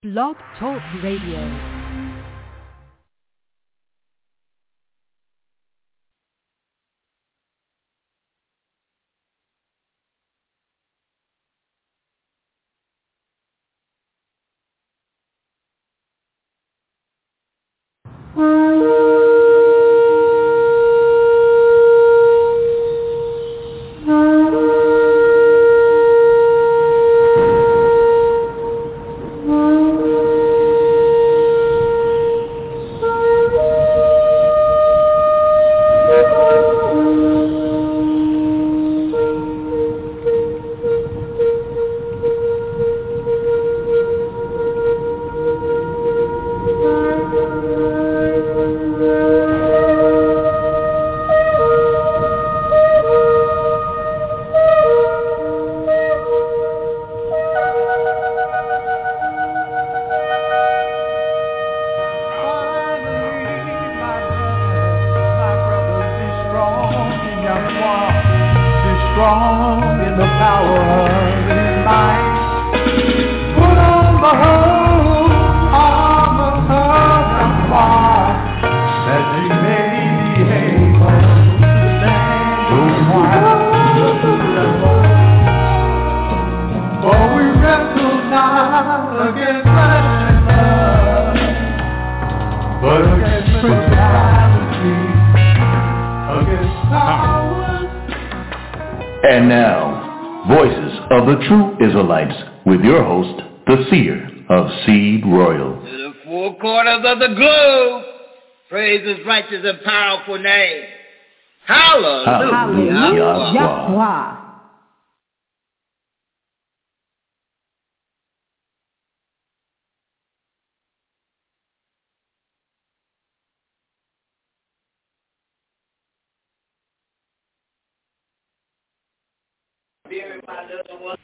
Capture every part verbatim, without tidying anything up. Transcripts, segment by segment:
Blog Talk Radio. And now, Voices of the True Israelites, with your host, the Seer of Seed Royal. To the four corners of the globe, praise His righteous and powerful name. Hallelujah. Hallelujah. Yahweh. My little one.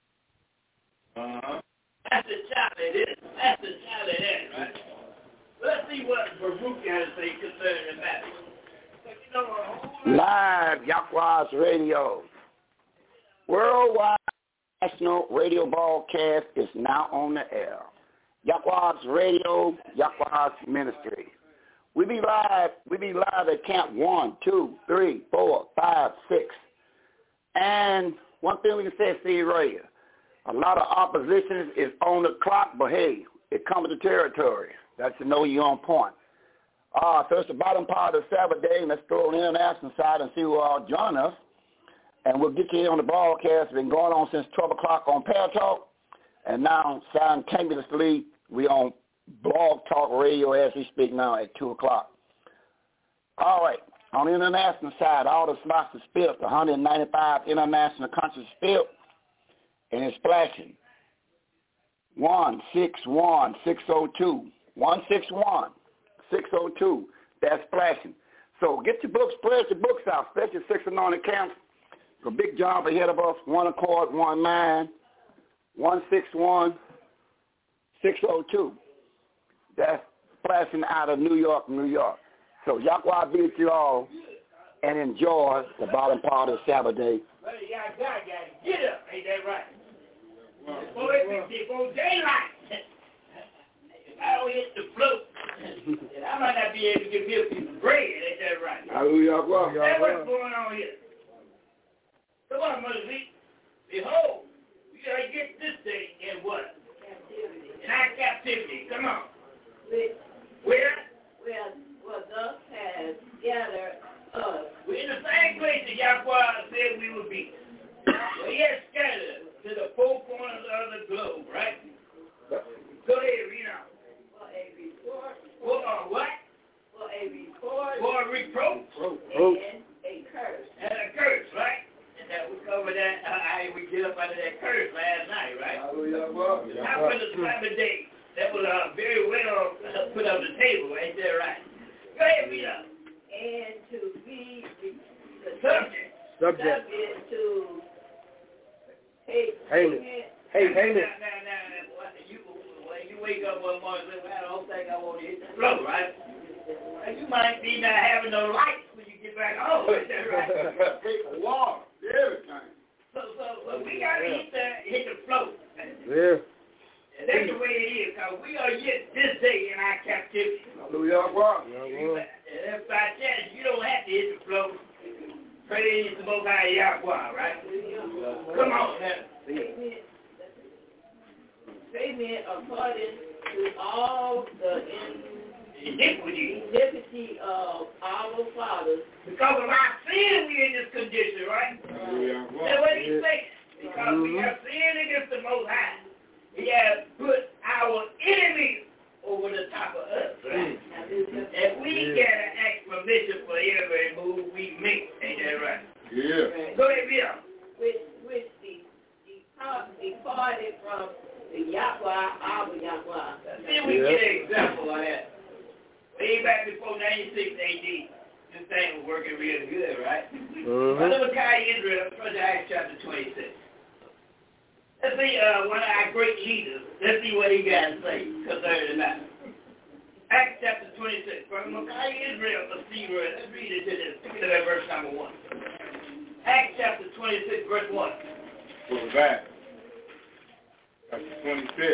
Uh-huh. That's the Charlie this. That's the Charlie that, right? Let's see what Baruch has to say concerning the matter. You know, Live Yahweh's Radio. Worldwide national radio broadcast is now on the air. Yahweh's Radio, Yahweh's Ministry. We be live. We be live at Camp One, Two, Three, Four, Five, Six, and one thing we can say is Steve Radio. A lot of opposition is on the clock, but hey, it comes to territory. That's to know you're on point. Uh, so it's the bottom part of the Sabbath day, and let's go on the international side and see who all join us. And we'll get you here on the broadcast. It's been going on since twelve o'clock on Prayer Talk, and now simultaneously we on Blog Talk Radio as we speak now at two o'clock. All right. On the international side, all the slots are filled, one hundred ninety-five international countries filled, and it's flashing. one six one six oh two. one six one six oh two. That's flashing. So get your books, spread your books out, especially six anointed camps. A big job ahead of us, one accord, one mind, one six one six oh two. That's flashing out of New York, New York. So Yahweh be with you all and enjoy the bottom part of the Sabbath day. Well, y'all got to get up, ain't that right? Before it before daylight. If I don't hit the float, then I might not be able to get me a piece of bread, ain't that right? Hallelujah. That's what's going on here. Come on, Mother Z. Behold, we got to get this thing in what? Captivity. In our captivity. Come on. Where? Where? Well, thus has gathered us. We're in the same place that Yahweh said we would be. Well, he has scattered to the four corners of the globe, right? Go ahead, read on. For a report. For a what? For a report. For a reproach. And a curse. And a curse, right? And that we covered that, uh, I, we get up under that curse last night, right? How for the Sabbath day? That was uh, very well uh, put on the table, ain't that right? Go ahead, read up. And to be the Subject. Subject. subject to pay Payment. payment. Hey, payment. Now, now, now, now, what, you, when you wake up one morning and say, well, I don't think I want to hit the floor, right? And you might be not having no lights when you get back home, is that right? Take a water, everything. So, so, so we got to hit the, hit the floor. Yeah. And That's the way it is, because we are yet this day in our captivity. Hallelujah. And if by chance you don't have to hit the floor, praise the Most High Yahweh, right? Come on now. Amen. According to all the iniquity, iniquity of our fathers. Because of our sin, we in this condition, right? Uh, That's what he's saying. Because we have sinned against the Most High. He has put our enemies over the top of us, right? And we gotta ask permission for every move we make. Ain't that right? Yeah. Go ahead, Bill. Which, which the, the departed from the Yahweh, our Yahweh. See if we can get an example of that. Way back before ninety-six A D, this thing was working real good, right? Uh-huh. Brother Micaiah Israel, First Acts chapter twenty-six. Let's see uh, one of our great leaders. Let's see what he got to say concerning the matter. Acts chapter twenty-six. Brother Micaiah Israel, let's see where. Let's read it to this. Look at that verse number one. Acts chapter twenty-six, verse one. Book of Acts, chapter twenty-six,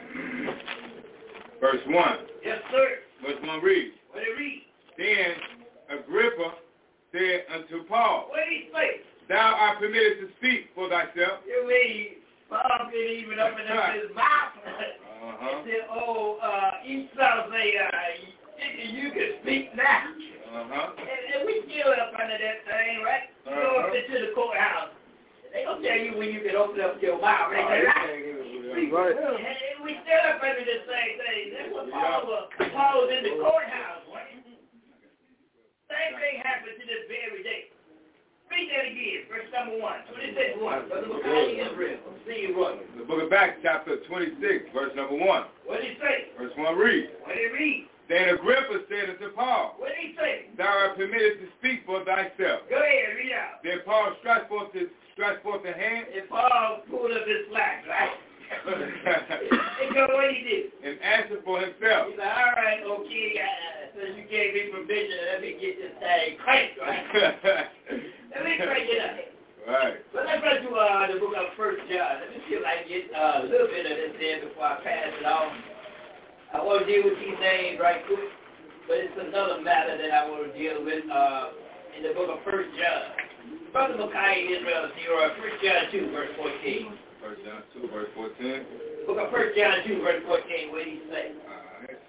verse one. Yes, sir. Verse one reads, What did it read? Then Agrippa said unto Paul, What did he say? Thou art permitted to speak for thyself. You mean, Paul could even open up his mouth Uh-huh. and say, oh, uh, Esau say, uh, you can speak now. Uh-huh. And, and we still up under that thing, right? You go Uh-huh. up into the courthouse. They gonna tell you when you can open up your mouth, right? Right. Right. And we still up under this same thing. That's what Paul was. Paul was in the courthouse, right? Same thing happened to this very day. Read that again, verse number one, twenty-six one. Brother Micaiah Israel, see you right. The book of Acts, chapter twenty-six, verse number one. What did he say? Verse one reads, What did he read? Then Agrippa said unto Paul, What did he say? Thou art permitted to speak for thyself. Go ahead, read out. Then Paul stretched forth his, stretched forth the hand And Paul pulled up his slack, right? And go what he did. and answered for himself. He said, all right, okay, uh, since you gave me permission, let me get this thing cranked, right? Let me crank it up. Right. But let's run to uh, the book of First John. Let me see if I can get uh, a little bit of this in before I pass it on. I want to deal with these names right quick, but it's another matter that I want to deal with uh, in the book of First John. Brother Micaiah Israel, Sierra, First John two, verse fourteen. First John two, verse fourteen. Book of First John two, verse fourteen. What do you say? All right.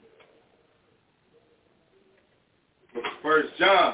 Book of First John,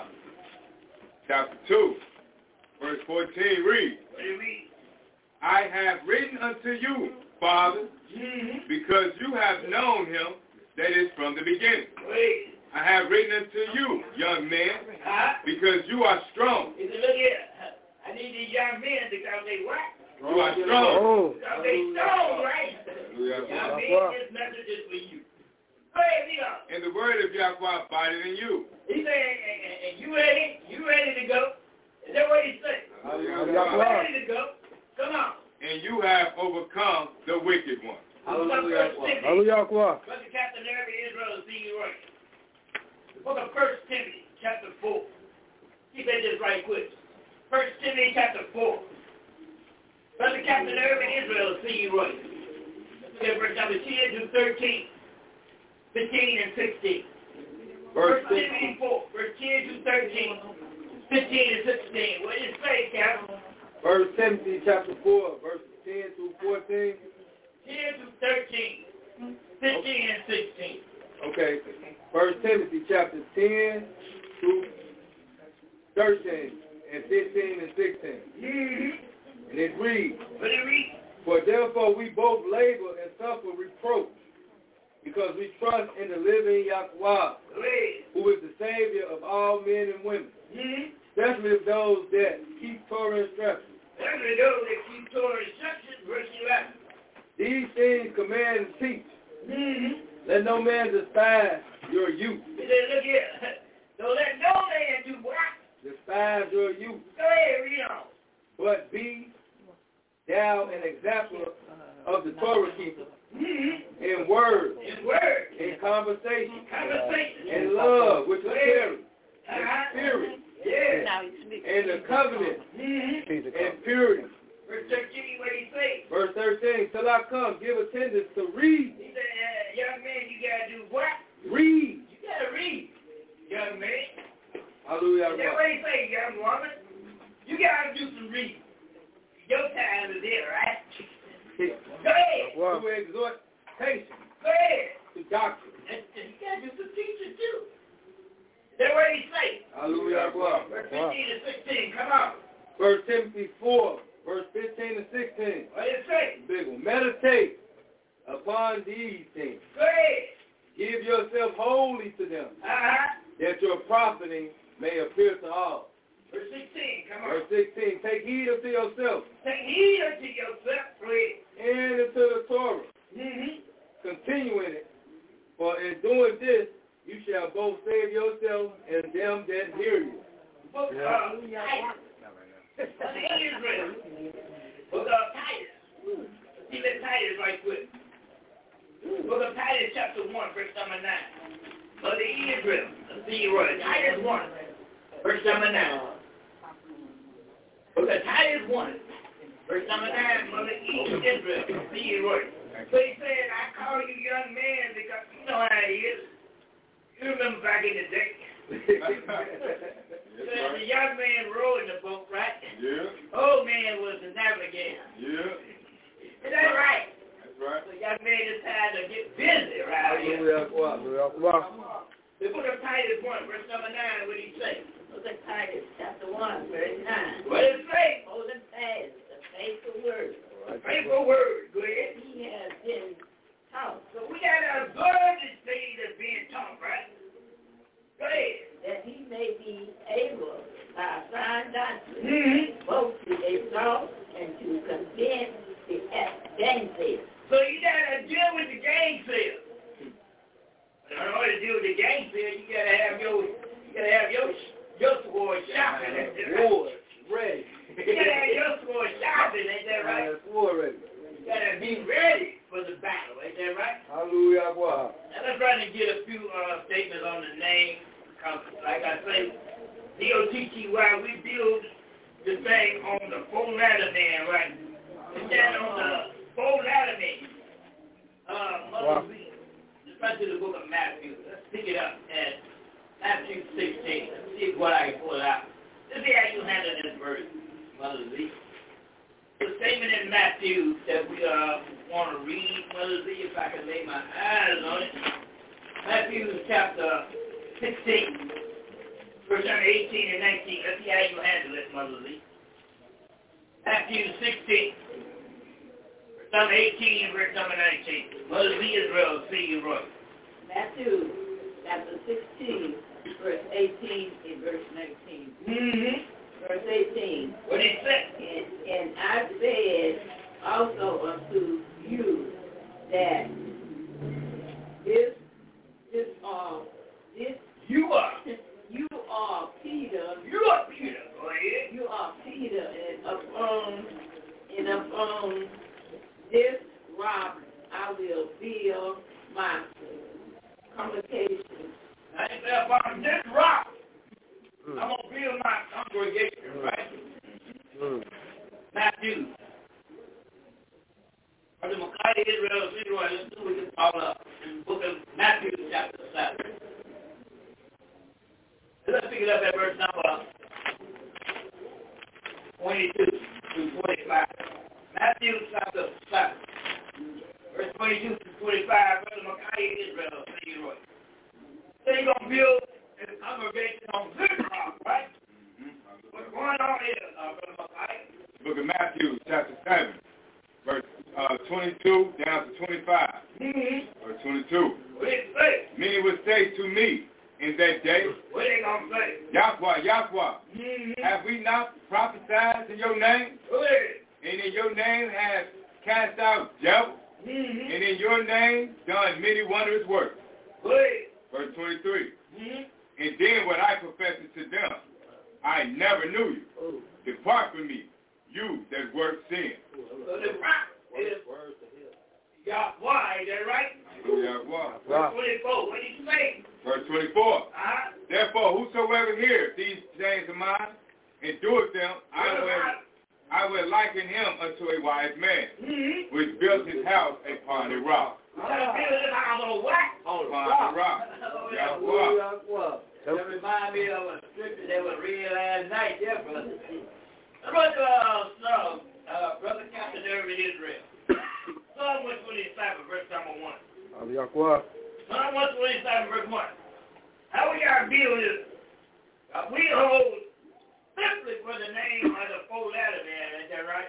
chapter two, verse fourteen reads, What do you read? I have written unto you, Father, Mm-hmm. because you have known him that is from the beginning. Wait. I have written unto you, young man, Huh? because you are strong. He said, look here. I need these young men because they what? You are strong. Because they strong, right? Young men, this message is for you. Go ahead, read on. And the word of Yahweh abided in you. He said, and, and, and you ready? You ready to go? Is that what he said? You ready to go? Come on. And you have overcome the wicked one. Hallelujah. Hallelujah. Brother Captain Irving Israel, see you right. The book of First Timothy, chapter four. Keep at this right quick. First Timothy, chapter four. Brother Captain Irving Israel, see you right. Look at verse number ten through thirteen, fifteen and sixteen. First Timothy four, verse ten through thirteen, fifteen and sixteen. What did it say, Captain? First Timothy chapter four, verses ten through fourteen. ten through thirteen, fifteen and sixteen. Okay. First Timothy chapter ten through thirteen and fifteen and sixteen. Mm-hmm. And it reads, What did it read? For therefore we both labor and suffer reproach, because we trust in the living Yahweh, Wait. who is the Savior of all men and women, Mm-hmm. especially of those that keep Torah instructions. Especially those that keep Torah instructions, verse eleven. These things command and teach. Mm-hmm. Let no man despise your youth. He said, look here. Don't let no man do what? Despise your youth. Go ahead, read on. But be thou an example of the Torah keeper Mm-hmm. in word, In word. in conversation, Conversation. in love, which is charity, in Uh-huh. spirit, Yeah. Now you speak. in the covenant, Mm-hmm. and purity. Verse Verse thirteen, what did he say? Verse thirteen, till I come, give attendance to read. He said, uh, young man, you got to do what? Read. You got to read, young man. Hallelujah. That's what he say, young woman. You got to do some reading. Your time is there, right? Go ahead. Well, to exhortation. Go ahead. To doctrine. And, and you got to do some teaching, too. That's what he say. Hallelujah. Well, Verse fifteen to sixteen, come on. First Timothy four, verse fifteen to sixteen. What did it say? Big one. Meditate upon these things. Go ahead. Give yourself wholly to them, Uh-huh. that your profiting may appear to all. Verse sixteen, come on. Verse sixteen, take heed unto yourself Take heed unto yourself, please. and unto the Torah. Mm-hmm. Continue in it, for in doing this, you shall both save yourself and them that hear you. Book of Titus. Of Israel. Book of Titus. See that Titus right quick. Book of Titus chapter one, verse number nine. Of the Israel. Of the Israel. Titus one, verse number nine. Book of Titus one, verse number nine. Of the Israel. Of the Israel. So he said, I call you young man because you know how it is. You remember back in the day. So the young man rowed in the boat, right? Yeah. Old man was the navigator. Yeah. Is that right? That's right. So young man decided to get busy around here. The book of Titus one, verse number nine, what did he say? Book of Titus, chapter one, verse nine. What did it say? Hold him fast, the faithful word. Faithful word. Go ahead. He has been taught, So we got to observe this thing that's being taught, right? Go ahead. that he may be able, by sound doctrine, Mm-hmm. both to exalt and to condemn the gainsayers. So you got to deal with the gainsayers. In order to deal with the gainsayers, you got to have your, you got to have your, your sword sharpened. War, ready. You got to have your sword sharpened, ain't that right? War ready. You got to be ready for the battle, ain't that right? Hallelujah. Wow. Now let's try to get a few uh, statements on the name. Like I say, D O T T Y, we build the thing on the four ladder man, right? We stand on the four ladder man. Uh, Mother B. Let's run to the book of Matthew. Let's pick it up at Matthew sixteen. Let's see what I can pull out. Let's see how you handle this verse, Mother B. The statement in Matthew that we uh, want to read, Mother B, if I can lay my eyes on it. Matthew chapter sixteen, verse number eighteen and nineteen. Let's see how you handle it, Mother Lee. Matthew sixteen, verse number eighteen and verse number nineteen. Mother Lee Israel, see you, Roy. Matthew chapter sixteen, verse eighteen and verse nineteen. Mm-hmm. Verse eighteen. What did it say? And, and I said also unto you that this, this, uh, this, You are. you are Peter. You are Peter. Go ahead. You are Peter, and upon, and upon this rock I will build my congregation. I said, upon this rock, I'm going to build my congregation, right? Mm. Matthew. Brother Micaiah Israel, see what let's do with this all up in the book of Matthew, chapter seven. Let's pick it up at verse number twenty-two through twenty-five. Matthew chapter seven, verse twenty-two through twenty-five. Brother Micaiah Israel, see you, Roy. They're going to build a congregation on this rock, right? What's going on here, uh, Brother Micaiah? Book of Matthew, chapter seven, verse uh, twenty-two down to twenty-five. Mm-hmm. Verse twenty-two. What did it say? Many will say to me in that day, What they going to say? Yahweh, Yahweh, Mm-hmm. have we not prophesied in your name? Go ahead. And in your name have cast out devils? Mm-hmm. And in your name done many wondrous works? Go ahead. Verse twenty-three. Mm-hmm. And then what I confessed to them, I never knew you. Oh. Depart from me, you that work sin. So the rock is Yahweh, is that right? Yahweh. Verse twenty-four, what did you say? Verse twenty-four. Uh-huh. Therefore, whosoever heareth these sayings of mine and doeth them, I will, I will liken him unto a wise man, Mm-hmm. which built his house upon a rock. Gotta build this house on what? On a rock. Yahweh. That remind me of a scripture that was read last night, yeah, brother. Brother, uh, so, uh, Brother Captain Irvin Israel. Psalm one twenty-seven, verse number one. Psalm one twenty-seven, verse one. How we gotta build this? Uh, we hold simply for the name of the four letter there, ain't that right?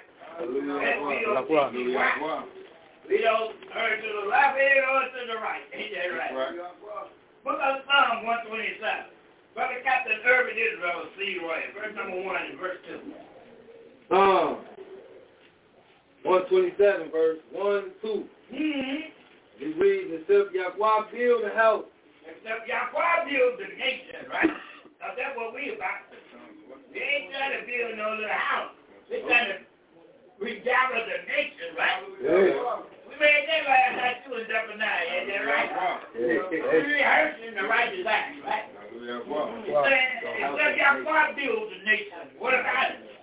Hallelujah. We don't turn to the left hand or to the right, ain't that right? Right. Book of Psalm one twenty-seven. Brother Captain Irvin Israel, C. Roy, verse number one and verse two. Psalm one twenty-seven, verse one and two. Mm-hmm. We read, except Yahweh build a house. Except Yahweh build the nation, right? Now that's what we about. We ain't trying to build no little house. We're trying to regather the nation, right? Yeah. We made that last night too in Zephaniah, ain't that right? Yeah. We're rehearsing the righteous act, right? Except Yahweh build the nation. What about it?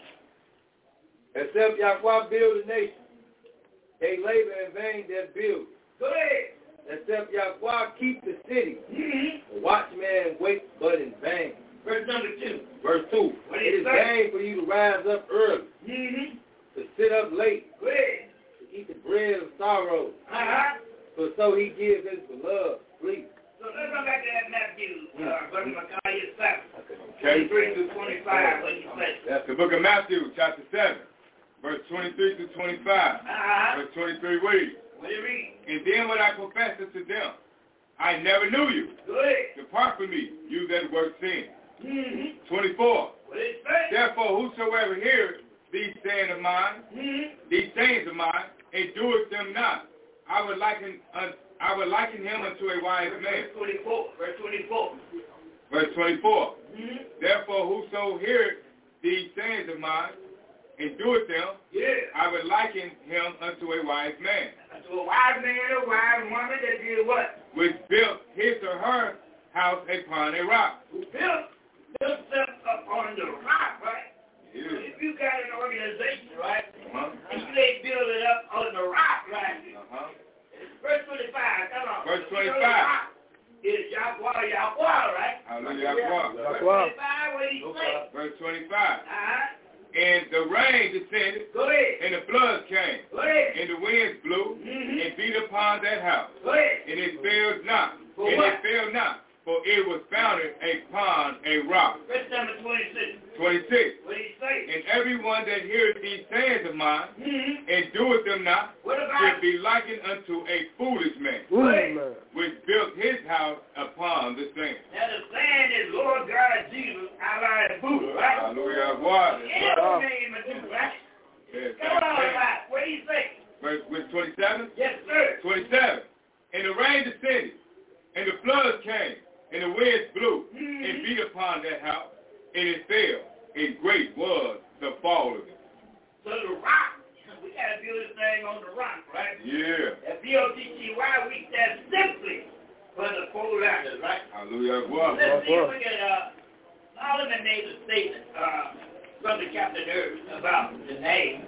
Except Yahweh build a nation, they labor in vain that build. Go ahead. Except Yahweh keep the city, Mm-hmm. the watchman wait but in vain. Verse number two. Verse two. What It is is that? vain for you to rise up early, Mm-hmm. to sit up late, Go ahead. to eat the bread of sorrow. Uh-huh. For so he gives his beloved sleep. So let's go back to that Matthew, uh, Brother Micaiah seven. Okay. twenty-three through twenty-five, what you say? That's the book of Matthew, chapter seven, verse twenty-three to twenty-five. Uh-huh. Verse twenty-three reads, What do you read? and then when I confess unto them, I never knew you. Go ahead. Depart from me, you that work sin. Mm-hmm. twenty-four. What did it say? Therefore, whosoever heareth these sayings of mine, Mm-hmm. these sayings of mine, and doeth them not, I would liken, uh, I would liken him unto a wise man. Verse twenty-four. Verse twenty-four. Verse twenty-four. Mm-hmm. Therefore, whoso heareth these sayings of mine, and doeth them, Yeah. I would liken him unto a wise man, To a wise man, a wise woman that did what? which built his or her house upon a rock. Who built themselves upon the rock, right? Yeah. If you got an organization, right, Uh-huh. and you ain't build it up on the rock, right? Uh-huh. Verse twenty-five, come on. Verse You know the twenty-five. rock is Yahweh, Yahweh, right? Hallelujah. Verse twenty-five, what do you say? Verse twenty-five. Uh-huh. And the rain descended, Go ahead. and the floods came, Go ahead. and the winds blew, Mm-hmm. and beat upon that house. Go ahead. And it failed not, For and what? it failed not, for it was founded upon a rock. Verse number twenty-six. twenty-six. What do you say? And everyone that heareth these sayings of mine, Mm-hmm. and doeth them not, What should about be likened unto a foolish man, Go ahead. which built his house upon the sand. Now the saying is Lord God Jesus, Allah and Buddha, right? Hallelujah. What? In the name of Jesus, right? Yes, Come on, amen. right? What do you say? Verse verse twenty-seven. Yes, sir. twenty-seven. And the rain descended, and the floods came, and the winds blew, Mm-hmm. and beat upon that house, and it fell, and great was the fall of it. So the rock, we got to build this thing on the rock, right? Yeah. At B O T T Y, we stand simply for the four letters, right? Hallelujah. What? Let's see if we can, uh, Solomon made a statement, uh, from the Captain Irvin about the name.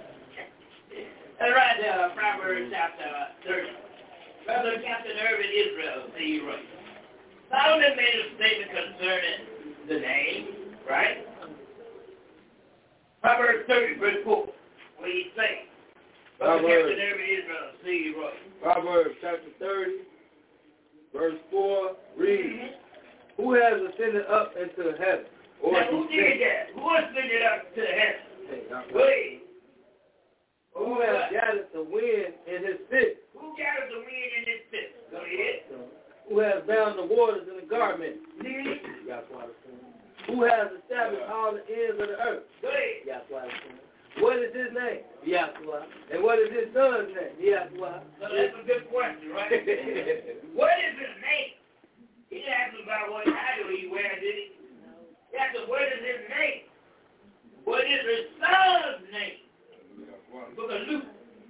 That's right, uh, Proverbs chapter thirty. Brother Captain Irvin Israel, see you right. Solomon made a statement concerning the name, right? Proverbs thirty, verse four. What do you say? Brother Proverbs. Captain Irvin Israel, see you right. Proverbs chapter thirty, verse four, read, Mm-hmm. Who has ascended up into heaven? Or Now, who did that? Who ascended up to heaven? descended? Wait. Who has gathered the wind in his fist? Who gathered the wind in his fist? Go ahead. Who has bound the waters in the garment? Mm-hmm. Who has established all the ends of the earth? Go ahead. What is his name? And what is his son's name? So that's a good question, right? What is his name? He didn't ask about what title he wears, did he? He asked him, what is his name? What is his son's name? Book of Luke.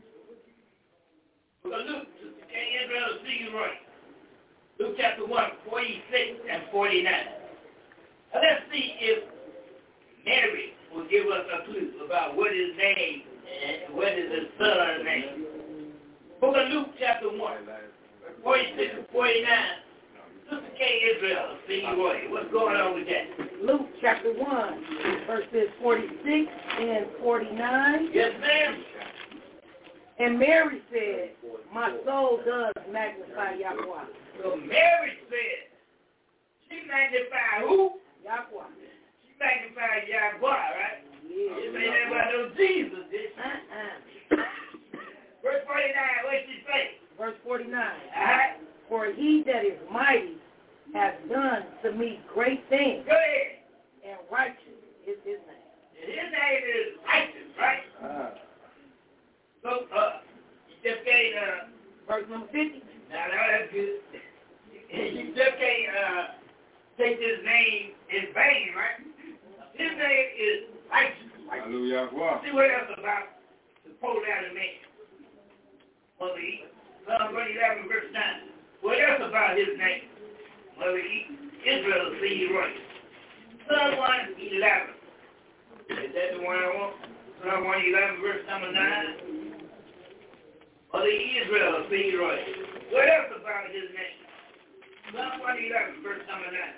Book of Luke. Can't Israel see you right. Luke chapter one, forty-six and forty-nine. Now let's see if Mary will give us a clue about what his name And what is his son's name? Book of Luke, chapter one, forty-six and forty-nine. Sister K. Israel, see Roy, what's going on with that? Luke, chapter one, verses forty-six and forty-nine. Yes, ma'am. And Mary said, my soul does magnify Yahweh. So Mary said, she magnified who? Yahweh. She magnified Yahweh, right? Yeah. You say that about no Jesus, did she? Uh-uh. Verse forty-nine, what did she say? Verse forty-nine. Uh-huh. For he that is mighty hath done to me great things, Go ahead. and righteous is his name. And his name is righteous, right? Uh-huh. So, uh, you just can't, uh, Verse number fifty. now, now that's good. You just can't, uh, take his name in vain, right? His name is righteous. Hallelujah. Wow. See what else about the poor out of man. Mother E. Psalm one eleven, verse nine. What else about his name? Mother E. Israel, see right. Psalm one eleven. Is that the one I want? Psalm one eleven, verse number nine. Mother E. Israel, see right. What else about his name? Psalm one eleven, verse number nine.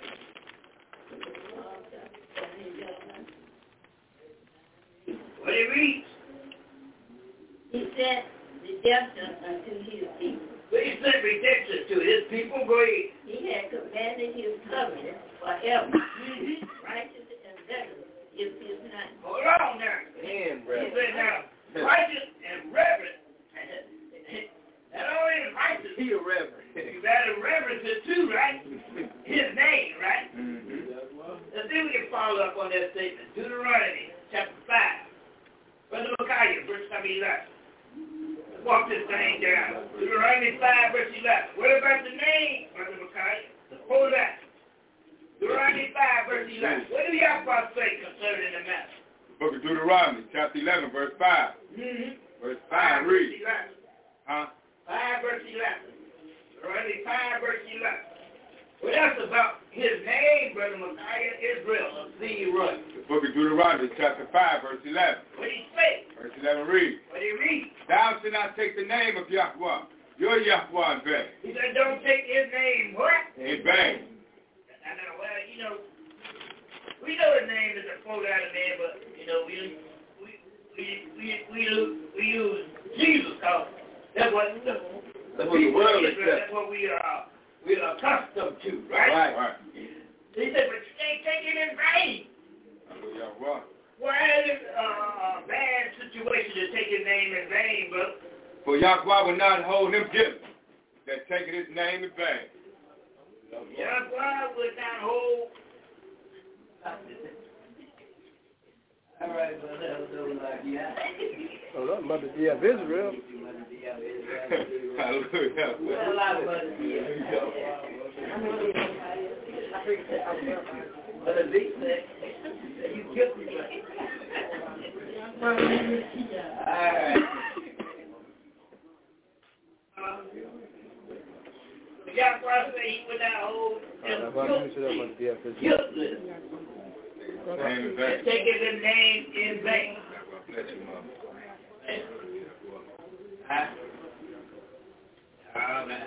What it reads? He sent redemption unto his people. But he sent redemption to his people. Go ahead. He had commanded his covenant forever. Mm-hmm. Righteous and reverend is his name. Hold on now. And He said now, righteous and reverent. Not only is righteous, he a reverend. you got to reverence it too, right? His name, right? Mm-hmm. Let's see if we can follow up on that statement. Deuteronomy chapter five. Brother Micaiah, verse number eleven. Let's walk this thing down. Deuteronomy five, verse eleven. What about the name, Brother Micaiah? Let's pull that. Deuteronomy five, verse eleven. What do Yahweh say concerning the matter? Book of Deuteronomy, chapter eleven, verse five. Mm-hmm. Verse five, read. eleven. Huh? five, verse eleven. Deuteronomy five, verse eleven. What else about his name, Brother Micaiah? Israel, see you right. The book of Deuteronomy, chapter five, verse eleven. What did he say? Verse eleven, read. What did he read? Thou shalt not take the name of Yahweh, your Yahweh, in vain. He said, don't take his name, what? In vain. I know, well, you know, we know his name is a quote out of man, but, you know, we we we we we, we use Jesus, because that's what the, the people of Israel, that's what we are we are accustomed to, right? Right. Right. He said, but you can't take it in vain. Hallelujah. Why is it uh, a bad situation to take his name in vain, bro? For Yahweh will not hold him guilty that taking his name in vain. Yahweh would not hold. All right, but that was over like yeah. Oh, that's Mother D of Israel. Hallelujah. Well, a lot of brothers here. But a big thing, you killed me. All right. Yahweh said he would not hold him guiltless. And taking the name in vain. Huh? Oh, man.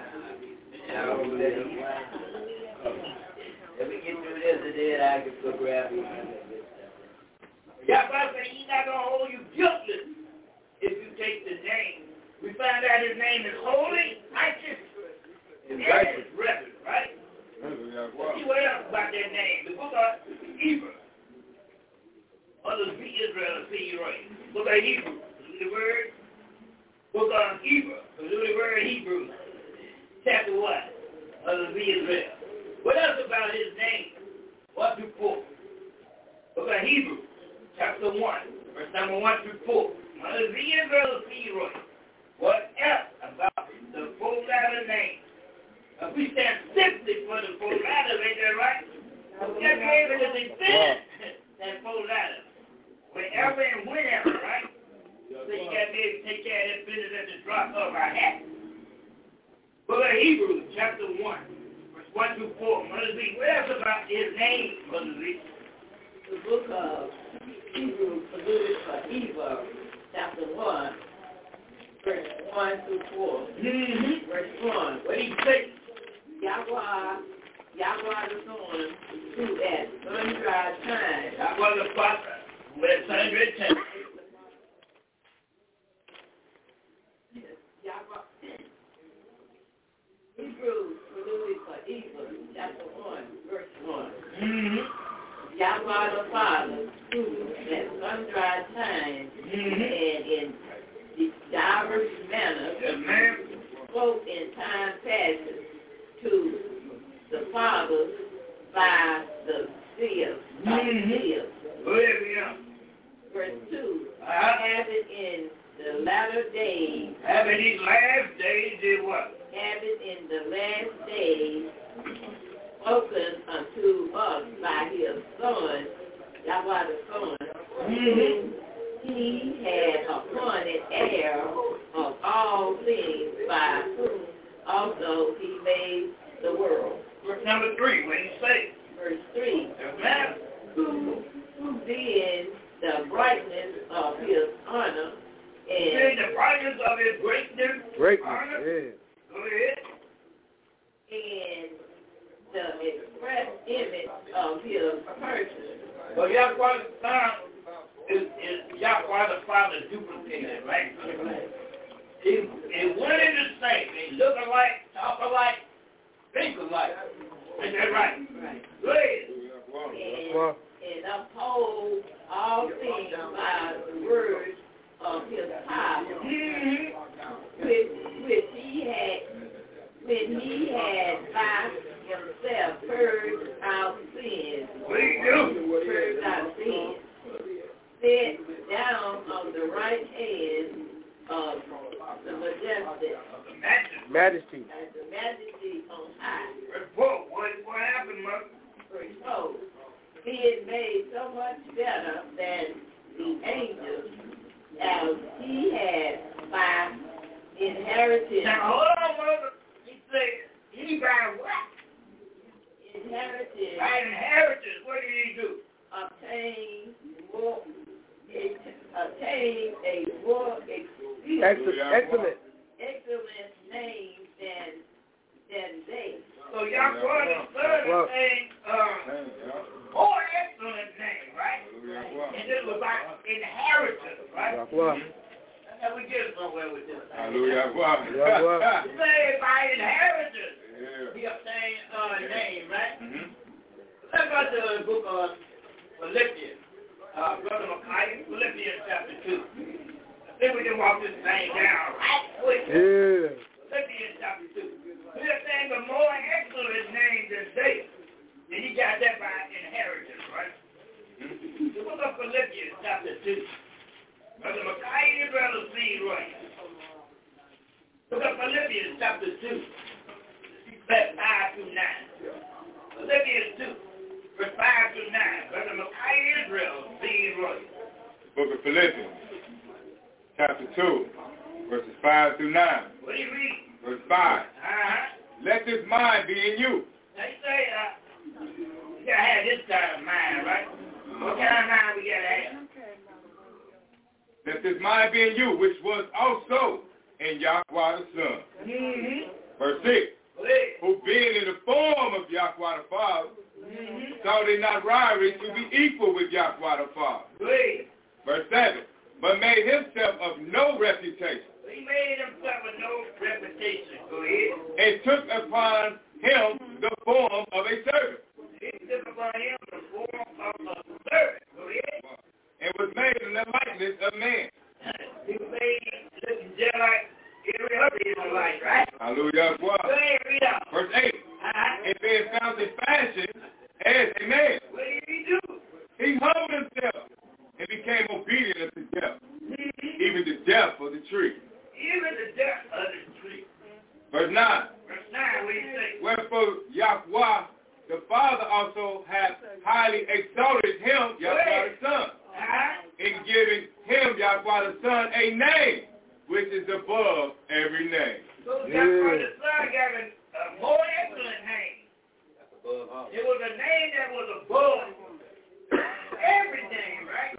Let me get through this and then I can go grab you. Yahweh said he's not going to hold you guiltless if you take the name. We find out his name is holy, righteous, and righteous, reverend, right? Let's see what else about that name. The book of Hebrew. Others be Israel, see you right. Book of Hebrew, the word. Book of Hebrew, the word Hebrew. Chapter one. Others be Israel. What else about his name? One through four. Book of Hebrew, chapter one, verse number one through four. Others be Israel, see you right. What else about the four-letter name? Uh, we stand simply for the four letters, ain't that right? That gave it a defense, that four letters. Wherever and whenever, right? So you got to be able to take care of that business at the drop of our hat. Book of Hebrews, chapter one, verse one through four. Mother Z, what else about his name, Mother Z? The book of Hebrews alluded for evil, chapter one, verse one through four. Mm-hmm. Verse one. What do you say? Yahweh, Yahweh the Son, who at sundry times. Yahweh the Father, who at sundry times. Yahweh. Hebrews, alluded for evil, chapter one, verse one. Mm-hmm. Yahweh the Father, who at sundry times Mm-hmm. and in diverse manners Yes, ma'am. spoke in time past to the fathers by the seers. Mm-hmm. seers. Go ahead, yeah. Verse two, Uh-huh. have it in the latter days, Having these last days did what? have it in the last days, spoken unto us by his Son, Yahweh the Son, Mm-hmm. he had appointed heir of all things, by whom also he made the world. Verse number three, what do you say? Verse three, Yes, ma'am. who, who being the brightness of his honor See and, the brightness of his greatness. Greatness, honor. yeah. Go ahead. and the express image of his person. So Yahweh the Son is, is Yahweh the Father duplicated, right? It, it one and the same. They look alike, talk alike, think alike. Is that right? Right. Go ahead. And, Well, and uphold all things by the word of his power, Mm-hmm. which, which he had, when he had by himself purged out sins, What do you do? purged out sins, sat down on the right hand of the majestic, Imagine. majesty. as the majesty on high. Verse four. What, what happened, mother? Verse four, being made so much better than the angels, as he had by inheritance, Now, hold on, mother. He said, he by what? inheritance, By inheritance. What did he do? obtain more, attain a more ex- Excellent. Excellent. excellent name than than they. So Yahweh the Son Well- is saying, um, more excellent name, right? And this was about inheritance, right? Well, And we get somewhere with this. Hallelujah. Yahweh. Say by inheritance, Yeah. he obtained a name, right? Mhm. Let's go to the book of Philippians. Uh, Brother Micaiah, Philippians chapter two. I think we can walk this thing down right quick. Yeah. Philippians chapter two. We're saying the more excellent name than they. And he got that by inheritance, right? The book of Philippians chapter two. Brother Micaiah, Brother C. Roy. Book of Philippians chapter two. Verse five through nine. Philippians two. Verse five through nine. Brother Micaiah Israel, C. Roy. Book of Philippians, chapter two, verses five through nine. What do you read? Verse five. Uh-huh. Let this mind be in you. Now you say, uh, you gotta have this kind of mind, right? What kind of mind we gotta have? Let this mind be in you, which was also in Yahweh the Son. Mm-hmm. Verse six. Go ahead. Who being in the form of Yahweh the Father, Mm-hmm. thought it not robbery to be equal with Yahweh the Father. Go ahead. Verse seven. But made himself of no reputation, He made himself with no reputation. Go ahead. and took upon him the form of a servant, He took upon him the form of a servant. Go ahead. and was made in the likeness of man. He made looking just like every other Israelite, right? Hallelujah. Go ahead, read out. Verse eight. Uh-huh. And being found in fashion as a man, What did he do? he humbled himself and became obedient unto death, Mm-hmm. even the death of the tree. Even the death of the tree. Verse nine. Verse nine, what do you say? Wherefore Yahweh the Father also hath highly exalted him, Yahweh the Son, Uh-huh. in giving him, Yahweh the Son, a name which is above every name. So Yahweh the Son got a, a more excellent name. It was a name that was above every name, right?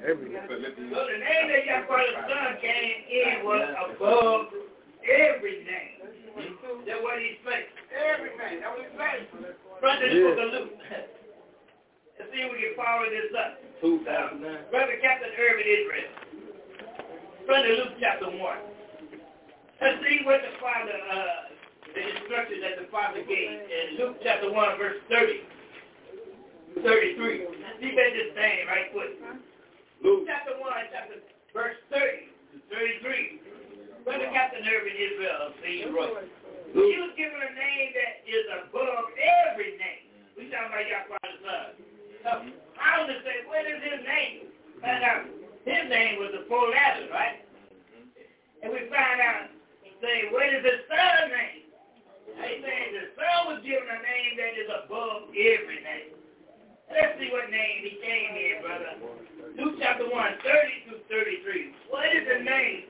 Every name. So the name that Yahweh the Son came in was above every name. That's what he said. Every name. That's what he said. From the book of Luke. Let's see if we can follow this up. two thousand nine. Brother Captain Irvin Israel. From the Luke chapter one. Let's see what the Father, uh, the instruction that the Father gave in Luke chapter one, verse thirty. thirty-three. See that this thing right quick. Luke chapter one, chapter verse thirty to thirty-three. Brother Captain Irvin Israel, see you right. He was given a name that is above every name. We talking about Yahweh the Son. So I was to say, what is his name? Find out his name was the four letters, right? And we find out, say, what is his son's name? They saying the son was given a name that is above every name. Let's see what name he came in, brother. Luke chapter one, thirty through thirty-three. What is the name?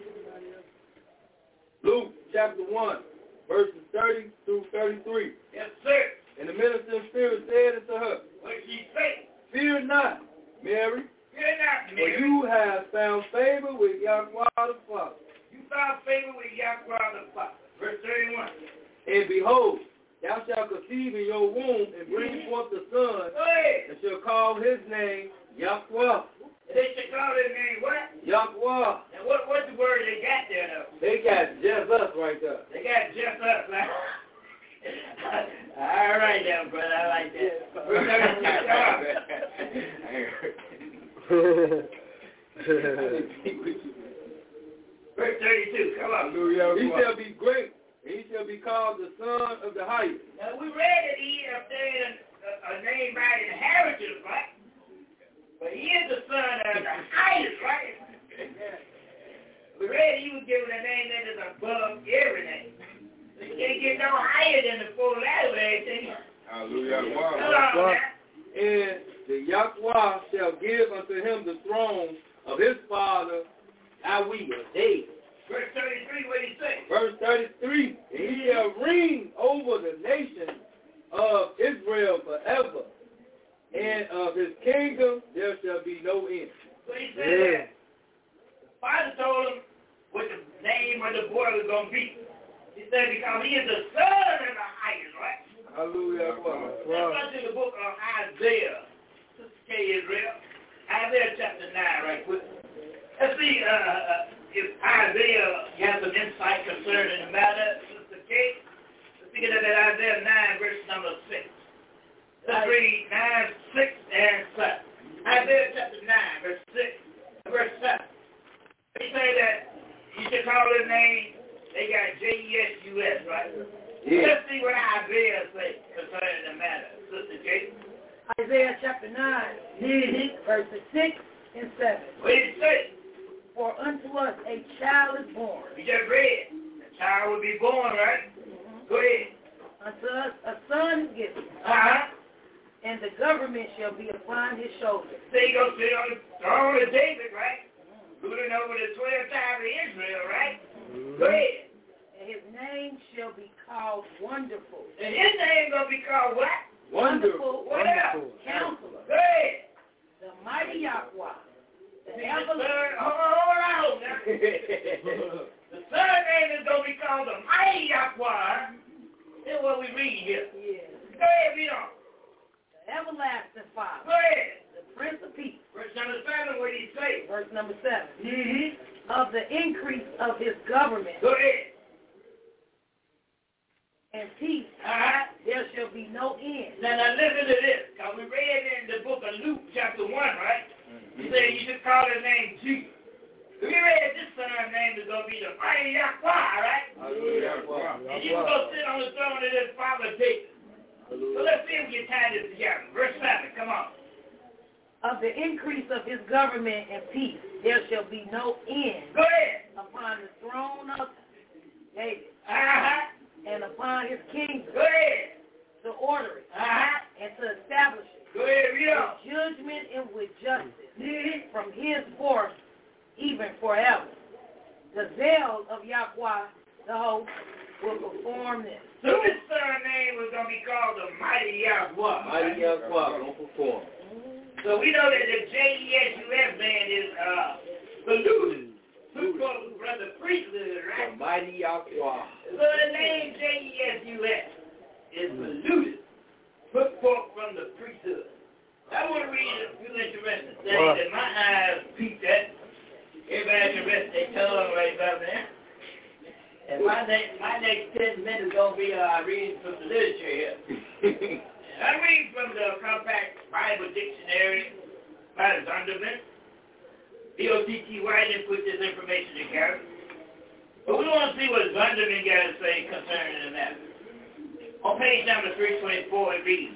Luke chapter one, verses thirty through thirty-three. Yes, sir. And the minister of spirit said unto her, What did she say? Fear not, Mary, Fear not, for Mary. you have found favor with Yahweh the Father. You found favor with Yahweh the Father. Verse thirty-one. And behold, thou shalt conceive in your womb and bring forth the son, Go ahead. and shall call his name Yahweh. They should call his name what? Yahweh. And what, what's the word they got there, though? They got just us right there. They got just up, right? All right, now, brother. I like that. Verse thirty-two. Verse thirty-two. Come on. He shall be great, and he shall be called the Son of the Highest. Now, we read that he obtained a, a name by inheritance, right? But he is the Son of the Highest, right? We read he was given a name that is above every name. You can't get no higher than the four letters of everything. Hallelujah. Come on, man. And the Yahweh shall give unto him the throne of his father, David. David. Verse thirty-three, what did he say? Verse thirty-three, and he shall reign over the nation of Israel forever, and of his kingdom there shall be no end. What he said there? The father told him what the name of the boy was going to be. He said because he is the Son of the Highest, right? Hallelujah. Let's go to the book of Isaiah. Sister K. Israel. Isaiah chapter nine, right quick. Let's see uh, uh, if Isaiah has some insight concerning the matter. Sister K. Let's see that at Isaiah nine, verse number six. Let's read nine, six, and seven. Isaiah chapter nine, verse six, verse seven. He say that you should call his name. They got J E S U S, right? Yeah. Let's see what Isaiah says concerning the matter. Sister J. Isaiah chapter nine, Mm-hmm. verses six and seven. What did it say? For unto us a child is born. We just read. A child will be born, right? Mm-hmm. Go ahead. Unto us a son is given. Uh-huh. And the government shall be upon his shoulders. So he goes to sit on the throne of David, right? Ruling over the twelve tribes of Israel, right? Mm-hmm. Go ahead. And his name shall be called Wonderful. And his name going to be called what? Wonderful. What else? Counselor. Go ahead. The mighty Yahweh. The See, the everlasting. son, hold on now. The son name is going to be called the mighty Yahweh. This is what we read here. Yeah. Go ahead, read on. The everlasting Father. Go ahead. The Prince of Peace. Verse number seven, what did he say? Verse number seven. Mm-hmm. Of the increase of his government Go ahead. and peace, Uh-huh. there shall be no end. Now, now listen to this. Because we read in the book of Luke chapter one, right? He said you should call his name Jesus. We read this son's name is going to be the mighty Yahweh, right? Hallelujah. And you going to sit on the throne of this father David. So let's see if we can tie this together. Verse seven, come on. Of the increase of his government and peace, there shall be no end Go ahead. upon the throne of David Uh-huh. and upon his kingdom Go ahead. to order it Uh-huh. and to establish it Go ahead, read with on. judgment and with justice Mm-hmm. from henceforth even forever. The zeal of Yahweh, the host, will perform this. So this son's name was going to be called the mighty Yahweh. Mighty Yahweh, don't perform. So we know that the J E S U F man is uh, polluted. Who calls brother priesthood, right? The mighty Yahweh. So the name J E S U F is polluted. Put forth from the priesthood. I want to read a few interesting things that my eyes peeped at. Everybody can rest their tongue right about there. And my next, my next ten minutes is going to be uh, reading from the literature here. I read from the Compact Bible Dictionary by Zondervan. B O T T Y didn't put this information together. But we want to see what Zondervan got to say concerning the matter. On page number three twenty-four, it reads,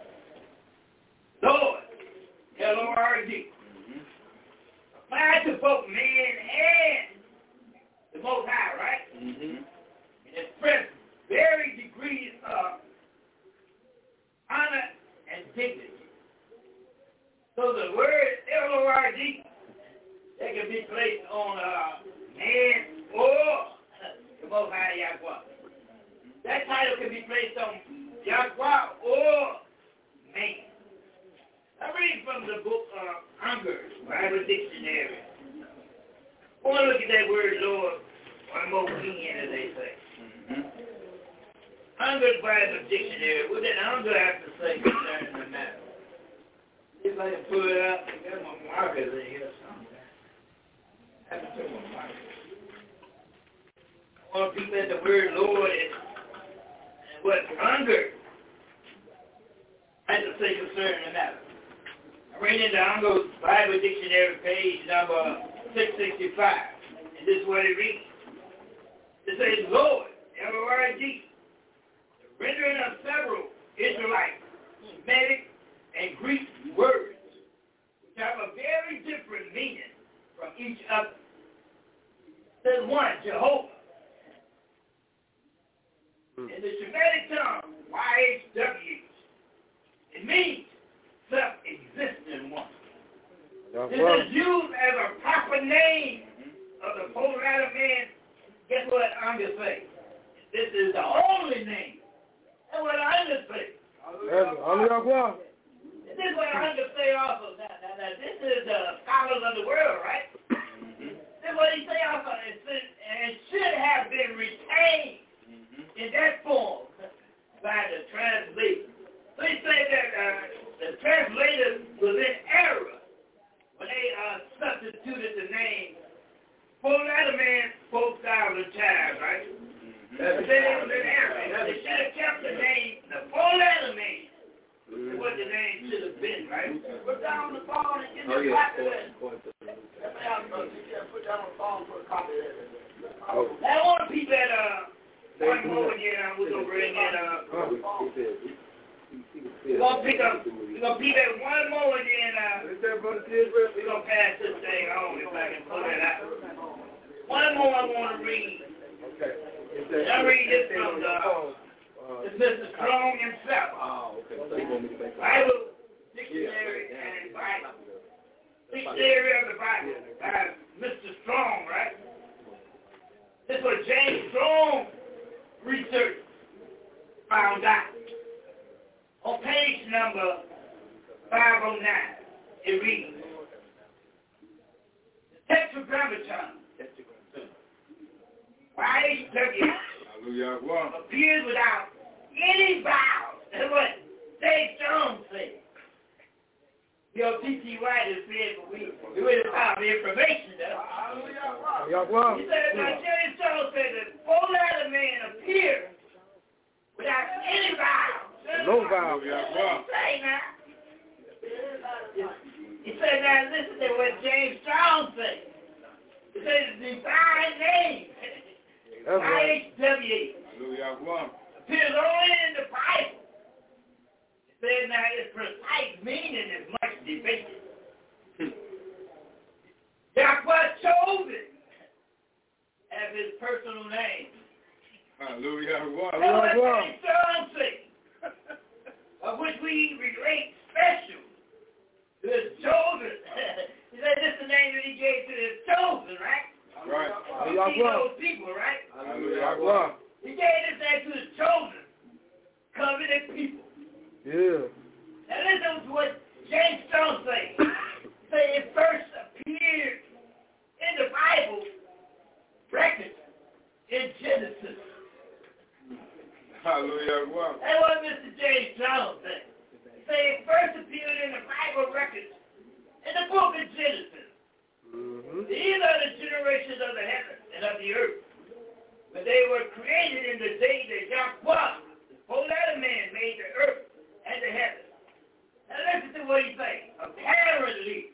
Lord, L O R D, apply to both men and the Most High, right? Mm-hmm. And express varied degrees of honor and dignity. So the word L O R D, that can be placed on uh, man or the Most High Yahweh. That title can be placed on Yahweh or man. I read from the book of uh, Unger's Bible Dictionary. I want to look at that word Lord one more again, as they say. Mm-hmm. Unger's Bible Dictionary. What did Unger have to say concerning the matter? If I can pull it up, I got my markers in here somewhere. I have to put my markers. I want to people at the word Lord is and what Unger had to say concerning the matter. I read in the Unger's Bible Dictionary, page number six sixty-five, and this is what it reads. It says, Lord, L O R D, the rendering of several Israelite, Semitic, and Greek words, which have a very different meaning from each other. There's one, Jehovah. In the Semitic tongue, Y H W, it means self-existent one. This is used as a proper name of the Polaris man. Guess what Unger say? This is the only name. That's what Unger say. This is what Unger say also. Now, now, now, this is the scholars of the world, right? This is what he say also. It should, and should have been retained in that form by the translator. So he said that uh, the translator was in error when they uh, substituted the name four letter man, four thousand times, right? They said it was in error. They should have kept the name, the four letter man. Mm-hmm. What the name should have been, right? Put down the phone and get the oh, yeah. Put down the phone for a copy of that. Oh. I want to peep at uh, one more again. We're going to bring in uh, we're going to pick up, we're going to peep at one more again. Uh, we're going to pass this thing on if I can pull it out. One more I want to read. Okay. I read this from the Uh, it's Mister Strong himself. Oh, okay. So you want me to make Bible Dictionary yeah, and Bible. Dictionary of the Bible by Mister Strong, right? This is what James Strong research found out. On page number five oh nine, it reads, the Tetragrammaton, Y H W, appears without any vowels. That's what Dave Jones said. The O T T Y just said, but we, we really found the information though. He said, now James Jones said that four-letter man appears without any vowels. No vowels. He said, now. He said, now listen to what James Jones said. He said, it's the divine name. Y H W appears only in the Bible. It says now its precise meaning is much debated. Yahweh chose it as his personal name. Hallelujah. That's what James Jones says, of which we relate special to his chosen. He said this is the name that he gave to his chosen, right? Right. He knows people, right? Hallelujah. He gave this name to his chosen, covenant people. Yeah. Now listen to what James Stone say, say it first appeared in the Bible record in Genesis. Hallelujah. Wow. That's what Mister James Stone said. Say it first appeared in the Bible records in the book of Genesis. Mm-hmm. These are the generations of the heavens and of the earth. But they were created in the day that Yahweh, the four-letter man, made the earth and the heavens. Now listen to what he says. Apparently,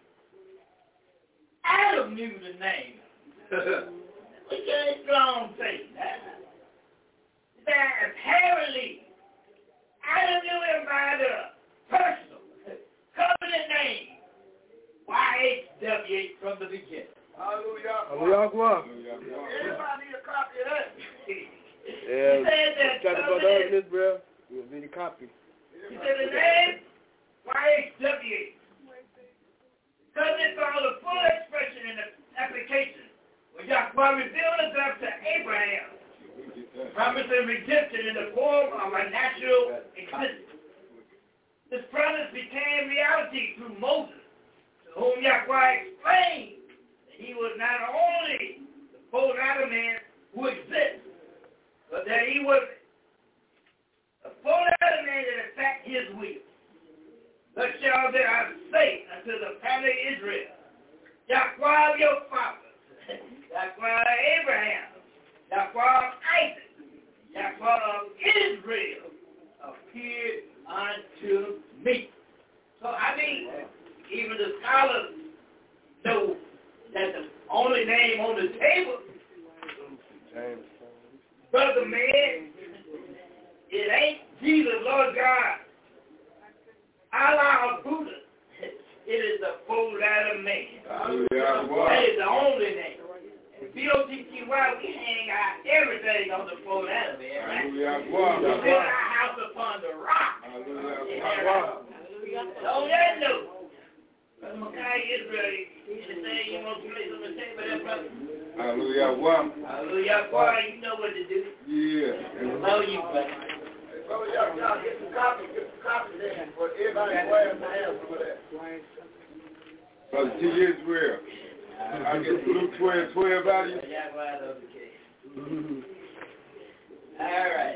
Adam knew the name. What James Strong say? That apparently, Adam knew him by the personal covenant name, Y H W H from the beginning. Hallelujah. Hallelujah. Everybody need a copy of that. Yeah, he said that got to go down this, bro. You'll need a copy. He said the name Y H W H. Covenant found a full expression in the application when Yahweh revealed himself to Abraham, promising redemption in the form of a natural existence. This promise became reality through Moses, to whom Yahweh explained that he was not only the full Adam man who exists, but that he was a full Adam man that effect his will. Thus shall they I say unto the family of Israel, Yahweh of your fathers, Yahweh of Abraham, Yahweh of Isaac, Yahweh of Israel appeared unto me. So I mean, even the scholars know that the only name on the table, brother man, it ain't Jesus, Lord God, Allah or Buddha. It is the full-letter man. That is the only name. B O T T Y, we hang out everything on the full-letter man, right? We build our house upon the rock. So that note, Brother Makai Israel, anything you want to play some mistake with that brother? Hallelujah. Hallelujah. You know what to do. Yeah. Love you, brother. Brother, y'all, y'all get some copies, get some copies there for everybody who wears the hands over there. Brother T. Israel, I get Luke twelve twelve out of you. All right.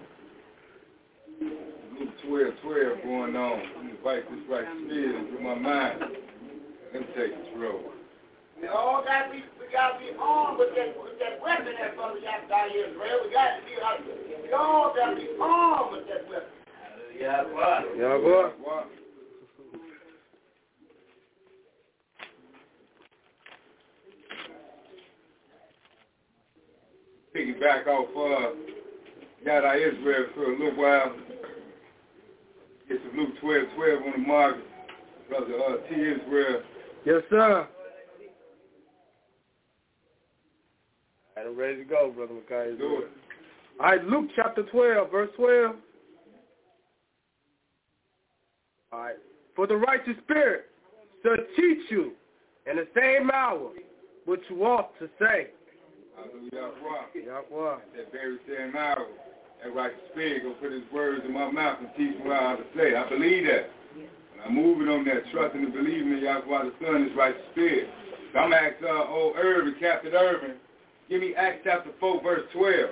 Luke twelve twelve going on. I'm invite this right spirit into my mind. Let me take this road. We all got to be, we got to be armed with that, with that weapon that brother got down here, Israel. We got to be, we all got to be armed with that weapon. Yeah, boy. Yeah, boy. Piggyback off uh, Yada Israel for a little while. Get some Luke twelve twelve on the market. Brother uh, T. Israel. Yes, sir. I'm ready to go, Brother Makai. Do it. All right, Luke chapter twelve, verse twelve. All right. For the righteous spirit shall teach you in the same hour what you ought to say. Hallelujah. Yahweh. That very same hour, that righteous spirit gonna put his words in my mouth and teach me how to say. I believe that. And I'm moving on that, trusting and believing in Yahweh the Son, his righteous spirit. So I'm going to ask uh, old Irvin, Captain Irvin, give me Acts chapter four, verse twelve.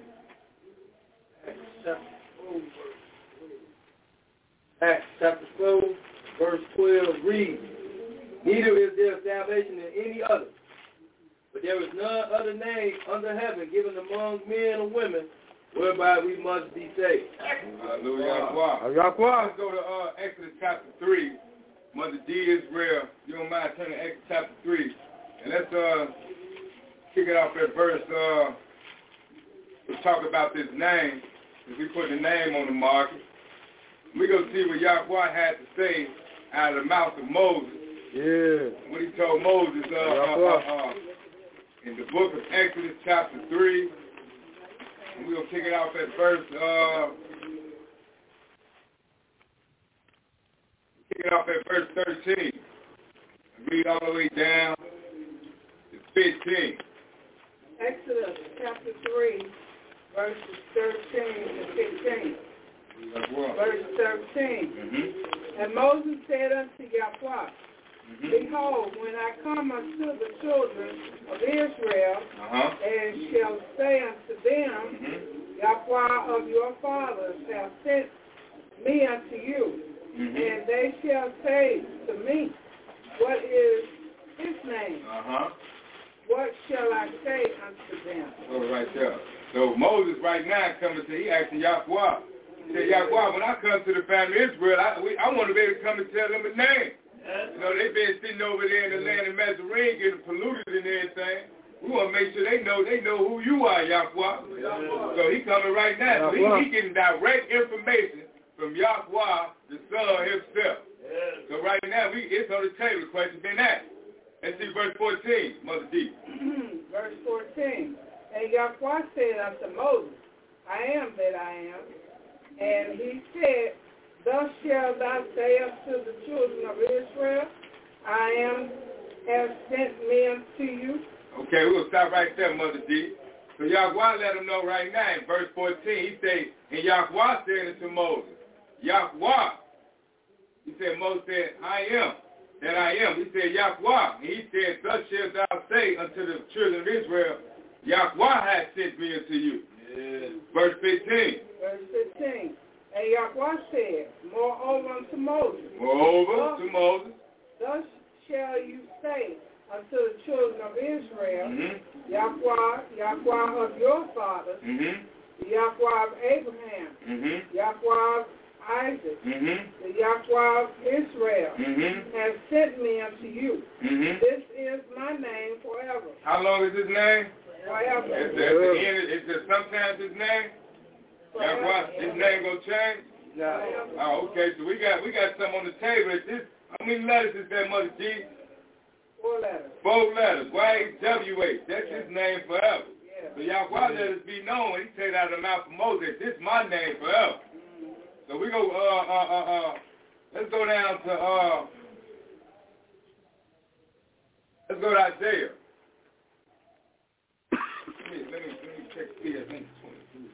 Acts chapter four, verse twelve reads, neither is there salvation in any other, but there is none other name under heaven given among men or women whereby we must be saved. Hallelujah. Yahweh. Let's go to uh, Exodus chapter three. Mother D. Israel, you don't mind turning to Exodus chapter three. And let's uh, kick it off at verse, uh, let's talk about this name. If we put the name on the market, we're going to see what Yahweh had to say out of the mouth of Moses. Yeah. What he told Moses uh, uh, uh, uh, in the book of Exodus chapter three. And we're going to kick it off at verse, uh, kick it off at verse thirteen. And read all the way down to fifteen. Exodus chapter three, verses thirteen to fifteen. That's what. verse thirteen. Mm-hmm. And Moses said unto Yahweh, Mm-hmm. Behold, when I come unto the children of Israel, Uh-huh. and shall say unto them, Mm-hmm. Yahweh of your fathers hath sent me unto you, Mm-hmm. and they shall say to me, What is his name? Uh-huh. What shall I say unto them? Oh, right there. So Moses right now coming to, he asking Yahweh. He said, Yahweh, when I come to the family of Israel, I, we, I want to be able to come and tell them a name. You know, they've been sitting over there in the land of Nazarene getting polluted and everything. We want to make sure they know they know who you are, Yahweh. So he coming right now. So he, he getting direct information from Yahweh, the Son himself. So right now, we it's on the table. The question been asked. Let's see verse fourteen, Mother D. Verse fourteen. And Yahweh said unto Moses, I am that I am. And he said, Thus shalt thou say unto the children of Israel, I am, have sent me unto you. Okay, we'll stop right there, Mother D. So Yahweh let them know right now in verse fourteen, he said, and Yahweh said unto Moses, Yahweh, he said, Moses said, I am, that I am. He said, Yahweh, and he said, Thus shalt thou say unto the children of Israel, Yahweh has sent me unto you. Yeah. Verse fifteen. Verse fifteen. And Yahweh said, Moreover unto Moses. Moreover to Moses. Thus shall you say unto the children of Israel, mm-hmm. Yahweh, Yahweh of your fathers, mm-hmm. the Yahweh of Abraham, mm-hmm. Yahweh of Isaac, mm-hmm. the Yahweh of Israel, mm-hmm. has sent me unto you. Mm-hmm. This is my name forever. How long is his name? Forever. At the, at the end, is there sometimes his name? Yahweh, his name gonna change? No. Oh, okay. So we got we got something on the table. Is this, how many letters is that, Mother G? Four letters. Four letters. Y H W H. That's yeah. his name forever. Yeah. So Yahweh let us be known. He said out of the mouth of Moses, this is my name forever. Mm-hmm. So we go, uh, uh, uh, uh, let's go down to, uh, let's go to Isaiah. let, me, let, me, let me check here. I think twenty-two.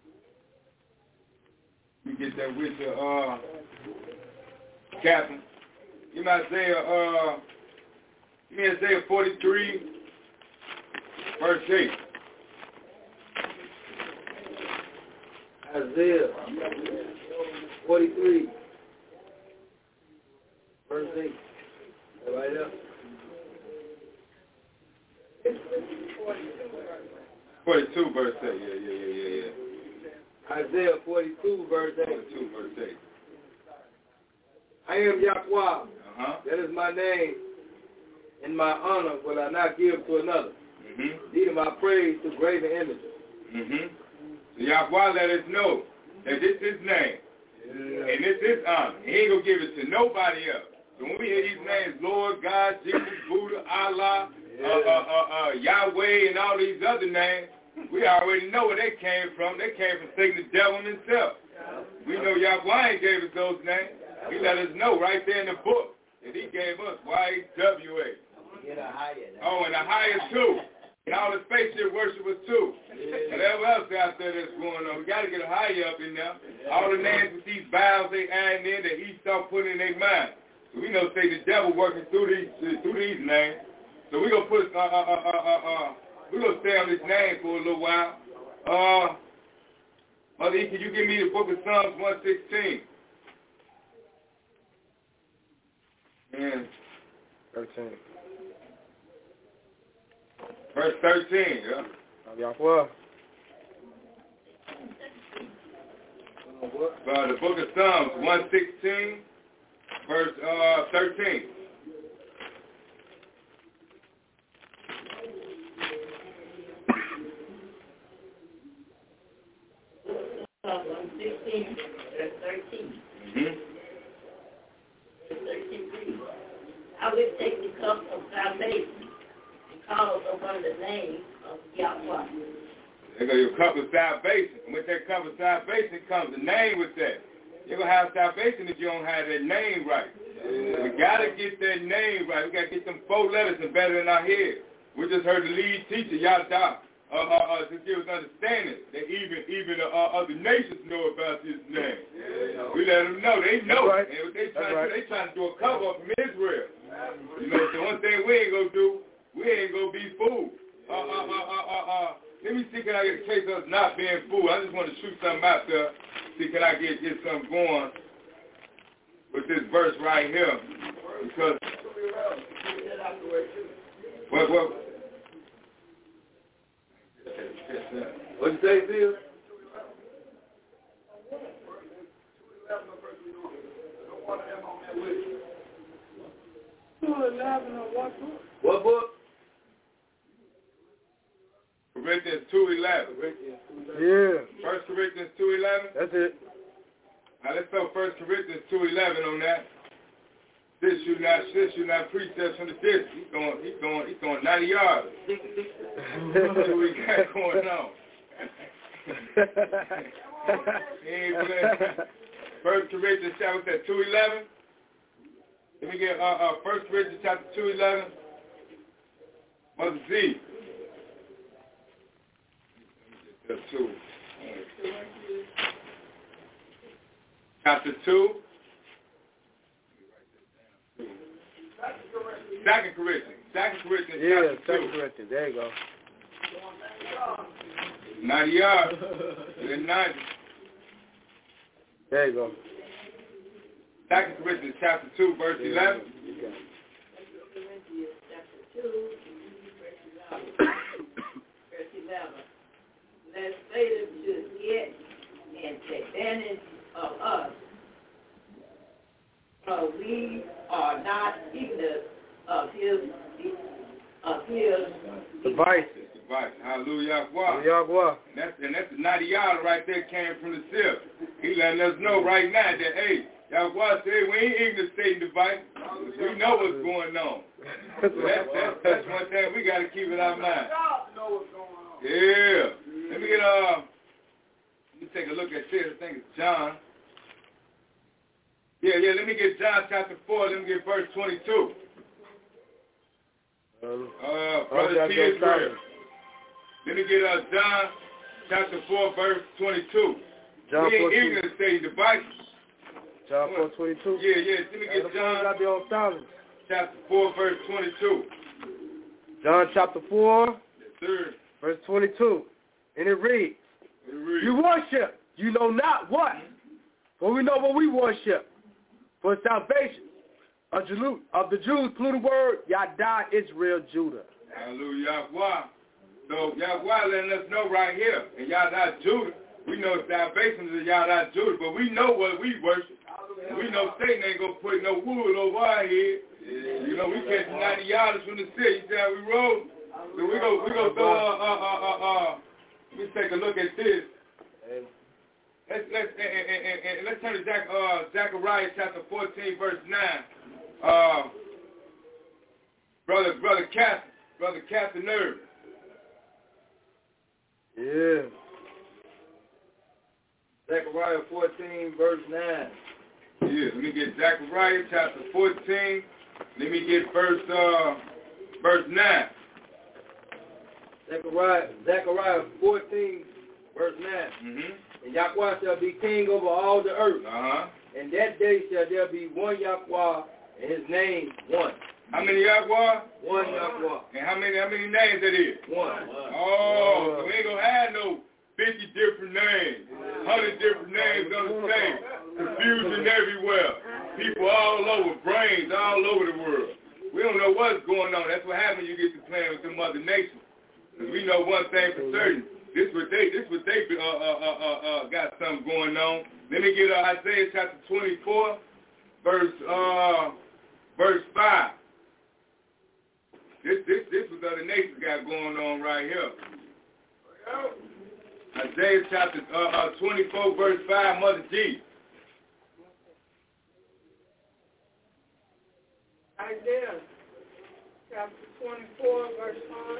We get that with the, uh, Captain. Give me Isaiah, uh, give me Isaiah forty-three, verse eight. Isaiah forty-three, verse eight. Right up. forty-two, verse eight. Yeah, yeah, yeah, yeah, yeah. Isaiah forty-two, verse eight. forty-two, verse eight. I am Yahweh. Uh-huh. That is my name. In my honor will I not give to another. Mm-hmm. Neither my praise to graven images. Mm-hmm. So Yahweh let us know that this is his name. Yeah. And this is honor. He ain't going to give it to nobody else. So when we hear these names, Lord, God, Jesus, Buddha, Allah, yeah. uh, uh, uh, uh, Yahweh, and all these other names, we already know where they came from. They came from Satan, the devil himself. Yeah. We know Yahweh ain't gave us those names. He let us know right there in the book that he gave us Y H W A. Oh, and the higher too. And all the spaceship worshipers too. Yeah. Whatever else out there that's going on. We got to get a higher up in there. Yeah. All the names with these vowels they add in that he start putting in their mind. So we know say the devil working through these through these names. So we're going to put, uh, uh, uh, uh, uh, we're going to stay on this name for a little while. Uh, Mother E, can you give me the book of Psalms one sixteen? Yeah. thirteen. Verse thirteen, yeah. Yahweh. Uh, the book of Psalms, one sixteen, verse uh, thirteen. one sixteen, verse thirteen. Mm-hmm. Verse thirteen reads, I will take the cup of salvation and call upon the name of Yahweh. There go your cup of salvation. And with that cup of salvation comes the name with that. You're going to have salvation if you don't have that name right. Yeah. We got to get that name right. We got to get them four letters and better in our head. We just heard the lead teacher, Yahweh, uh, uh, uh, to give us understanding that even even uh, other nations know about his name. Yeah. We let them know. They know. Right. And what they trying right. to do, they trying to do a cover up from Israel. You know, the one thing we ain't gonna do, we ain't gonna be fooled. Uh, uh, uh, uh, uh, uh. Let me see, can I get a case of us not being fooled? I just want to shoot something out there. See, can I get get something going with this verse right here? Because what what? What you say, Bill? two eleven or what book? What book? Corinthians two eleven. Yeah. First Corinthians two eleven. That's it. Now let's throw First Corinthians two eleven on that. This you not, this you not precepts from the distance. He's going, he's going, he's going ninety yards. That's what we got going on. He ain't playing. First Corinthians chapter two eleven. Let me get uh, uh, First Corinthians chapter two eleven. Mother Z. Two. Chapter two. Second Corinthians. Second Corinthians. Yeah, chapter Second two. Corinthians. There you go. Ninety yards. Then ninety. There you go. Second Corinthians chapter two, verse Yeah. eleven. Corinthians chapter two, verse eleven. Let Satan should get and take advantage of us, for we are not ignorant of his of his Device. Right. Hallelujah. Wow. Yahweh. And that's, and that's the ninety yard right there came from the silk. He letting us know right now that, hey, Yahweh said we ain't ignorant of Satan's device. We know what's going on. So that's, that's, that's one thing we got to keep in our mind. Yeah. Let me get, uh, let me take a look at this. I think it's John. Yeah, yeah, let me get John chapter four. Let me get verse twenty-two. Um, Uh, Brother T. Israel. Let me get uh, John chapter four, verse twenty-two. John we four, ain't ignorant of Satan's devices. John four twenty-two. Yeah, yeah. Let me get John got the old silence. chapter four, verse twenty-two. John chapter four, Yes, sir. verse twenty-two. And it reads, It reads. You worship, you know not what. For we know what we worship. For salvation of, Jew, of the Jews, plural word, Yada, Israel, Judah. Hallelujah. Yahweh. So Yahweh letting us know right here. And Yada Judah. We know salvation is Yada Judah, but we know what we worship. And we know Satan ain't going to put no wood over our head. Yeah. You know, we catch ninety yards from the city. You see how we roll? So we go, we go throw, uh, uh, uh, uh, uh, let me take a look at this. Let's, let's, and, and, and, and let's turn to Zach, uh, Zechariah chapter fourteen, verse nine. Uh, brother, brother Captain, brother Captain Nerve. Yeah. Zechariah fourteen, verse nine. Yeah, let me get Zechariah chapter fourteen. Let me get verse, uh, verse nine. Zechariah, Zechariah fourteen, verse nine. Mm-hmm. And Yahweh shall be king over all the earth. Uh-huh. And that day shall there be one Yahweh, and his name one. How many Yahweh? One Yahweh. And how many, how many names that is? One. Oh, so we ain't gonna have no fifty different names, one hundred different names on the stage. Confusion everywhere. People all over, brains all over the world. We don't know what's going on. That's what happens when you get to playing with the mother nation. Because we know one thing for certain. This what they, this what they uh, uh, uh, uh, uh, got something going on. Let me get uh, Isaiah chapter twenty-four, verse uh, verse five. This, this, this what the other nations got going on right here. Isaiah chapter uh, uh, twenty-four, verse five, Mother G. Isaiah chapter twenty-four, verse five.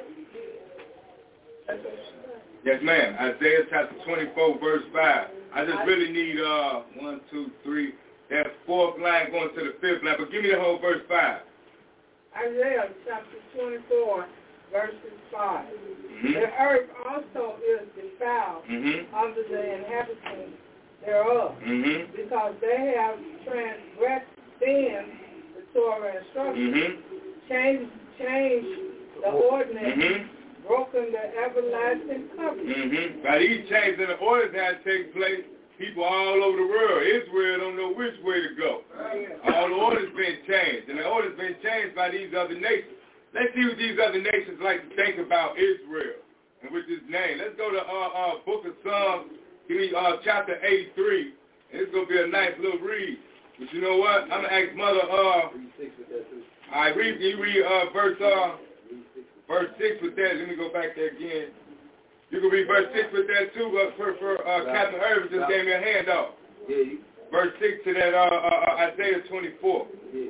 Yes, ma'am. Isaiah chapter twenty-four, verse five. I just really need uh one, two, three. That fourth line going to the fifth line, but give me the whole verse five. Isaiah chapter twenty-four, verses five. Mm-hmm. The earth also is defiled mm-hmm. under the inhabitants thereof, Mm-hmm. because they have transgressed sin, the Torah instruction, Mm-hmm. changed, changed the ordinance, Mm-hmm. broken the everlasting covenant. Mm-hmm. By these changes in the orders that take place, people all over the world, Israel don't know which way to go. All the orders been changed, and the orders been changed by these other nations. Let's see what these other nations like to think about Israel and with this name. Let's go to uh, uh, Book of Psalms, give me uh, chapter eighty-three, and it's going to be a nice little read. But you know what? I'm going to ask Mother, uh, I read, you read uh, verse, uh, verse six with that. Let me go back there again. You can read verse six with that too, but for, for uh, Captain Irvin just gave me a handout. Yeah. Verse six to that uh, uh, Isaiah twenty-four. Yeah.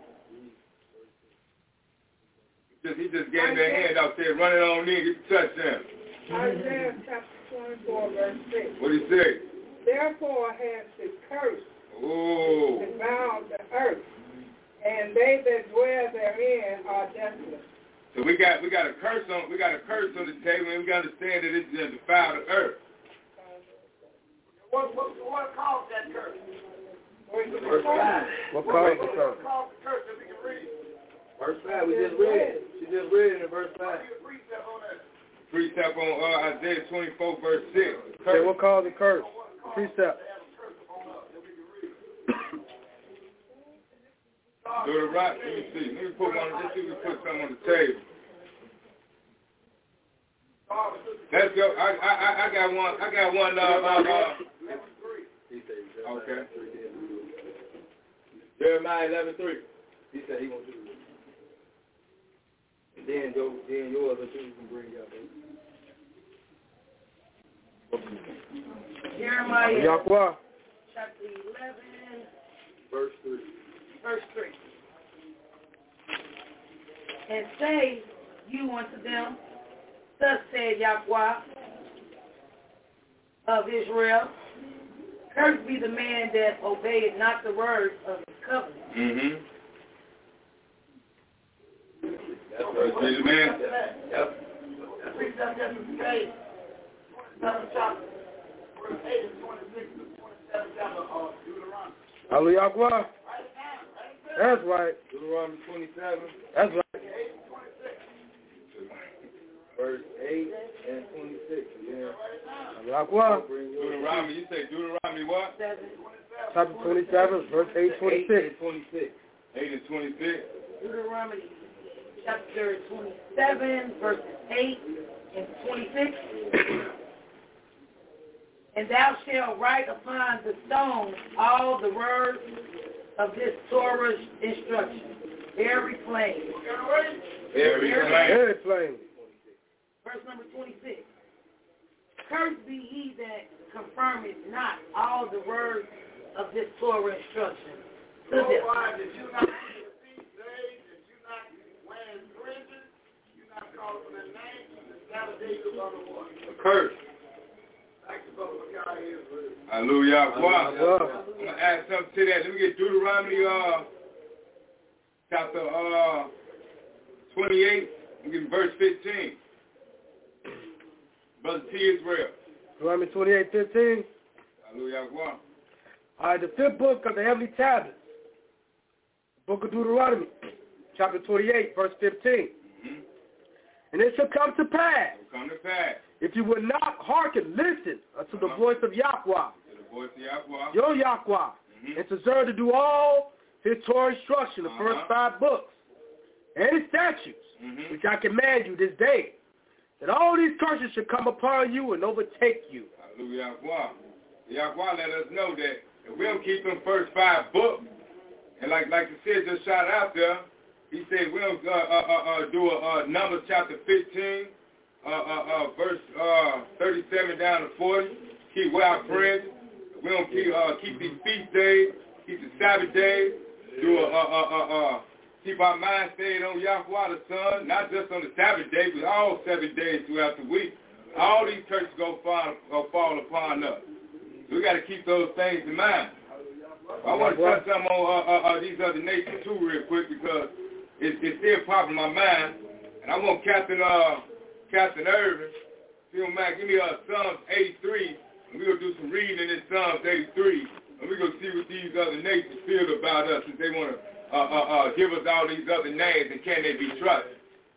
Just, he just gave me a handout, said run it on in, get the touchdown. Isaiah chapter twenty-four, verse six. What did he say? Therefore has the curse Oh. devoured the earth, and they that dwell therein are desolate. So we got we got a curse on we got a curse on the table, and we got to understand that it's going to defile the earth. What, what, what caused that curse? Verse five. What caused the What curse? caused the curse that we can read? Verse five. We just read it. She just read it in verse five. Precept on uh, Isaiah twenty-four, verse six. Say, what caused the curse? Precept. Go to right. Let me see. Let me put one. Let's see if we put something on the table. Let's go. I I I got one. I got one. Uh, uh, uh, okay. Jeremiah eleven three. He said he won't do it. And then your then yours until you can bring it up. Jeremiah Yahweh. chapter eleven, Verse three. verse three. And say you unto them, thus said Yahweh of Israel, cursed be the man that obeyed not the words of his covenant. Mm-hmm. That's right, the man. Yep. Precept that we gave. Another chapter. Verse eight and twenty-six to twenty-seven chapter of Deuteronomy. Hallelujah. Yahweh. Write it down. Write it down. That's right. Deuteronomy twenty-seven. That's right. eight and twenty-six. Verse eight and twenty-six. Yeah. Yahweh. Deuteronomy. You say Deuteronomy what? Chapter twenty-seven, verse eight, twenty-six. Eight and twenty-six. Eight and twenty-six. Deuteronomy chapter twenty-seven, verses eight and twenty-six. And thou shalt write upon the stone all the words of this Torah's instruction, very plain. Very plain. Very plain. Verse number twenty-six. Cursed be he that confirmeth not all the words of this Torah instruction. To So them. why did you not keep the feast days? Did you not wear fringes? You not call for the name? And the Sabbath days of the Lord. A curse. Thank you, Brother Mackay. Hallelujah. Wow. Yahweh. I'm going to add something to that. Let me get Deuteronomy uh, chapter uh, twenty-eight. I'm getting verse fifteen. Brother T. Israel. Deuteronomy twenty-eight, fifteen. Hallelujah. Wow. All right, the fifth book of the heavenly tablets. Book of Deuteronomy, chapter twenty-eight, verse fifteen. Mm-hmm. And it shall come to pass, It will come to pass. if you will not hearken, listen unto the voice of Yahweh, To the voice of Yahweh. your Yahweh, Mm-hmm. and to observe to do all his Torah instruction, the Uh-huh. first five books, and his statutes, Mm-hmm. which I command you this day, that all these curses should come upon you and overtake you. Hallelujah. Yahweh. Yahweh let us know that if we don't keep them first five books, and like like the said just shot out there, he said we don't uh, uh, uh, uh, do a uh, Numbers chapter fifteen, uh, uh, uh, verse uh, thirty-seven down to forty. Keep well friends. We don't keep uh, keep these feast days, keep the Sabbath days. Do a uh, uh, uh, uh, keep our mind stayed on Yahweh the Son, not just on the Sabbath day, but all seven days throughout the week. All these curses go fall, go fall upon us. So we got to keep those things in mind. I want to touch some on uh, uh, uh, these other nations too real quick because it's, it's still popping in my mind. And I want Captain uh, Captain Irvin, if you don't mind, give me uh, Psalms eighty-three, and we're going to do some reading in this Psalms eighty-three, and we're going to see what these other nations feel about us, if they want to uh, uh, uh, give us all these other names, and can they be trusted?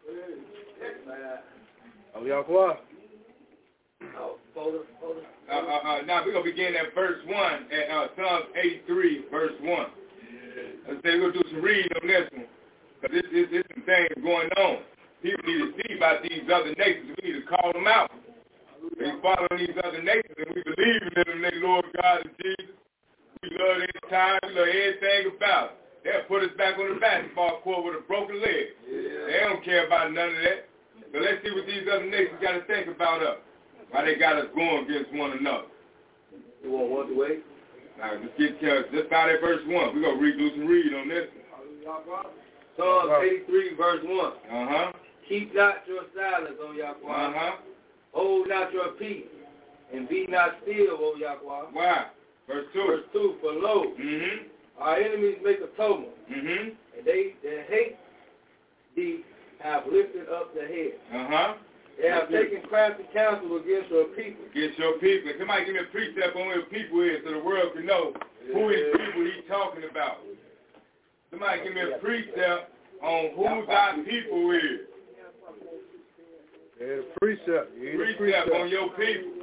Oh, y'all go Oh, hold it, hold it. Uh, uh, uh, now we're going to begin at verse one, at uh, Psalms eighty-three, verse one. I say we're going to do some reading on this one, because there's, there's, there's some things going on. People need to see about these other nations. We need to call them out. They follow these other nations, and we believe in them, they Lord God and Jesus. We love their time, we love everything about it. They'll put us back on the basketball court with a broken leg. Yeah. They don't care about none of that. So let's see what these other nations got to think about us. Why they got us going against one another. You want one to wait? Now, just get uh, just start at verse one. We're going to read, do some read on this. Psalm eighty-three, verse one. Uh-huh. Keep not your silence, O Yahweh. Uh-huh. Hold not your peace, and be not still, O Yahweh. Why? Verse two. Verse two, for lo, mm-hmm. our enemies make a tumult, mm-hmm. and they that hate thee have lifted up their head. Uh-huh. They have taken crafty counsel against your people. Against your people. Somebody give me a precept on who people is so the world can know who is people he's talking about. Somebody give me a precept on who our people is. Yeah, the precept. You precept, precept on your people.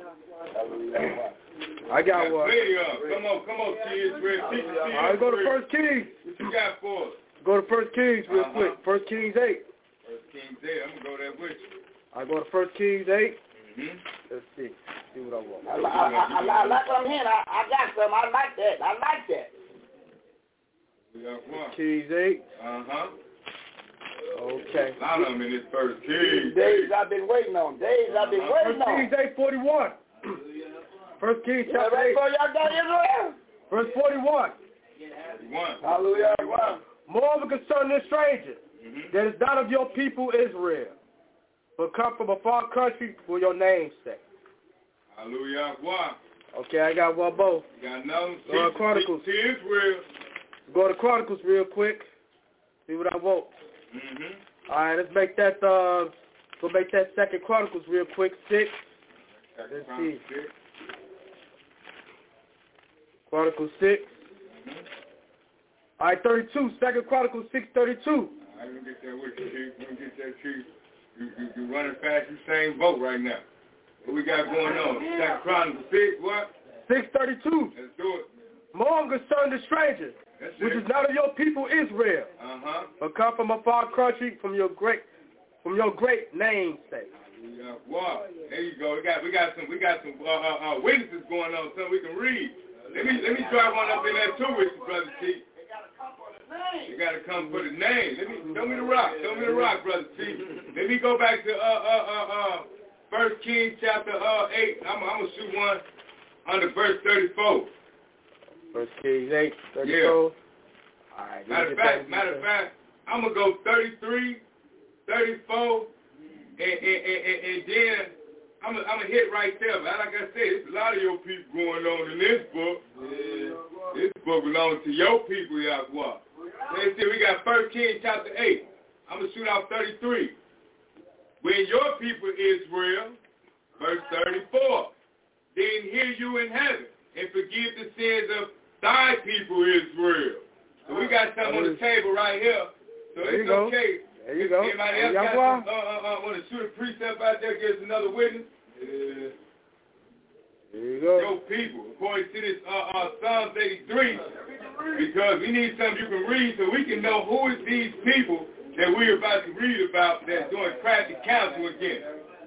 I got one. Come on, come on, kids. All right, go to First Kings. What you got for us? Go to First Kings real uh-huh. quick. First Kings eight. First Kings eight. I'm gonna go there with you. I go to First Kings eight. Mm-hmm. Let's see. See what I want. I, I, I, I, I like what I'm hearing. I, I got some. I like that. I like that. We got one. Kings eight. Uh huh. Okay. A lot of them in this First Kings. Days I've been waiting on. Days I've been waiting First on. Kings eight forty-one. First Kings chapter yeah, eight. Y'all got Israel? Verse forty-one. One. Hallelujah. One. Moreover concerning the stranger, mm-hmm. that is not of your people Israel, but come from a far country for your name's sake. Hallelujah. One. Okay, I got one more. You got another. Go to Chronicles. To Israel. Go to Chronicles real quick. See what I want. Mm-hmm. All right, let's make that. Uh, go make that Second Chronicles real quick. Six. Second let's see. Six. Chronicles six. Mm-hmm. All right, thirty-two. Second Chronicles six thirty-two. I don't get that with you, Chief. You don't get that, Chief. You, you, you running fast. You same boat right now. What we got going on? Second Chronicles six. What? six thirty-two. Let's do it. Moreover concerning the stranger, That's which it. is not of your people Israel, uh-huh. but come from a far country from your great, from your great namesake. Yeah, wow. There you go. We got, we got some, we got some uh, uh, uh, witnesses going on, so we can read. Let me, let me try one up in there too with you, Brother T. You got to come for the name. Let me, show me the rock. Show me the rock, Brother T. Let me go back to uh uh uh uh First Kings chapter uh eight. I'm, I'm gonna shoot one under verse thirty-four. First Kings eight thirty-four. Yeah. All right. Matter of fact, matter of fact, I'm gonna go thirty-three, thirty-four, and and and, and, and then I'm gonna I'm gonna hit right there. But like I said, there's a lot of your people going on in this book. Yeah. This book belongs to your people, Yahweh. Let's see, we got First Kings chapter eight. I'm going to shoot out thirty-three. When your people Israel, verse thirty-four, then hear you in heaven and forgive the sins of thy people Israel. So we got something on the table right here. So there it's you okay. There you go. Anybody else got some, uh, uh, uh, want to shoot a precept out there, get another witness? Yeah. There you go. Your people, according to this uh, uh, Psalms eighty-three, because we need something you can read so we can know who is these people that we're about to read about that's doing crafty counsel against.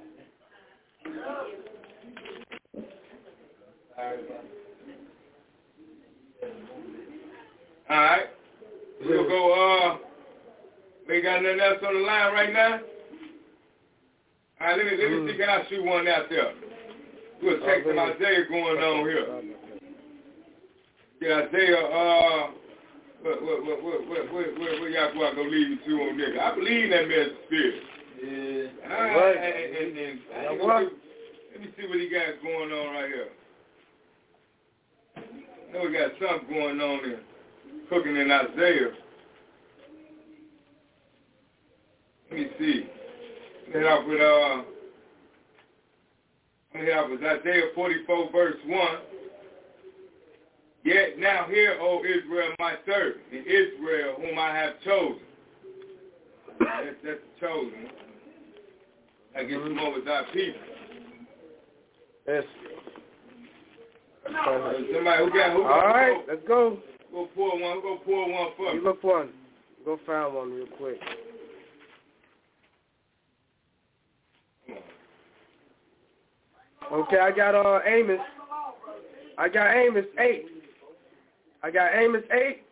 All right. We'll go, uh, we got nothing else on the line right now? All right, let me, let me see, can I shoot one out there? We'll take some Isaiah going on here. Yeah, Isaiah, uh, what, what, what, what, what, what, what, what y'all going to leave you to on there? I believe that man's spirit. Yeah. All right. And, and, and, and, let, me, let me see what he got going on right here. I know we got something going on there, cooking in Isaiah. Let me see. Let off with, uh, I'm here with Isaiah forty-four, verse one. Yet now hear, O Israel, my servant, and Israel, whom I have chosen. That's, that's chosen. I get some more with thy people. Yes. Somebody who got who got All right, go, let's go. Go pour one. Go pour one for me. You look for one. Go find one real quick. Okay, I got uh Amos. I got Amos eight. I got Amos eight.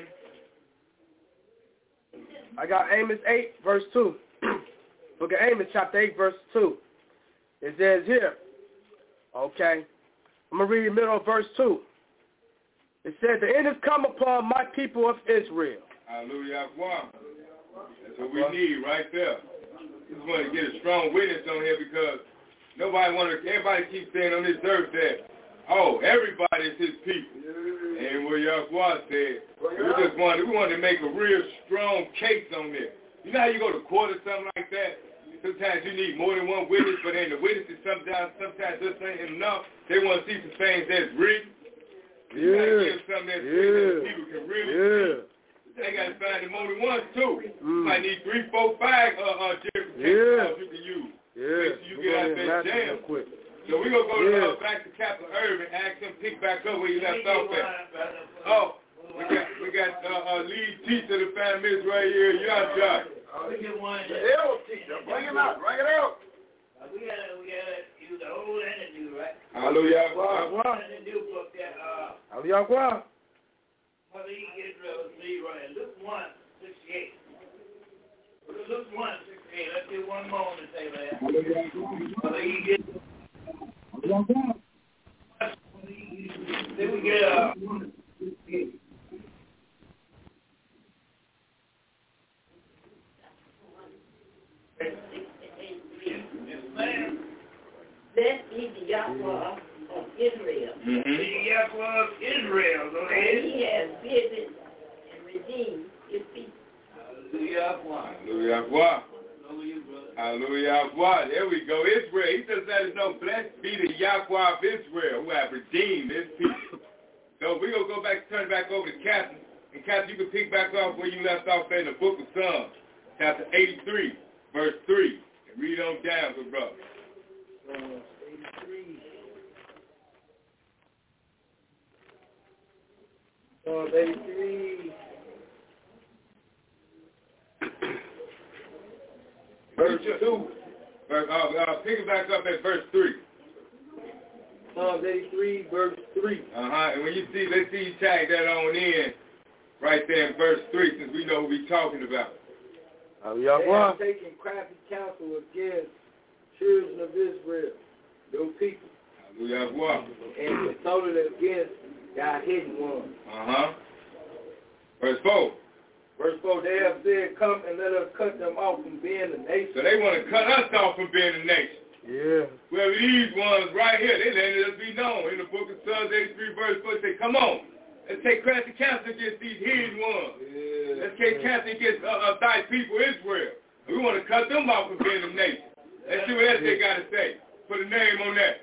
I got Amos eight, verse two. Look at Amos chapter eight, verse two. It says here, okay, I'm going to read the middle of verse two. It says, the end has come upon my people of Israel. Hallelujah. That's what we need right there. Just want to get a strong witness on here because nobody want to, everybody keeps saying on this earth that, oh, everybody is his people. And what Yahweh said, we just wanted, we wanted to make a real strong case on this. You know how you go to court or something like that? Sometimes you need more than one witness, but then the witnesses sometimes sometimes just ain't enough. They want to see some things that's written. You Yeah. gotta give something that's Yeah. written that people can really Yeah. see. They got to find the more than one, too. Mm. You might need three, four, five uh, uh, different Yeah. you can use. Yeah. Make sure you get out that jam. Quick. So we're going to go Yeah. to, uh, back to Captain Irvin, ask him pick back up where you left off at. Oh, we got we got uh, uh, lead teacher of the family right here, Yahweh. We get one. The elder teacher, bring him out, bring it out. We gotta, we gotta use the old and the new, right? Hallelujah. And the new book that, uh, Hallelujah. Mother E. Israel, see, right, Luke one, sixty-eight. Luke one, sixty-eight. Let's do one more to say that. Mother E. Then we get, uh, Blessed be the Yahweh of Israel. Mm-hmm. the Yahweh of Israel, go And ahead. he has visited and redeemed his people. Hallelujah. Hallelujah. Hallelujah, brother. Hallelujah. There we go. Israel. He just let us know, blessed be the Yahweh of Israel who have redeemed his people. So we're going to go back, turn back over to Captain. And Captain, you can pick back off where you left off in the book of Psalms, chapter eighty-three, verse three. And read on down, good brother. Psalms eighty-three. Psalms eighty-three. Verse two. Verse, uh, uh, pick it back up at verse three. Psalms eighty-three, verse three. Uh-huh. And when you see, let's see you tag that on in right there in verse three, since we know what we're talking about. They have taken crafty counsel against children of Israel, your people, Hallelujah. and consulted against thy hidden ones. Uh-huh. Verse four. Verse four, they have said, come and let us cut them off from being a nation. So they want to cut us off from being a nation. Yeah. Well, these ones right here, they letting us be known. In the book of Psalms eighty-three, verse four, they say, come on. Let's take crafty counsel against these hidden ones. Yeah. Let's take counsel against uh, uh, thy people Israel. We want to cut them off from being a nation. Let's see what else they got to say. Put a name on that.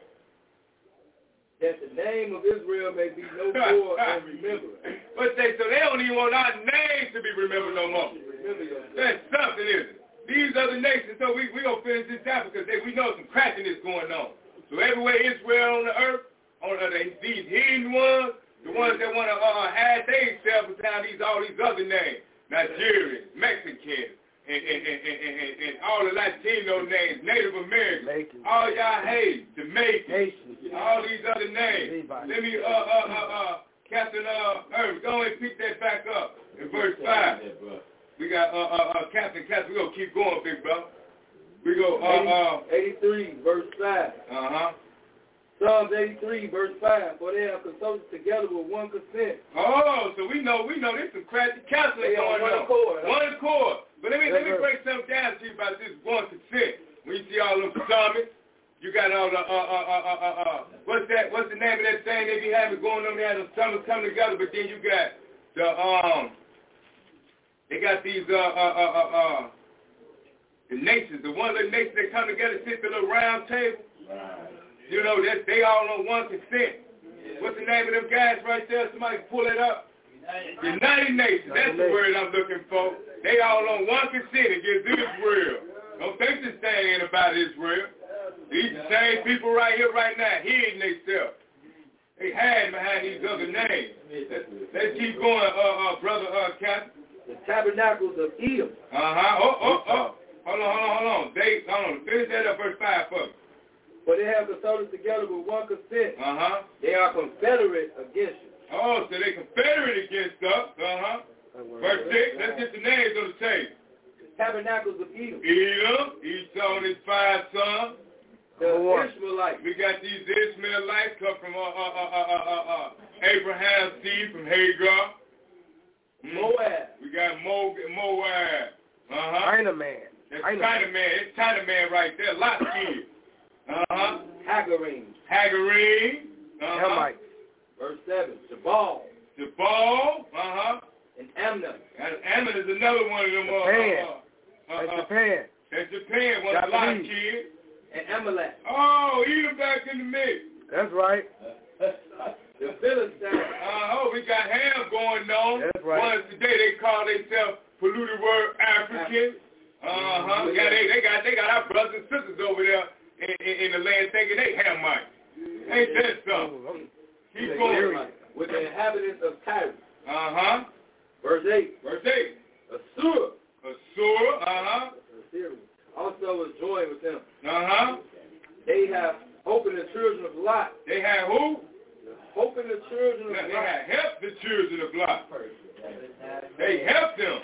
That the name of Israel may be no more and remembered. But they, so they don't even want our names to be remembered no more. That's something, isn't it? These other nations, so we we going to finish this out because they, we know some crackiness going on. So everywhere Israel on the earth, on the, these hidden ones, the ones that want to uh, hide themselves behind these all these other names, Nigerians, Mexicans, and, and, and, and, and, and all the Latino names, Native Americans, all y'all hate, Jamaicans, all these other names. Let me, uh, uh, uh, uh, Captain uh, Irvin, go ahead and pick that back up in verse five. We got uh, uh, uh, Captain, Captain, we're going to keep going, big bro. We go, uh, uh, eighty-three, verse five. Uh-huh. Psalms eighty-three, verse five, for they have consulted together with one consent. Oh, so we know, we know there's some crafty counseling They going on one on. accord. Huh? One accord. But let me, Yes, let me sir. break something down to you about this one consent. When you see all them summits, you got all the, uh, uh, uh, uh, uh, uh, what's that, what's the name of that thing they be having going on there? The summits coming together, but then you got the, um, they got these, uh, uh, uh, uh, uh, the nations, the one little nation that come together, sit at a little round table. Right. You know, that they all on one consent. What's the name of them guys right there? Somebody pull it up. United Nations. That's the word I'm looking for. They all on one consent against Israel. Don't think this thing ain't about Israel. These same people right here, right now, hiding themselves. They hiding behind these other names. Let's, let's keep going, uh, uh, brother, uh, Captain. The tabernacles of Edom. Uh-huh. Oh, oh, oh. Hold on, hold on, hold on. They, hold on. Finish that up, verse five for me. For they have consulted together with one consent. Uh-huh. They are confederate against you. Oh, so they confederate against us. Uh-huh. Verse six, let's get the names on the table. The tabernacles of Edom. Edom, Esau and his five sons. The Ishmaelites. We got these Ishmaelites come from uh, uh, uh, uh, uh, uh, Abraham's seed from Hagar. Mm. Moab. We got Mo- Moab. Uh-huh. China man. That's China man. It's China man right there. Lot kid. Uh-huh. Hagarine. Hagarine. Uh-huh. Hamites. Verse seven. Jabal. Jabal. Uh-huh. And Ammon. And Ammon is another one of them. Japan. Uh, uh, uh, That's Japan. That's Japan. One of the Lot kids. And Amalek. Oh, Edom back in the mix. That's right. The Philistines. Uh, oh, we got Ham going on. That's right. Once today they call themselves polluted word African. Uh-huh. Yeah, they, they got they got our brothers and sisters over there in, in, in the land thinking they Hamites. Ain't that something? Keep going. With the inhabitants of Tyre. Uh-huh. Verse eight. Verse eight. Assur. Assur. Uh-huh. Assyria. Also was joined with them. Uh-huh. They have opened the children of Lot. They have who? Opened the children of They Lot. have helped the children of Lot. They helped them.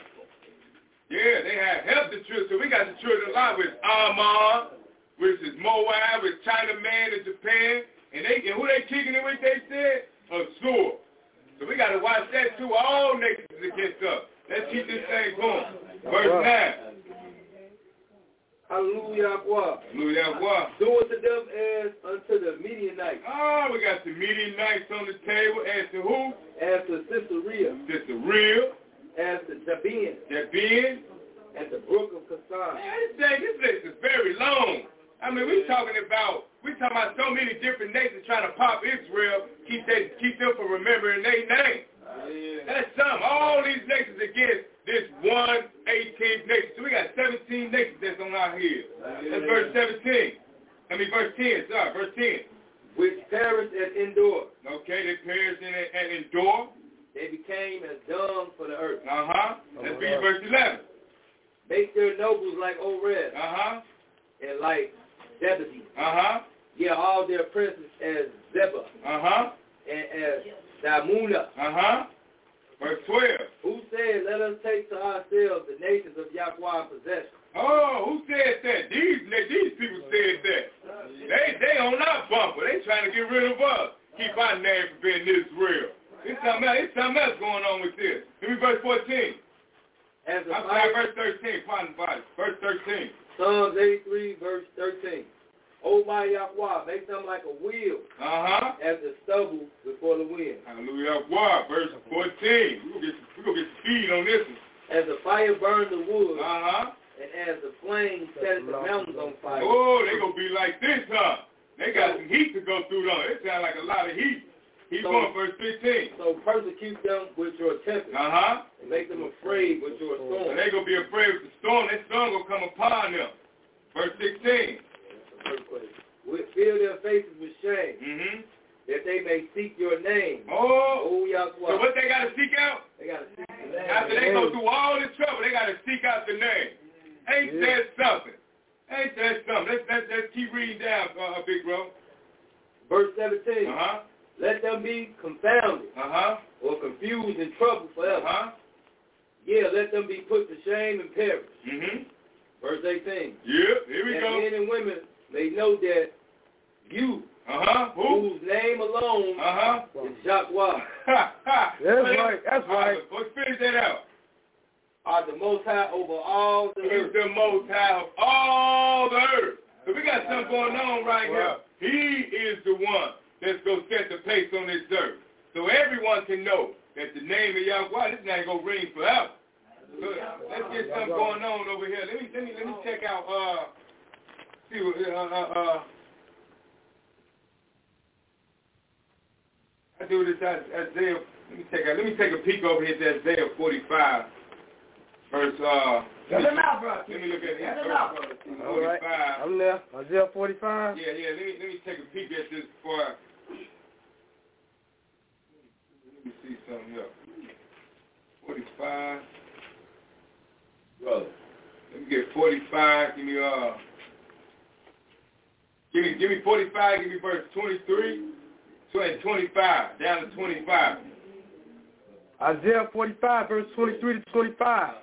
Yeah, they have helped the children. So we got the children of Lot with Ammon, which is Moab, with China man in Japan. And they and who they kicking it with, they said? Assur. So we got to watch that too. All nations against us. Let's keep this thing going. Verse nine. Hallelujah. Hallelujah. Do unto them as unto the Midianites. Oh, we got the Midianites on the table. As to who? As to Sisera. Sisera. As to Jabin. Jabin. At the brook of Kassan. Man, this thing, this list is very long. I mean, we're talking about, we're talking about so many different nations trying to pop Israel, keep they, keep them from remembering their name. Yeah. That's something. All these nations against this one eighteenth nation. So we got seventeen nations that's on our head. That's verse seventeen. I mean, verse ten. Sorry, verse ten. Which perished at Endor. Okay, they perished in, at Endor. They became as dung for the earth. Uh-huh. Let's read verse eleven. Make their nobles like Oreb. Uh-huh. And like Zebedee. Uh-huh. Yeah, all their princes as Zebah. Uh-huh. And as Damuna. Uh-huh. Verse twelve. Who said, let us take to ourselves the nations of Yahweh possession? Oh, who said that? These these people said that. They they on our bumper. They trying to get rid of us. Keep our name from being Israel. It's something else, it's something else going on with this. Give me verse fourteen. As I'm sorry, verse thirteen. Pardon, pardon. Verse thirteen. Psalms eighty-three, verse thirteen. O my Yahweh, make them like a wheel, uh-huh. as the stubble before the wind. Hallelujah. Wow. Verse fourteen. We're going to get speed on this one. As the fire burns the wood, uh-huh. and as the flame sets the mountains on fire. Oh, they going to be like this, huh? They got some heat to go through, though. It sounds like a lot of heat. Keep so, going, verse fifteen. So persecute them with your tempest, uh-huh. and make them afraid with your storm. And they going to be afraid with the storm. That storm going to come upon them. Verse sixteen. Fill their faces with shame, mm-hmm. that they may seek your name. Oh, oh Yahweh. So what they got to seek out? They got to seek the name. After they go through all this trouble, they got to seek out the name. Ain't yeah. that something? Ain't that something? Let's, let's, let's keep reading down, uh, big bro. Verse seventeen. Uh-huh. Let them be confounded, uh-huh. or confused and troubled forever. Uh-huh. Yeah, let them be put to shame and perish. Mm-hmm. Verse eighteen. Yeah, here we and go. Men and women may know that you, uh-huh. Who? whose name alone uh-huh. is Yahweh. That's right. That's right. Let's finish that out. Are the Most High over all the He's earth. the Most High of all the earth. So we got something going on right wow. here. He is the one that's going to set the pace on this earth. So everyone can know that the name of Yahweh, this ain't going to ring forever. So let's get something going on over here. Let me let me let me check out. Uh, see what uh uh. uh I do this at Isaiah. Let me take a let me take a peek over here to Isaiah forty-five, verse. Uh, Let him out, bro. Let me look at this Let him verse. out. forty-five. All right. I'm there. Isaiah forty-five. Yeah, yeah. Let me let me take a peek at this before. I, let me see something here. forty-five. Brother. Let me get forty-five. Give me uh. Give me give me forty-five. Give me verse twenty-three. twenty-five, down to twenty-five. Isaiah forty-five, verse twenty-three to twenty-five.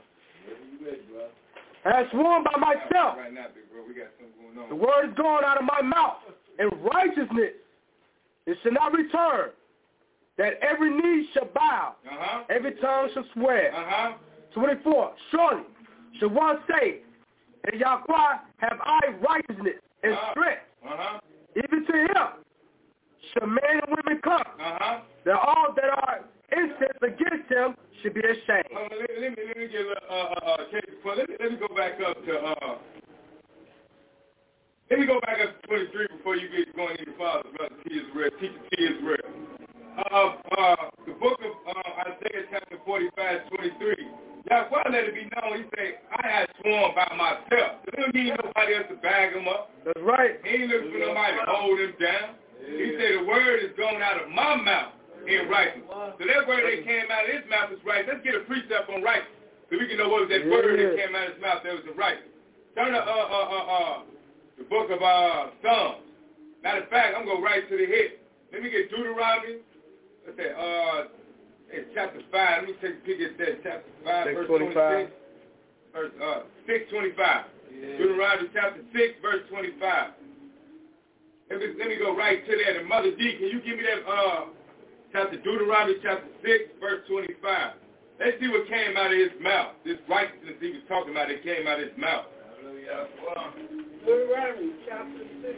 As sworn by myself, right now, big bro, we got something going on. The word is going out of my mouth in righteousness. It shall not return. That every knee shall bow, uh-huh. every tongue shall swear. Uh-huh. twenty-four, surely shall one say, and Yahweh have I righteousness and uh-huh. strength. Uh-huh. Even to him shall men and women come, uh-huh. that all that are incensed against him should be ashamed. Uh, let, let, me, let me get a uh, uh, uh, let, me, let me go back up to, uh, let me go back up to twenty-three before you get going into Father, Brother T. Israel, Teacher T. Israel. Uh, uh, the book of uh, Isaiah chapter forty-five, twenty-three, Yahweh let it be known, he said, I had sworn by myself. There don't need nobody else to bag him up. That's right. He ain't looking for nobody to hold him down. He said the word is going out of my mouth in righteousness. So that word that came out of his mouth is right. Let's get a precept on righteousness so we can know what was that yeah. word that came out of his mouth that was in righteousness. Turn to uh, uh, uh, uh, the book of uh, Psalms. Matter of fact, I'm going to right to the head. Let me get Deuteronomy. Let's say, uh, it's chapter five. Let me take a peek at that. Chapter five, verse twenty-six. Verse uh, six twenty-five. Yeah. Deuteronomy chapter six, verse twenty-five. Let me, let me go right to that. And Mother D, can you give me that uh, chapter Deuteronomy chapter six, verse twenty-five? Let's see what came out of his mouth. This righteousness he was talking about, it came out of his mouth. Hallelujah. Wow. Deuteronomy chapter six,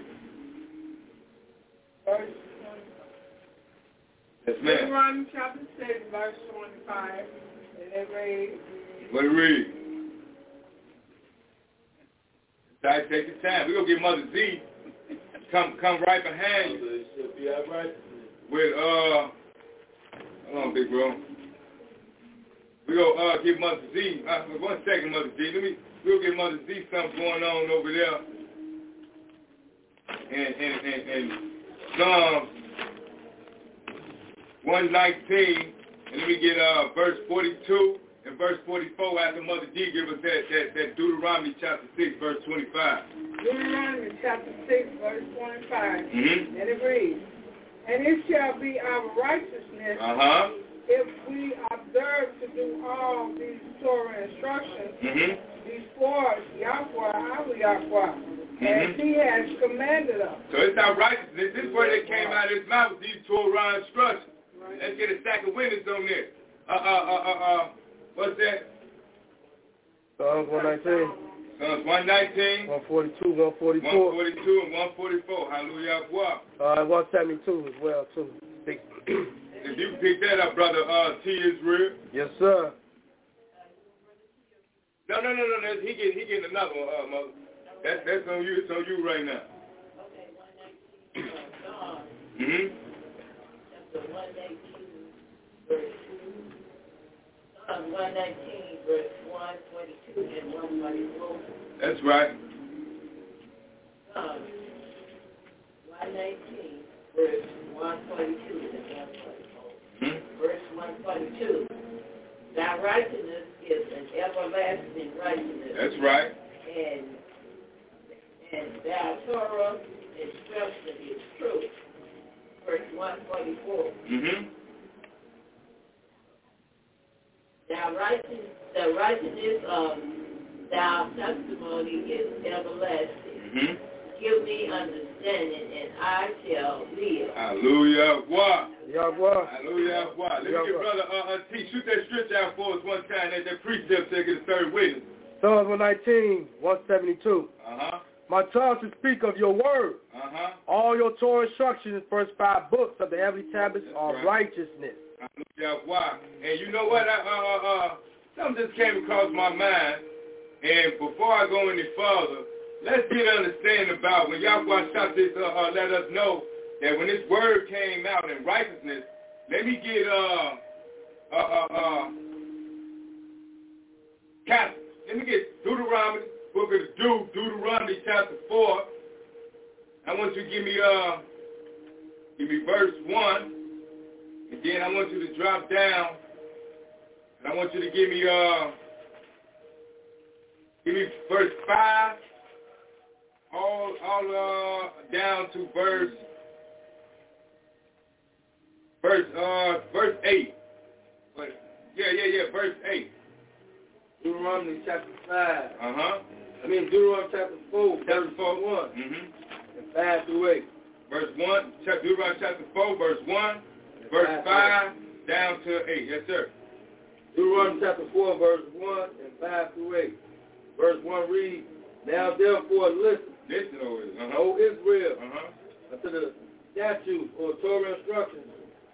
verse Yes, ma'am. Deuteronomy chapter six, verse twenty-five. And it reads. What it read? Time, take your time. We're going to get Mother Z. Come come right behind you. With, uh, hold on, big bro. We're going to uh, give Mother Z, uh, one second, Mother Z. Let me, we'll give Mother Z something going on over there. And, and, and, and Psalms one nineteen, and let me get uh, verse forty-two and verse forty-four after Mother D give us that, that, that Deuteronomy chapter six, verse twenty-five. Deuteronomy chapter six, verse twenty-five. Mm-hmm. And it reads, and it shall be our righteousness uh-huh. if we observe to do all these Torah instructions mm-hmm. before Yahweh, our Yahweh, mm-hmm. as he has commanded us. So it's our righteousness. This word that came out of his mouth, these Torah instructions. Right. Let's get a stack of witnesses on there. Uh, uh, uh, uh, uh, what's that? Psalms one nineteen. Psalms one nineteen. one forty-two, one forty-four. one forty-two and one forty-four. Hallelujah. Uh, one seventy-two as well, too. If you can pick that up, brother, uh, T. Israel. Yes, sir. No, no, no, no. That's, he get he getting another one, uh, mother. That's that's on you. It's on you right now. Mm-hmm. one nineteen, verse Psalm one nineteen, verse one forty-two and one forty-four. That's right. Psalm one nineteen, verse one forty-two and one forty-four. Mm-hmm. Verse one forty-two. Thy righteousness is an everlasting righteousness. That's right. And and thy Torah instruction is true. Verse one forty-four. Mm-hmm. Thy righteousness, the righteousness of thy testimony is everlasting. Mm-hmm. Give me understanding, and I shall live. Hallelujah. What? Yahweh. Hallelujah. What? Let me get brother uh, uh, T. Shoot that stretch out for us one time. That, that precept to get a third witness. Psalms one nineteen, one seventy-two. Uh-huh. My tongue to speak of your word. Uh-huh. All your Torah instructions, first five books of the heavenly tablets That's are right. righteousness. Hallelujah. Why? And you know what? I, uh, uh, uh, something just came across my mind. And before I go any further, let's get an understanding about when Yahweh shot this, uh, uh, let us know that when this word came out in righteousness, let me get, uh, uh, uh, uh, Cap, let me get Deuteronomy, book of Deut, Deuteronomy chapter four. I want you to give me, uh, give me verse one, and then I want you to drop down, and I want you to give me, uh, give me verse five, all, all, uh, down to verse, verse, uh, verse eight. But, yeah, yeah, yeah, verse eight. Deuteronomy chapter five. Uh-huh. I mean, Deuteronomy chapter four, Chapter verse four. one. Mm-hmm. And five through eight. Verse one, chapter, Deuteronomy chapter four, verse one, verse five, down to eight. Yes, sir. Deuteronomy chapter four, verse one, and five through eight. Verse one reads, Now therefore listen, Listen, O Israel. Uh-huh. O Israel, Uh-huh. unto the statutes or Torah instructions,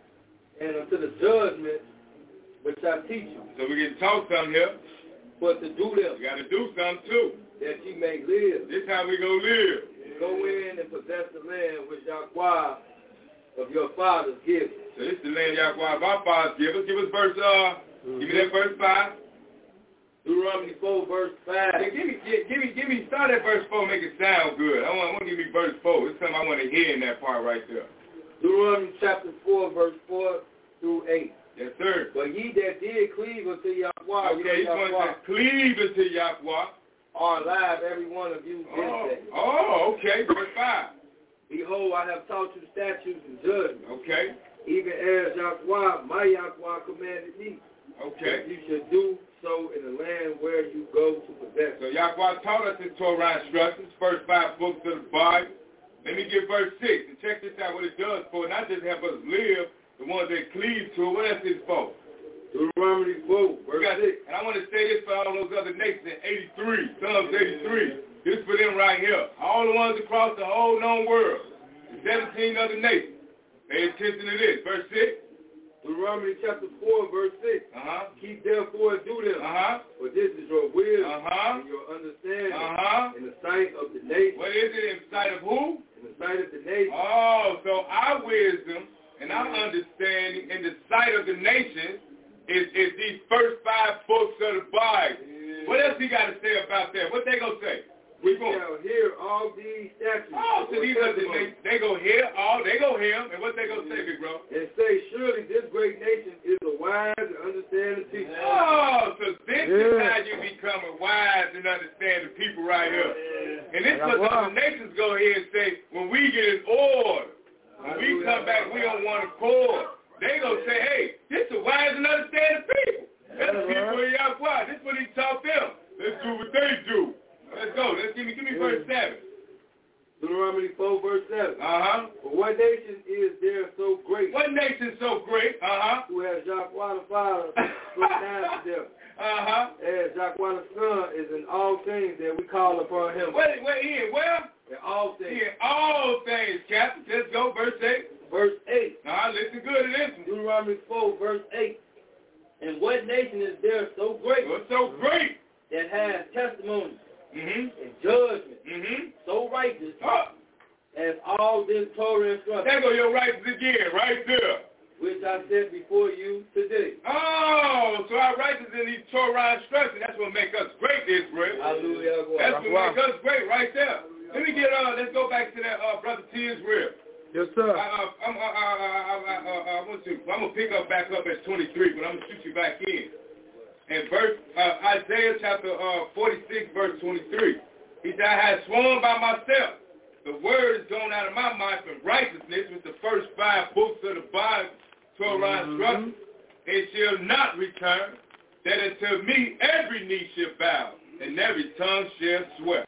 and unto the judgments which I teach you. So we can talk something here. But to do them, You got to do something, too. that ye may live. This is how we going to live. Go in and possess the land which Yahweh of your fathers give. So this is the land Yahweh of our fathers give us. Give us verse, uh, mm-hmm. give me that verse five. Deuteronomy four, verse five. Yeah, give me, give, give me, give me, start at verse four, make it sound good. I want, I want to give me verse four. It's something I want to hear in that part right there. Deuteronomy chapter four, verse four through eight. Yes, sir. But ye that did cleave unto Yahweh, okay, you want to cleave unto Yahweh, are alive, every one of you this oh, day. Oh, okay, verse five. Behold, I have taught you statutes and judgments. Okay. Even as Yahweh, my Yahweh commanded me. Okay. You should do so in the land where you go to possess. So Yahweh taught us his Torah instructions, first five books of the Bible. Let me get verse six and check this out, what it does for, not just help us live, the ones that cleave to it. What else is it for? Deuteronomy four, verse six. And I want to say this for all those other nations in eighty-three, Psalms eighty-three. This for them right here. All the ones across the whole known world. The seventeen other nations. Pay attention to this. Verse six. Deuteronomy chapter four, verse six. Uh-huh. Keep therefore and do them. Uh-huh. For this is your will uh-huh. and your understanding uh-huh. in the sight of the nation. What is it in sight of who? In the sight of the nation. Oh, so our wisdom and our understanding in the sight of the nation is, is these first five books of the Bible. Yeah. What else he got to say about that? What they going to say? We shall hear all these statutes. Oh, so these are the, they, they go hear all, they go hear them, and what they going to say, big bro? And say, surely this great nation is a wise and understanding people. Oh, so this yeah. is how you become a wise and understanding people right here. Yeah. And this is what other nations go here and say, when we get in order, when we come back, we don't want to accord. They going to say, hey, this is wise and understanding people. That's the people of Yahweh. This is what he taught them. Let's do what they do. Let's go. Let's give me, give me verse seven. Deuteronomy four, verse seven. Uh-huh. For what nation is there so great? What nation so great? Uh-huh. Who has Yahweh the Father so nigh to them? Uh-huh. As Yahweh the Son is in all things that we call upon him. Wait, wait, in where? In all things. In all things, Captain. Let's go, verse eight. Verse eight. Now, listen good to this. Deuteronomy four, verse eight. And what nation is there so great? What's so great? That has testimony mm-hmm. and judgment mm-hmm. so righteous oh. as all this Torah instructions. There go your righteous again, right there. Which I set before you today. Oh, so our righteousness in these Torah instructions, that's what make us great, Israel. Hallelujah. That's what make us great right there. Let me get, uh, let's go back to that, uh, Brother T. Israel. Yes, sir. I, uh, I'm, uh, uh, uh, uh, I want to, I'm going to pick up back up at twenty-three, but I'm going to shoot you back in. And verse, uh, Isaiah chapter uh, forty-six, verse twenty-three. He said, I have sworn by myself. The word is gone out of my mouth in righteousness with the first five books of the Bible, Torah mm-hmm. instructions. It shall not return, that unto me every knee shall bow, and every tongue shall swear.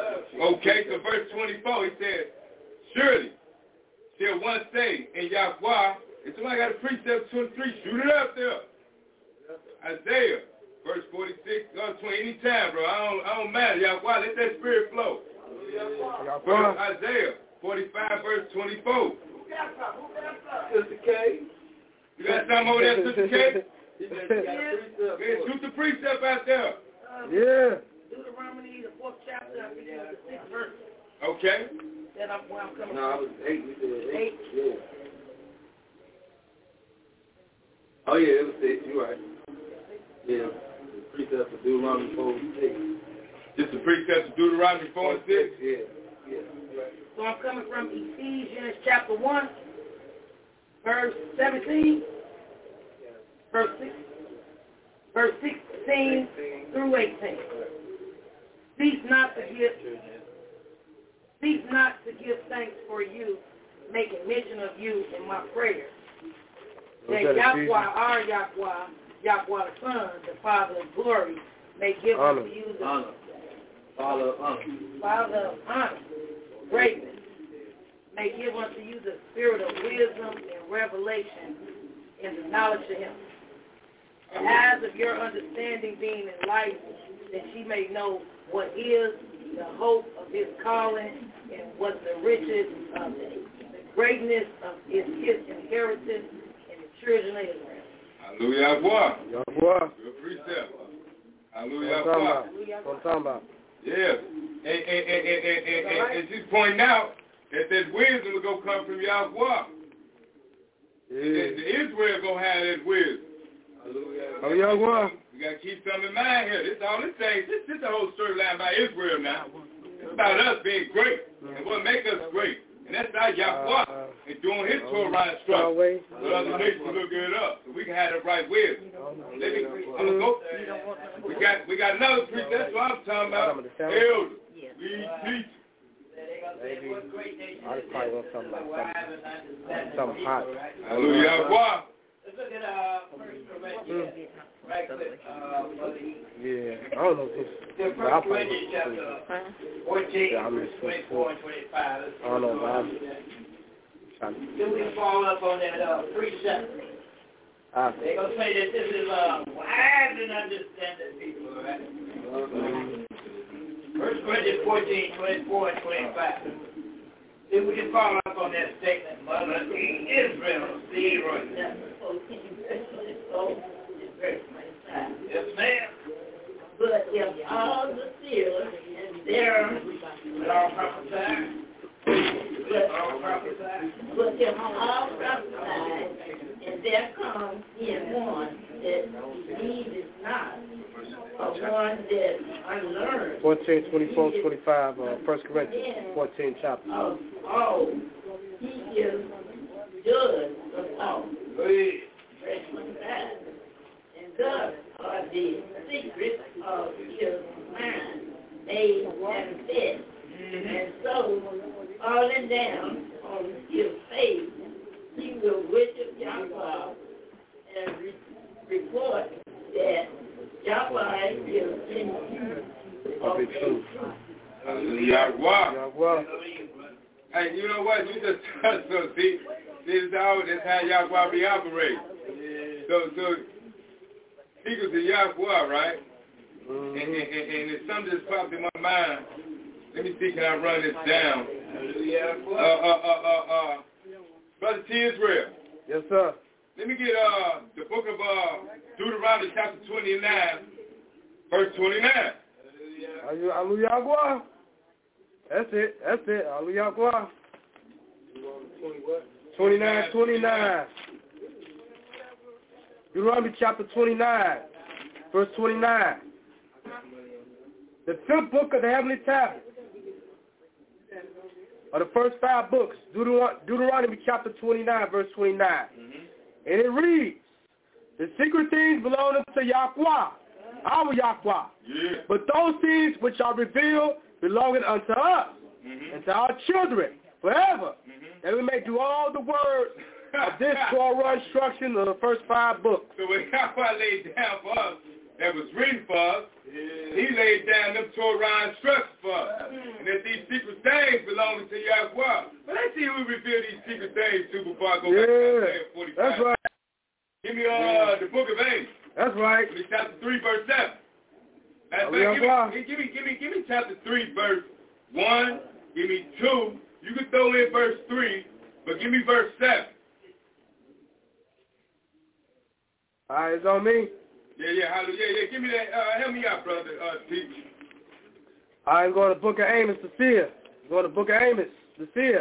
Okay, so verse twenty-four, he said, surely shall one say in Yahweh, and somebody got a precept twenty-three, shoot it up there. Isaiah, verse forty-six, go twenty, anytime, bro. I don't, I don't matter. Yahweh, let that spirit flow. Verse, Isaiah, forty-five, verse twenty-four. Sister K. You got something over there, Sister K? Yeah, shoot the precept out there. Um, yeah. Deuteronomy, the fourth chapter, I think it's the sixth verse. Okay. That I'm, where I'm coming no, from. it was eight. We said eight. Eight. Yeah. Oh, yeah, it was six. You're right. Yeah. Precepts of Deuteronomy four and six. Just the precepts of Deuteronomy four and six? Yeah. Yeah. Right. So I'm coming from Ephesians chapter one, verse seventeen, verse six, verse sixteen through eighteen. Cease not to give, cease not to give thanks for you, making mention of you in my prayers. That Yahweh, our Yahweh, Yahweh the Son, the Father of glory, may give honor. unto you the honor. Father of honor. Father of honor, greatness, may give unto you the spirit of wisdom and revelation in the knowledge of him. The eyes of your understanding being enlightened, that ye may know what is the hope of his calling and what the riches of the, the greatness of his, his inheritance in the children of Israel. Hallelujah. Yahweh. Good precept. Hallelujah. What I'm talking about. Yeah. And, and, and, and, and, and, and she's pointing out that that wisdom will go come from Yahweh. Yeah. The, the Israel going to have that wisdom. Oh, Yahweh. We got to keep something in mind here. This is all this thing. This, this is the whole storyline about Israel now. It's about us being great and what make us great. And that's our Yahweh uh, and doing his Torah instruction. But other nations look it up so we can have the right wisdom. Let me, I'm gonna go. We got we got another preacher. That's what I'm talking about. Elder. We teach. Maybe. I just probably want something like something, something hot. Hallelujah. Let's look at uh, First Corinthians, right quick. Uh, yeah, I don't know this. The First Corinthians chapter fourteen, yeah, twenty-four and twenty-five. I don't know why. Then we follow up on that uh, precept. Ah. They're going to say that this is uh, wise and understanding people, right? Mm-hmm. First Corinthians fourteen, twenty-four and twenty-five. Then we can follow up on that statement, Mother Israel, see right now. Yes, ma'am. But if all the seers and their all prophesy, but, all prophesy, but if all prophesy and there comes in one that needed not, or one that unlearned. fourteen, twenty-four, twenty-five, uh, First Corinthians, fourteen chapter. Of all, he is judge of all. Verse twenty-five. And thus are the secrets of his mind made manifest. And so, falling down on his face, he will worship Yahweh and re- report that Yahweh is in you of the truth. Yahweh. Yahweh. Hey, you know what? You just touched so see, this is how this how Yahweh be operating. So, so secrets of Yahweh, right? Mm-hmm. And, and, and, and it's something that's popped in my mind. Let me see, can I run this down? Uh, uh, uh, uh, uh, Brother T. Israel. Yes, sir. Let me get uh the book of uh Deuteronomy chapter twenty-nine, verse twenty-nine. Hallelujah. That's it. That's it. Hallelujah. twenty-nine, twenty-nine. Deuteronomy chapter twenty-nine, verse twenty-nine. The fifth book of the heavenly tablet, or the first five books, Deuteron- Deuteronomy chapter twenty-nine, verse twenty-nine. Mm-hmm. And it reads, the secret things belong to Yahweh, our Yahweh. Yeah. But those things which are revealed belonging unto us, mm-hmm. and to our children forever, mm-hmm. that we may do all the words of this Torah instruction of the first five books. So when Yahweh laid down for us, that was written for us, yeah. He laid down them Torah instructions for us. Mm-hmm. And that these secret things belong to Yahweh. But let's see who revealed these secret things to before I go yeah. back to Isaiah forty-five. That's right. Give me uh, yeah. the book of Amos. That's right. Give me chapter three, verse seven. That's oh, right. Give me, give me, give me, give me chapter three, verse one. Give me two. You can throw in verse three, but give me verse seven. All right, it's on me. Yeah, yeah, hallelujah. Yeah, yeah, give me that. Uh, help me out, brother. Uh, teach. All right, I'm going to the book of Amos, the seer. I'm going to the book of Amos, the seer.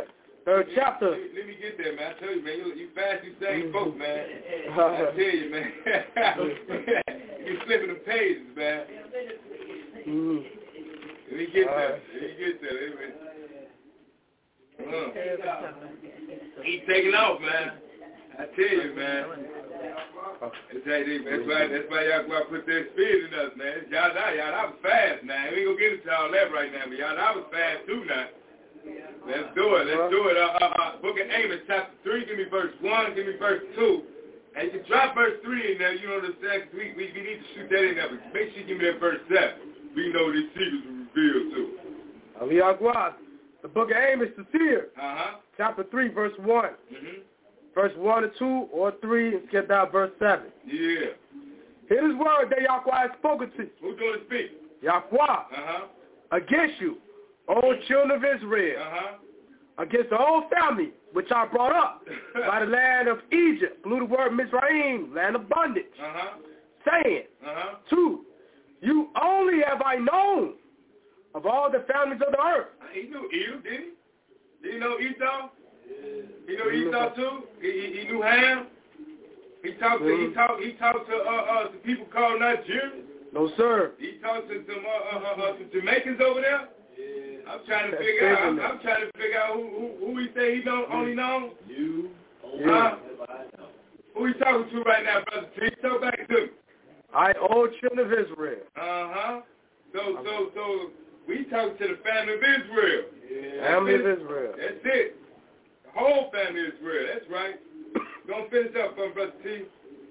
third chapter. Let me, let me get there, man. I tell you, man, you, you fast, you same folk, man. I tell you, man. You're slipping the pages, man. Mm. Let me get there. Let me get there. Let me... Uh, he's taking off, man. I tell you, man. That's, that's why that's why y'all go out put that spirit in us, man. Y'all, y'all, I was fast now. We ain't gonna get into all that right now, but y'all, I was fast too now. Let's do it. Let's do it. Uh, uh, uh, Book of Amos, chapter three. Give me verse one. Give me verse two. And you can drop verse three in there. You know what I'm saying? We, we we need to shoot that in there. But make sure you give me that verse seven. We know these secrets are revealed too. We are God. The Book of Amos, the seer. Uh huh. Chapter three, verse one. Mhm. Verse one or two or three, and skip down verse seven. Yeah. Hear this word that Yahweh has spoken to you. Who's going to speak? Yahweh. Uh-huh. Against you, O children of Israel. Uh-huh. Against the whole family, which I brought up by the land of Egypt. Blew the word Mizraim, land of bondage. Uh-huh. Saying, uh-huh. two, you only have I known of all the families of the earth. He knew Edom, didn't he? Did he know Esau? He knew Esau too. He, he, he knew Ham. He talked to mm-hmm. he talked he talked to uh uh some people called Nigerians. No sir. He talked to some uh, uh, uh some Jamaicans over there. Yeah. I'm trying to figure out. I'm, I'm trying to figure out who who, who he say he know only known. You. Yeah. Uh, who he talking to right now, brother? T? Talk back to me. I owe children of Israel. Uh huh. So so so we talking to the family of Israel. Yeah. Family of Israel. That's it. The whole family of Israel. That's right. Don't finish up, brother T.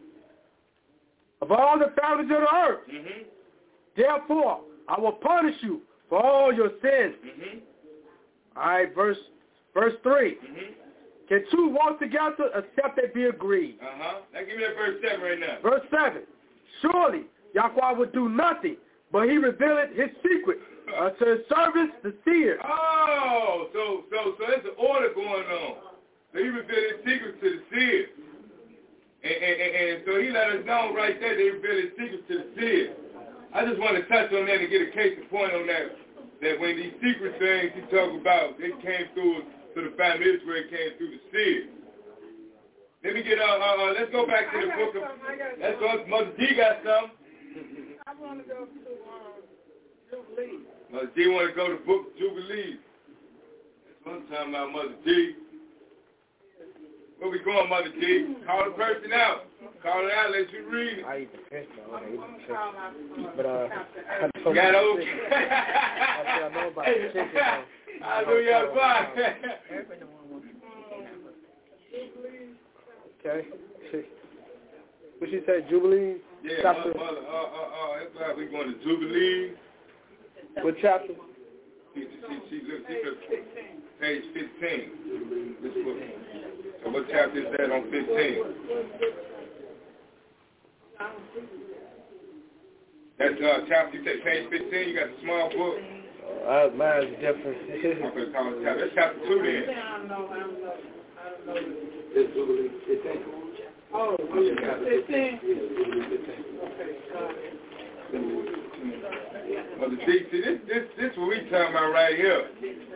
Of all the families of the earth, mm-hmm. therefore I will punish you for all your sins. Mm-hmm. All right, verse verse three. Mm-hmm. Can two walk together except they be agreed? Uh-huh. Now give me that verse seven right now. Verse seven. Surely Yahweh would do nothing, but he revealed his secret uh, to his servants, the seers. Oh, so so so there's an order going on. So he revealed his secret to the seers. And, and, and, and so he let us know right there that he revealed his secret to the seers. I just want to touch on that and get a case in point on that, that when these secret things he talk about, they came through to the family of Israel, came through the seers. Let me get, uh, uh, let's go back to the book of, let's go, Mother D got something. I want to go to um, Jubilee. Mother D want to go to the book of Jubilee. That's what I'm talking about, Mother D. Where we going, Mother D? Call the person out. Call it out, let you read it. I eat the fish, though. I eat the fish. But, uh, you got old. I know about the chicken, though. I know y'all fine. Okay. What she said, Jubilee? Yeah, chapter? mother, mother, uh, uh, uh, that's why we going to Jubilee. What chapter? She, she, she, look, she look, page fifteen. This book. So what chapter is that on fifteen? That's uh, chapter, you say page fifteen, you got the small book? Uh, mine's different. Okay, call it chapter. That's chapter two then. I don't know, I don't know. I don't know. It's Jubilee fifteen. Oh, fifteen? Well, the see, see, this, this, this what we talking about right here.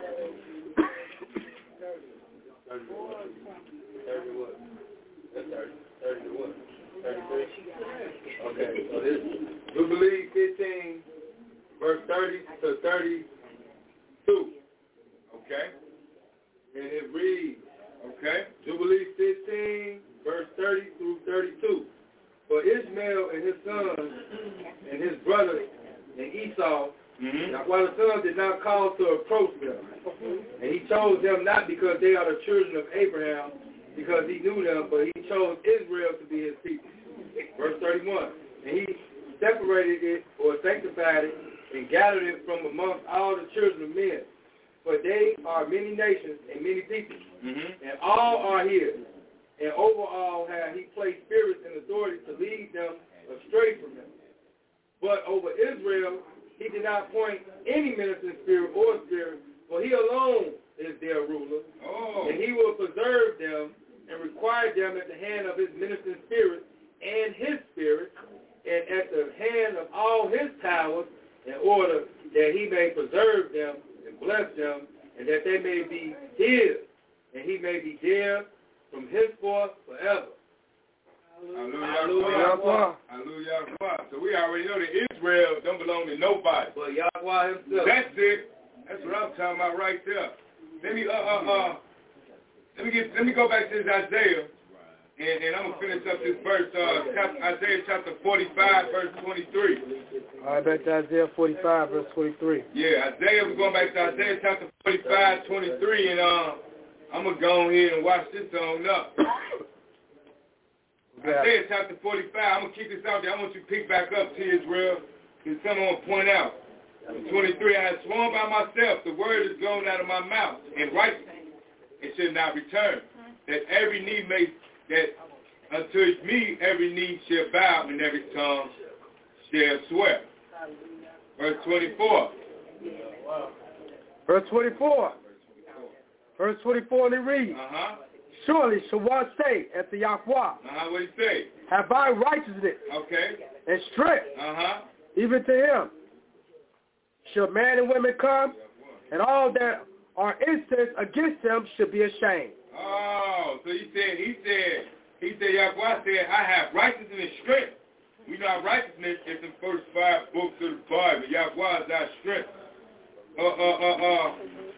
thirty what? That's thirty. thirty what? thirty-three? Okay, so this Jubilee fifteen, verse thirty to thirty-two. Okay. And it reads, okay, Jubilee fifteen, verse thirty through thirty-two. For Ishmael and his sons and his brothers and Esau, mm-hmm. now while the sons did not cause to approach them, and he chose them not because they are the children of Abraham, because he knew them, but he chose Israel to be his people. Verse thirty-one, and he separated it or sanctified it and gathered it from amongst all the children of men. For they are many nations and many people, mm-hmm. and all are his. And over all have he placed spirits and authority to lead them astray from him. But over Israel he did not appoint any ministering spirit or spirit, for he alone is their ruler. Oh. And he will preserve them and require them at the hand of his ministering spirit and his spirit, and at the hand of all his powers, in order that he may preserve them and bless them, and that they may be his and he may be dear from henceforth forever. Hallelujah. Hallelujah. Hallelujah. So we already know that Israel don't belong to nobody. But Yahweh himself. That's it. That's what I'm talking about right there. Let me uh uh uh let me get let me go back to this Isaiah, and, and I'm gonna finish up this verse. Uh, chapter, Isaiah chapter forty-five, verse twenty-three. All right, back to Isaiah forty-five, verse twenty-three. Yeah, Isaiah. We're going back to Isaiah chapter forty-five, twenty-three, and uh, I'm gonna go ahead and watch this on up. Isaiah chapter forty-five. I'm gonna keep this out there. I want you to pick back up to Israel. Because someone will point out. twenty-three, I have sworn by myself, the word is gone out of my mouth, and righteousness it should not return. That every knee may, that unto me every knee shall bow, and every tongue shall swear. Verse twenty-four. Verse twenty-four. Verse twenty-four, and it reads, Uh-huh. Surely shall one say unto Yahweh, Uh-huh, what do you say? have I righteousness Okay. and strength, Uh-huh. even to him? Shall man and women come, and all that are incensed against him should be ashamed. Oh, so he said, he said, he said, Yahweh said, I have righteousness and strength. We know our righteousness is the first five books of the Bible. Yahweh is our strength. Uh, uh, uh, uh.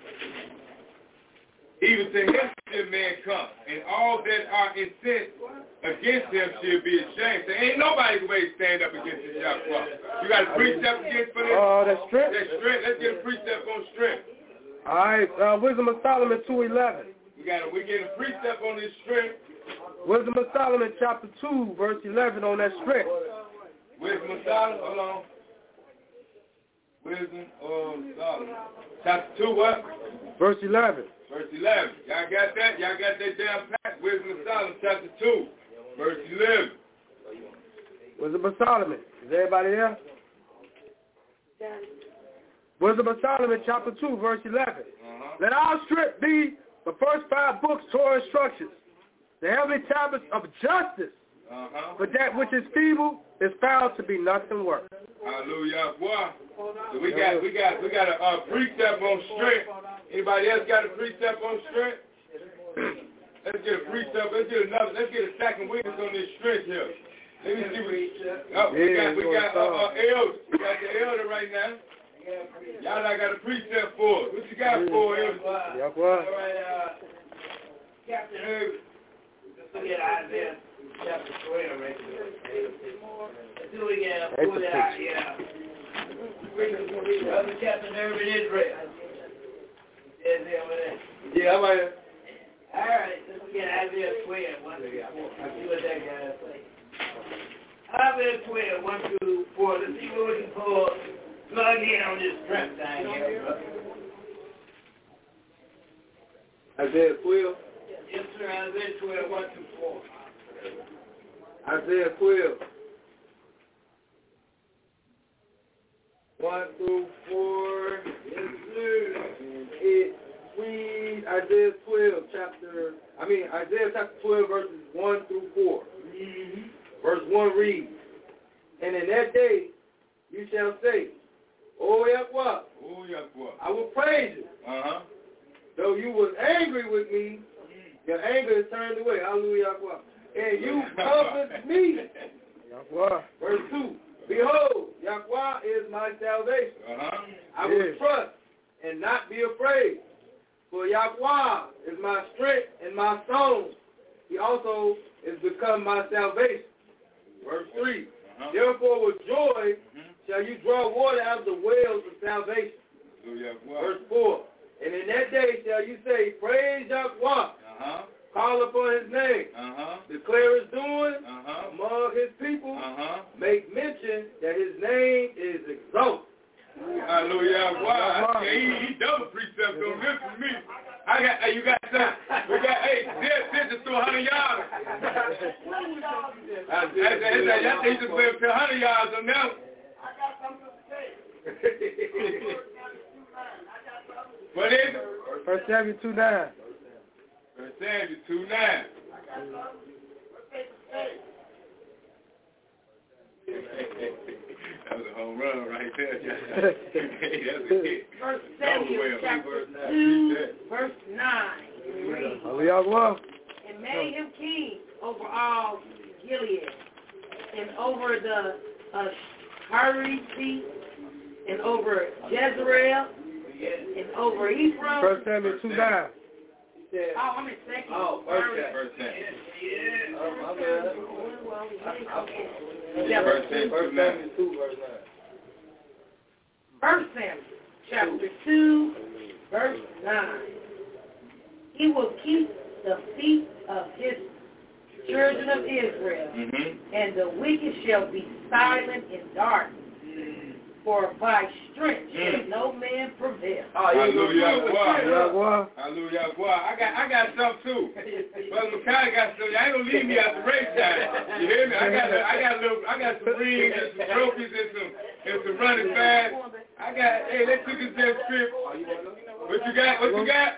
Even to him shall man come, and all that are incensed against him shall be ashamed. So ain't nobody can wait to stand up against this Yahweh. You got a precept against for this? Oh, uh, that's strength. That's strength. Let's get a precept on strength. All right, uh, Wisdom of Solomon two eleven. We got a, we get a precept on this strength. Wisdom of Solomon chapter two, verse eleven on that strength. Wisdom of Solomon, hold on. Wisdom of Solomon. Chapter two, what? Verse eleven. Verse eleven. Y'all got that? Y'all got that down pat? Wisdom of Solomon, chapter two, verse eleven. Wisdom of Solomon. Is everybody there? Wisdom of Solomon, chapter two, verse eleven. Uh-huh. Let our strength be the first five books, Torah instructions, the heavenly tablets of justice. Uh-huh. But that which is feeble is found to be nothing worth. Hallelujah, boy. So we got, we got, we got a uh, precept on strength. Anybody else got a precept on strength? Let's get a precept. Let's get another. Let's get a second witness on this strength here. Let me see what. Oh, we got, we got uh, uh, elder. We got the elder right now. Y'all I got a precept for it. What you got for it, elder? Yeah, what? All right, uh, Captain Herbert. Let's look at Isaiah chapter twelve right there. Let's see what we got. Pull it out, yeah. Brother Captain Herbert Israel. Yeah, I'm right here. All right, let's get Isaiah twelve, one through four. Let's see what that guy says. Isaiah twelve, one through four. Let's see what we can pull, plug in on this strength thing here, brother. Isaiah twelve. Yes, sir, Isaiah twelve, one through four. Isaiah twelve. One through four. Yes, sir. It reads Isaiah twelve, chapter, I mean, Isaiah chapter twelve, verses one through four. Mm-hmm. Verse one reads, and in that day you shall say, O Yahweh, Oh, Yahweh. I will praise you. Uh-huh. Though you was angry with me, your anger is turned away. Hallelujah, Yahweh. And you comfort me. Yahweh. Verse two, behold, Yahweh is my salvation. Uh-huh. I will Yes. trust and not be afraid. For Yahweh is my strength and my song. He also is become my salvation. Verse three, Uh-huh. therefore with joy Mm-hmm. shall you draw water out of the wells of salvation. Oh, Yahweh. Verse four, and in that day shall you say, praise Yahweh, Uh-huh. call upon his name, Uh-huh. declare his doing Uh-huh. among his people, Uh-huh. make mention that his name is exalted. Hallelujah. Wow. Yeah, he, he double precept on this for me. I got, hey, you got some, we got, hey, this, this is to one hundred yards. I said, y'all think you just went to one hundred yards on that one. What is it? First Samuel two nine. First Samuel two nine. That was a home run right there. Hey, that's a hit. First That was Samuel well, chapter verse nine. two, verse nine. Hallelujah. And made him king over all Gilead, and over the uh, Hariti, and over Jezreel, and over Ephraim. First Samuel two nine. Oh, I'm in second. Oh, first Samuel. Oh, my bad. Yeah, First Samuel two, verse nine. First Samuel, chapter two, verse nine. He will keep the feet of his children of Israel, mm-hmm. and the wicked shall be silent in darkness. For by strength shall mm. no man prevail. Hallelujah. Hallelujah. Hallelujah. I got I got some too. Brother Makai got some. I ain't gonna leave me at the racetrack. You hear me? I got a, I got a little I got some rings and some trophies and some and some running fast. I got hey, let's look at this script. What you got? What you got?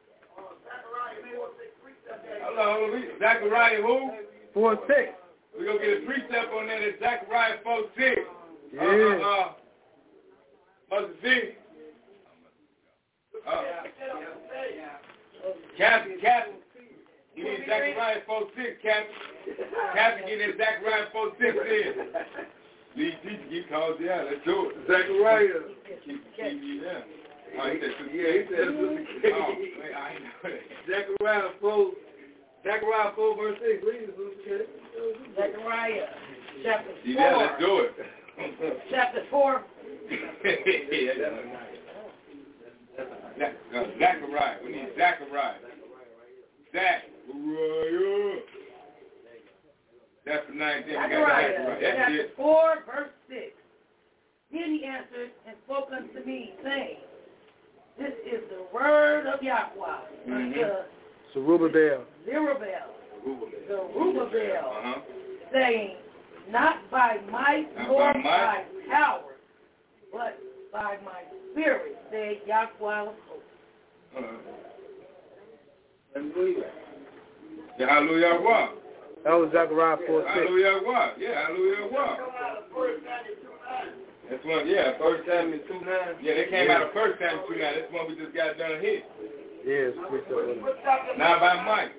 Hello, Zechariah who? Four six. We're gonna get a precept on that. It's Zechariah four six. Yeah. Uh, uh, uh, Mother Z. Uh, Captain, Captain. You need Zechariah four six, Captain. Captain, get that Zechariah four six in. Lead teacher, he calls you out. Let's do it. Zechariah. Keep, keep you there. Oh, he said, yeah, he said, oh, wait, I ain't know that. Zechariah four, Zechariah four, verse six. Read it, Zechariah, chapter See four. that? Let's do it. Chapter four. Zechariah. We need Zechariah. Zechariah. That's the nineteen. Zechariah, That's chapter it. four, verse six. Then he answered and spoke unto me, saying, This is the word of Yahweh Mm-hmm. unto Zerubbabel. Zerubbabel, Zerubbabel, Uh-huh. saying, Not by might Not nor by by, might. power, but by my spirit, said Yahweh of hosts. Uh-huh. Yeah, hallelujah. What? That was Zechariah four six. Hallelujah. What? Yeah, hallelujah. What? That's one. Yeah, first Samuel two nine. Yeah, they came yeah. out of first Samuel two nine. That's one we just got done here. Yes, yeah, Not by might.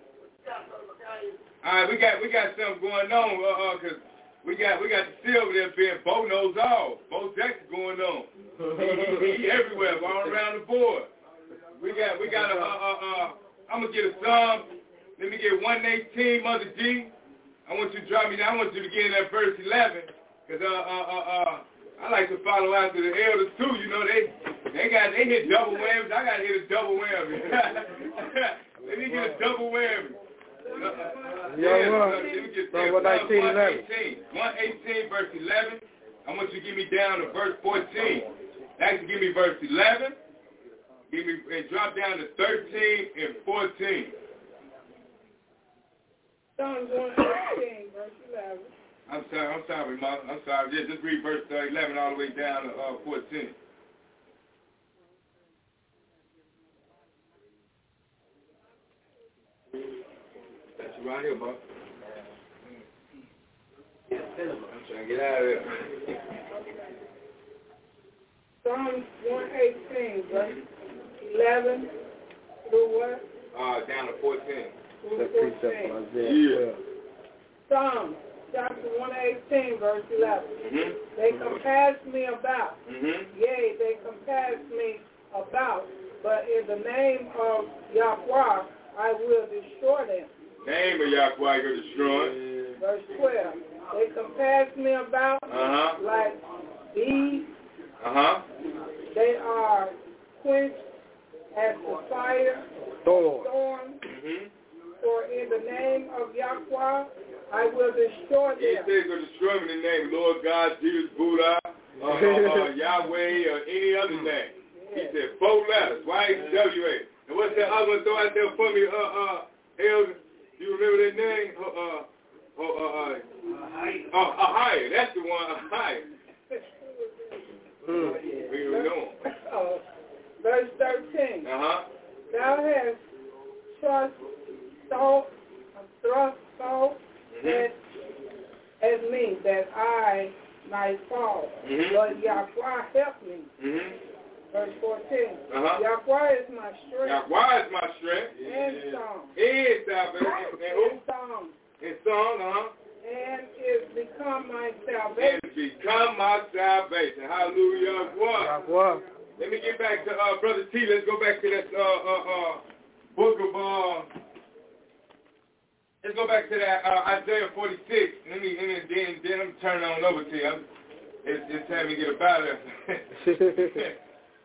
All right, we got we got something going on, uh, uh, cause we got we got the silver there being Bo knows all. Bo Jackson going on. He, he everywhere, all around the board. We got we got a uh, uh, uh I'm gonna get a song. Let me get one eighteen, Mother G. I want you to drop me down. I want you to get in that verse eleven, cause uh uh uh uh I like to follow after the elders too. You know they they got they hit double whammies. I gotta hit a double whammy. Let me get a double whammy. Uh, yeah, yeah, well, uh, let me get so one eighteen, one eighteen, verse eleven. I want you to give me down to verse fourteen. Actually, give me verse eleven. Give me and drop down to thirteen and fourteen. Psalms one eighteen, verse eleven. I'm sorry, I'm sorry, Mom. I'm sorry. Just, just read verse uh, eleven all the way down to uh, fourteen. That's you right here, Bob. I'm trying to get out of there. Psalms one eighteen, verse eleven through what? Uh, down to fourteen. Through fourteen. Yeah. Psalms chapter one eighteen, verse eleven. Mm-hmm. They compass me about. Mm-hmm. Yea, they compass me about. But in the name of Yahweh, I will destroy them. Name of Yahweh, you're destroying. Verse twelve. They compass me about Uh-huh. like bees. Uh-huh. They are quenched as the fire. Thorn. Thorn. Mm-hmm. For in the name of Yahweh, I will destroy He them. said he's going to destroy them in the name of Lord God, Jesus, Buddha, uh, uh, uh, Yahweh, or any other name. He said four letters, Y H W A. And what's that other one throw out there for me, uh, uh, Elder? You remember that name? Uh, uh, uh, uh, uh, uh, Ahia. That's the one, Ahia. Mm. Where we going? Uh, verse thirteen. Uh-huh. Thou hast thrust salt, thrust salt Mm-hmm. at, at me that I might fall. Mm-hmm. But Yahweh help me. Mm-hmm. Verse fourteen. Uh-huh. Yahweh is my strength. Yahweh is my strength. And song. Is salvation. And song. And song, uh-huh. And is become my salvation. And become my salvation. Hallelujah. Yahweh. Let me get back to uh, Brother T. Let's go back to that uh, uh, uh, book of, uh, let's go back to that uh, Isaiah forty-six. Let me, and then, then I'm turning on over to you. I'm, it's, it's time to get about it.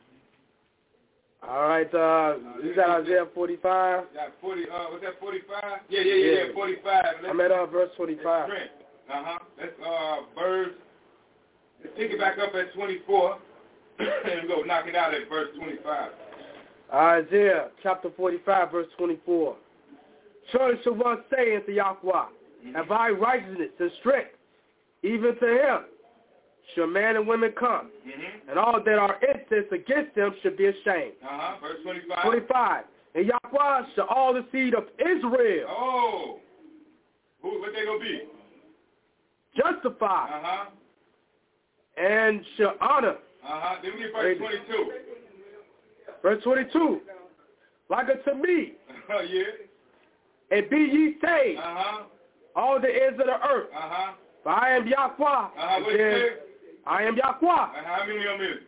All right, uh, you got Isaiah forty-five? Yeah, forty, uh, was that forty-five? Yeah, yeah, yeah, yeah, forty-five. Let's, I'm at uh, verse twenty-five. Uh-huh. Let's, uh, verse, let's pick it back up at twenty-four, and go knock it out at verse twenty-five. Isaiah chapter forty-five, verse twenty-four. Surely shall one say unto Yahweh, mm-hmm. Have I righteousness and strength, even to him shall men and women come, mm-hmm. and all that are incensed against them should be ashamed. Uh-huh. Verse twenty-five. twenty-five. And Yahweh shall all the seed of Israel. Oh. Who, what they gonna be? Justify. Uh-huh. And shall honor. Uh-huh. Then we get verse twenty-two. Verse twenty-two. Like unto me. Oh, yeah. And be ye saved. Uh-huh. All the ends of the earth. Uh-huh. For I am Yahweh. Uh-huh. What is I am Yahweh. Uh, how many of them is it?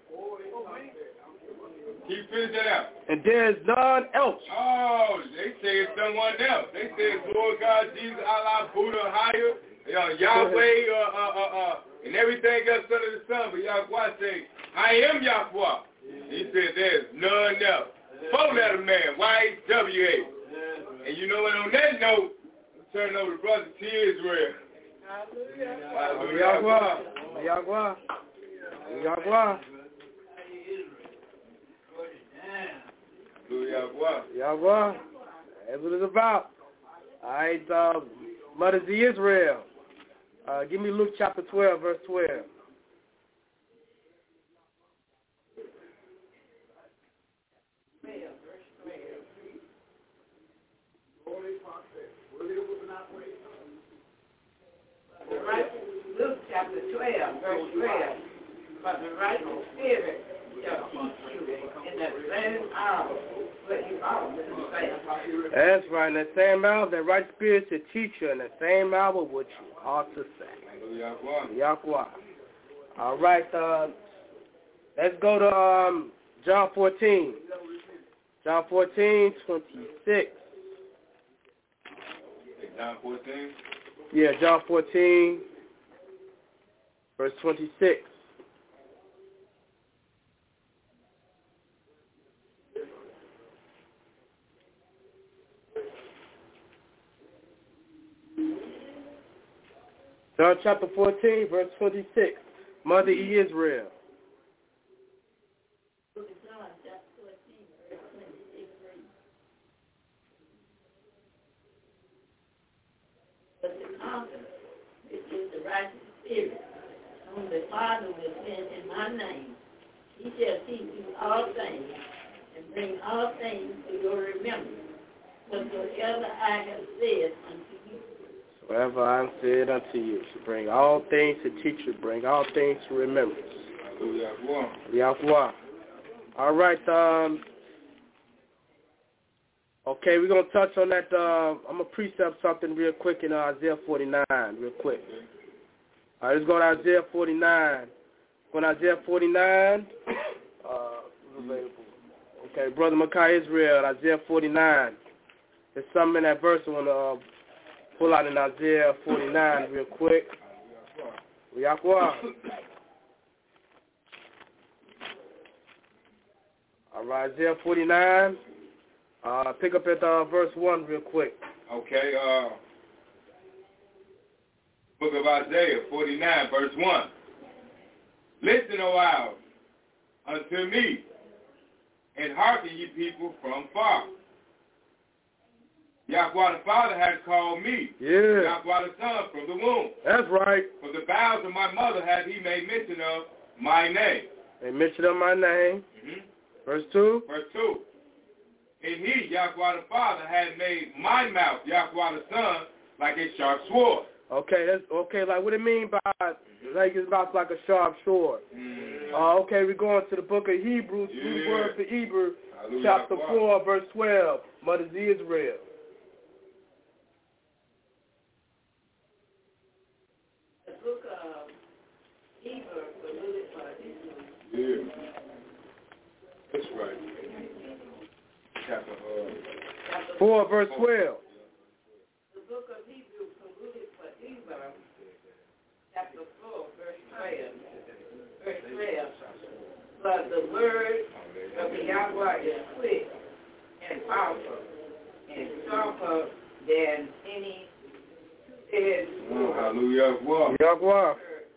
Can you finish that out? And there is none else. Oh, they say it's someone else. They say it's Lord God, Jesus, Allah, Buddha, higher, you know, Yahweh, uh, uh, uh, uh, and everything else under the sun. But Yahweh say, I am Yahweh. He said there's none else. Four-letter man, Y H W A. And you know what, on that note, I'm turning over to Brother T. Israel. Hallelujah. Yahweh. Yahweh. Yahweh. Yahweh. Yahweh. That's what it's about. All right, uh, Mother Z Israel. Uh, give me Luke chapter twelve, verse twelve. Luke chapter twelve, verse twelve. But the righteous spirit shall teach you in that same hour what you ought to say. That's right. In that same hour, that right spirit should teach you in that same hour what you ought to say. Yahweh. Yahweh. All right. Uh, let's go to um, John fourteen. John fourteen, twenty-six. John fourteen? Yeah, John fourteen, verse twenty-six. John chapter fourteen, verse twenty-six. Mother E. Israel. But the Comforter, which is the righteous spirit, whom the Father will send in my name, he shall teach you all things, and bring all things to your remembrance, whatsoever I have said unto you. Whatever I have said unto you, to bring all things to teach you, bring all things to remembrance. Yahweh. All right. Um, okay, we're going to touch on that. Uh, I'm going to precept something real quick in uh, Isaiah forty-nine, real quick. All right, let's go to Isaiah forty-nine. Going to Isaiah forty-nine. Uh, okay, Brother Makai Israel, Isaiah forty-nine. There's something in that verse I want to uh, pull out in Isaiah forty-nine real quick. Yahweh. All right, Isaiah forty-nine. Uh, pick up at uh, verse one real quick. Okay, uh, book of Isaiah forty-nine, verse one. Listen, O isles, unto me, and hearken, ye people from far. Yahweh the Father has called me. Yeah. Yahweh the Son from the womb. That's right. From the bowels of my mother has he made mention of my name. They mention of my name. Mm-hmm. Verse two. Verse two. And he, Yahweh the Father, had made my mouth, Yahweh the Son, like a sharp sword. Okay, that's okay. Like what it mean by like it's about like a sharp sword. Mm-hmm. Uh, okay, we're going to the book of Hebrews, yeah. New word for Hebrew, Hallelujah. Chapter four, verse twelve. Mother Z Israel. The book of Hebrews, yeah. That's right. Chapter uh, four, verse twelve. The book of Hebrews, concluded for Hebrews, chapter four, verse twelve. Verse twelve. But the word of the Yahweh is quick and powerful and sharper than any two-edged sword. Hallelujah. Yahweh.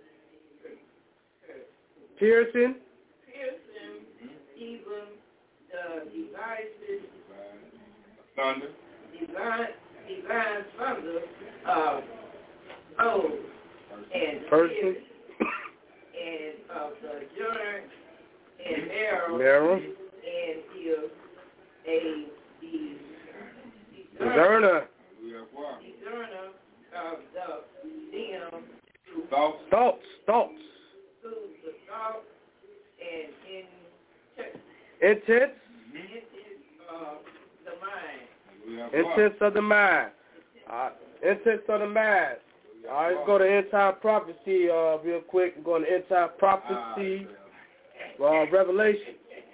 Piercing. Piercing even the devices, thunder, divine, divine thunder of bows and person, and of the joint and marrow, marrow, and is a discerner, discerner of the them thoughts, thoughts, thoughts, to the thought and in intents, of the mind. Intents of the mind. Uh, intents of the mind. All right, let's go to end time prophecy uh, real quick. We're going to end time prophecy, uh, Revelation.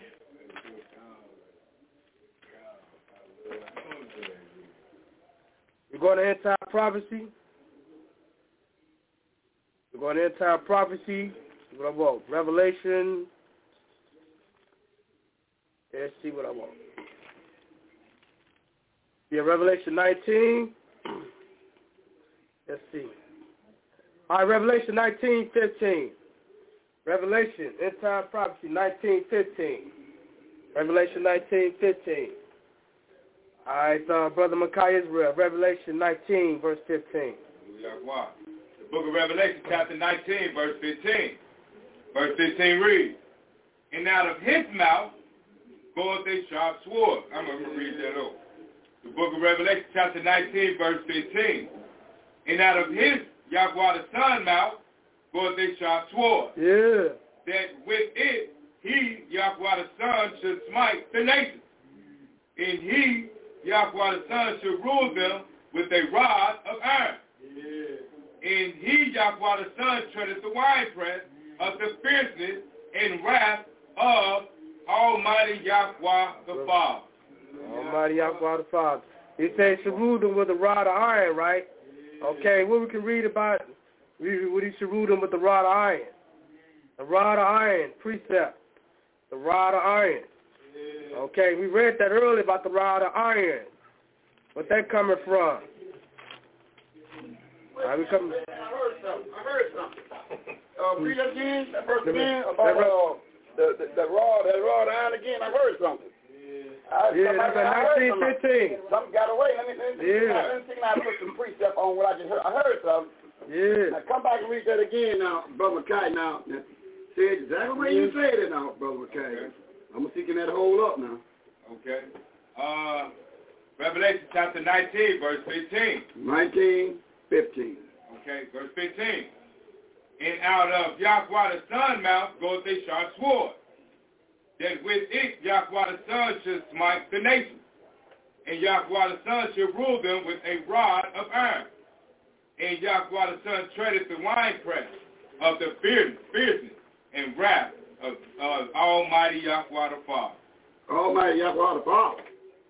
We're going to end time prophecy. We're going to end time prophecy. What I want? Revelation. Let's see what I want. Yeah, Revelation nineteen. Let's see. All right, Revelation nineteen fifteen. Revelation, end time prophecy, nineteen fifteen. Revelation nineteen fifteen. All right, uh, Brother Micaiah Israel, Revelation nineteen, verse fifteen. The book of Revelation, chapter nineteen, verse fifteen. Verse fifteen reads, and out of his mouth goeth a sharp sword. I'm going to read that over. The book of Revelation, chapter nineteen, verse fifteen. And out of his, Yahweh the Son mouth, goeth a sharp sword. Yeah. That with it, he, Yahweh the Son, should smite the nations. And he, Yahweh the Son, should rule them with a rod of iron. Yeah. And he, Yahweh the Son, treadeth the winepress of the fierceness and wrath of Almighty Yahweh the Father. Almighty Yahweh the Father. He says he should rule them with a rod of iron, right? Okay, what we can read about, what he should rule them with the rod of iron. The rod of iron, precept. The rod of iron. Okay, we read that earlier about the rod of iron. Where's that coming from? Right, we coming. I heard something. I heard something. Uh, read that again, that verse again, about uh, the, the, the rod, that rod of iron again. I heard something. I, yeah, that's like nineteen fifteen. Something got away. Let me, let me, yeah. let me see now, put some precept on what I just heard. I heard something. Yeah. Now come back and read that again now, Brother Mackay. Now, now say it exactly where you said it now, Brother Mackay. Okay. I'm seeking that hold up now. Okay. Uh, Revelation chapter nineteen, verse fifteen. nineteen fifteen. Okay, verse fifteen. And out of Yahweh the Son mouth goeth a sharp sword, that with it Yahweh the Son should smite the nations, and Yahweh the Son should rule them with a rod of iron. And Yahweh the Son treadeth the winepress of the fierceness and wrath of uh, Almighty Yahweh the Father. Almighty Yahweh the Father.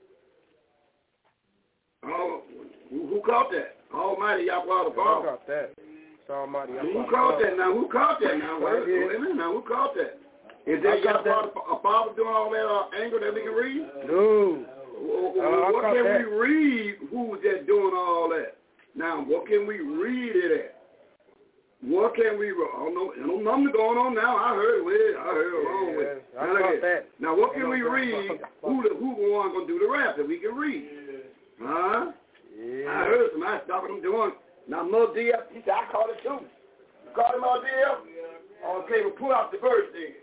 Oh, who, who caught that? Almighty Yahweh the Father. Who caught that? It's Almighty Yahweh. Who caught that now? Who caught that now? Wait, wait a minute now. Who caught that? Is that Yahweh the Father doing all that uh, anger that we can read? No. Well, uh, what can that. we read? Who's that doing all that? Now, what can we read it at? What can we? I don't know. I don't know nothing going on now. I heard it. I heard it wrong with it. I now, got that. now, what can we read? Who the who the one gonna do the rap that we can read? Huh? Yeah. I heard some. I stopped them doing. Now, Mother D F, he said I called it too. You called him Mother D F? Okay, well pull out the verse then.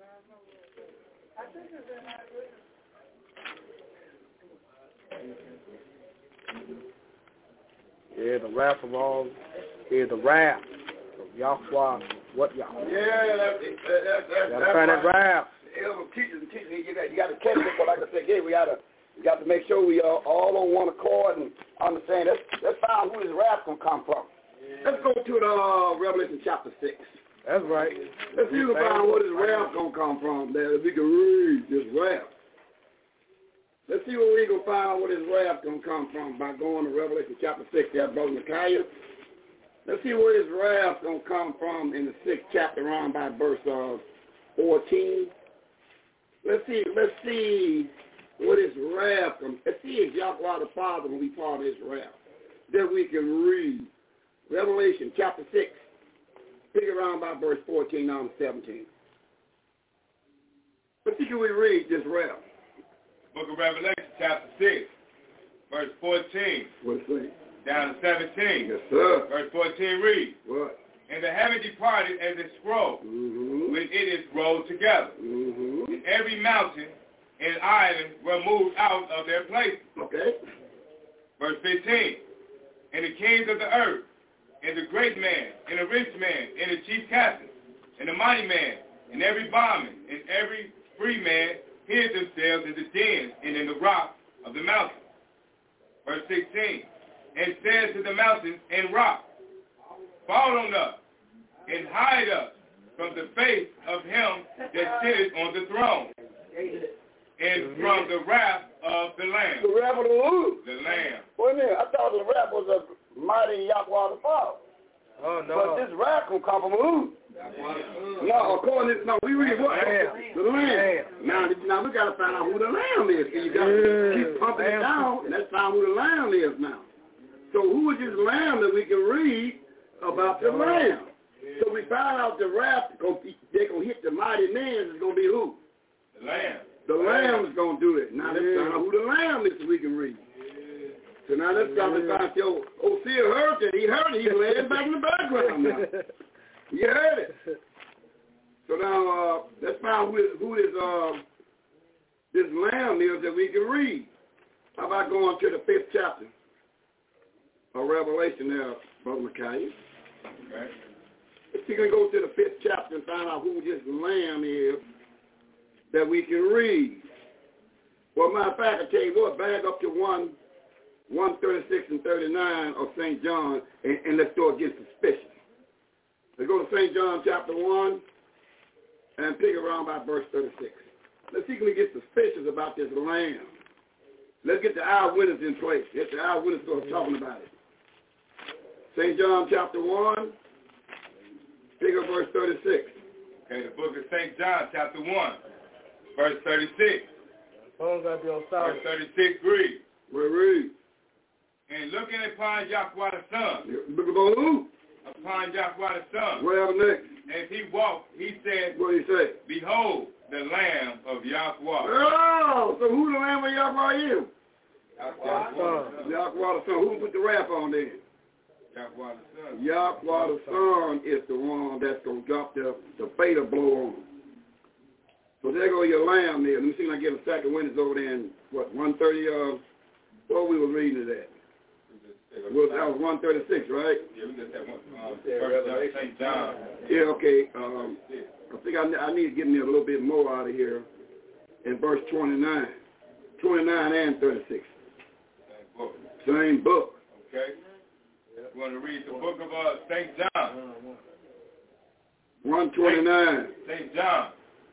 Yeah, the wrath of all. Yeah, the wrath of Yahweh. What Yahweh? Yeah, that, that, that that's, that's, You gotta find that wrath. Elder teachers and teachers, you got, you got to catch it. But like I said, yeah, we got to we got to make sure we are all on one accord and understand. Let's, let's find who this wrath going to come from. Yeah. Let's go to the uh, Revelation chapter six. That's right. Let's see if we can find where this wrath going to come from. That we can read this wrath. Let's see where we going to find where this wrath going to come from by going to Revelation chapter six. There, Brother Micaiah. Let's see where this wrath going to come from in the sixth chapter around by verse uh, fourteen. Let's see, let's see what this wrath comes. Let's see if Yahweh the Father will be part of this wrath. That we can read. Revelation chapter six. Pick around by verse fourteen down to seventeen. Let's see, can we read this wrath? Book of Revelation chapter six, verse fourteen. What it say? Down to seventeen. Yes, sir. Verse fourteen reads. What? And the heaven departed as a scroll, mm-hmm. when it is rolled together. Mm-hmm. And every mountain and island were moved out of their places. Okay. Verse fifteen. And the kings of the earth, and the great man, and the rich man, and the chief captain, and the mighty man, and every bondman, and every free man hid themselves in the dens and in the rocks of the mountains. Verse sixteen. And said to the mountains and rocks, fall on us, and hide us from the face of him that sitteth on the throne, and from the wrath of the Lamb. The wrath of the who? The Lamb. Wait a minute, I thought the wrath was a mighty Yahweh the Father. Oh, no. But this wrath can come from who? No, according to, no, we read what? The Lamb. Now, now we got to find out who the Lamb is. So you got to keep pumping it down, and let's find who the Lamb is now. So who is this Lamb that we can read about the Lamb? So we find out the wrath, they're going to hit the mighty men, it's going to be who? The Lamb. The Lamb is going to do it. Now let's find out who the Lamb is so we can read. So now let's stop and find out, yo, Osea heard that. He heard it. He laid back in the background now. You heard it. So now uh, let's find who, is, who is, uh, this Lamb is that we can read. How about going to the fifth chapter of Revelation there, Brother Micaiah? Okay. If you can go to the fifth chapter and find out who this Lamb is that we can read. Well, matter of fact, I tell you what, back up to one, one thirty-six and thirty-nine of Saint John, and, and let's go against suspicion. Let's go to Saint John chapter one and pick around by verse thirty-six. Let's see if we get suspicious about this Lamb. Let's get the eyewitness in place. Get the eyewitness start talking about it. Saint John chapter one, pick up verse thirty-six. Okay, the book of Saint John chapter one, verse thirty-six. Verse thirty-six reads. We read. And looking upon Yahweh the Son. Look upon who? Upon Yahweh the Son. What happened next? As he walked, he said, what did he say? Behold, the Lamb of Yahweh. Oh, so who the Lamb of Yahweh is? Yahweh the Son. Yahweh the Son. Who put the wrath on there? Yahweh the Son. Yahweh the Son is the one that's going to drop the, the fatal blow on. So there go your Lamb there. Let me see if I get a second witness over there in, what, one thirty, uh, what we were reading it at? Well, that was one thirty-six, right? Yeah, we just had one. Um, First Saint John. Yeah, okay. Um, I think I, I need to get me a little bit more out of here in verse twenty-nine. twenty-nine and thirty-six. Same book. Same book. Okay. You want to read the book of uh, Saint John? one twenty-nine. Saint John.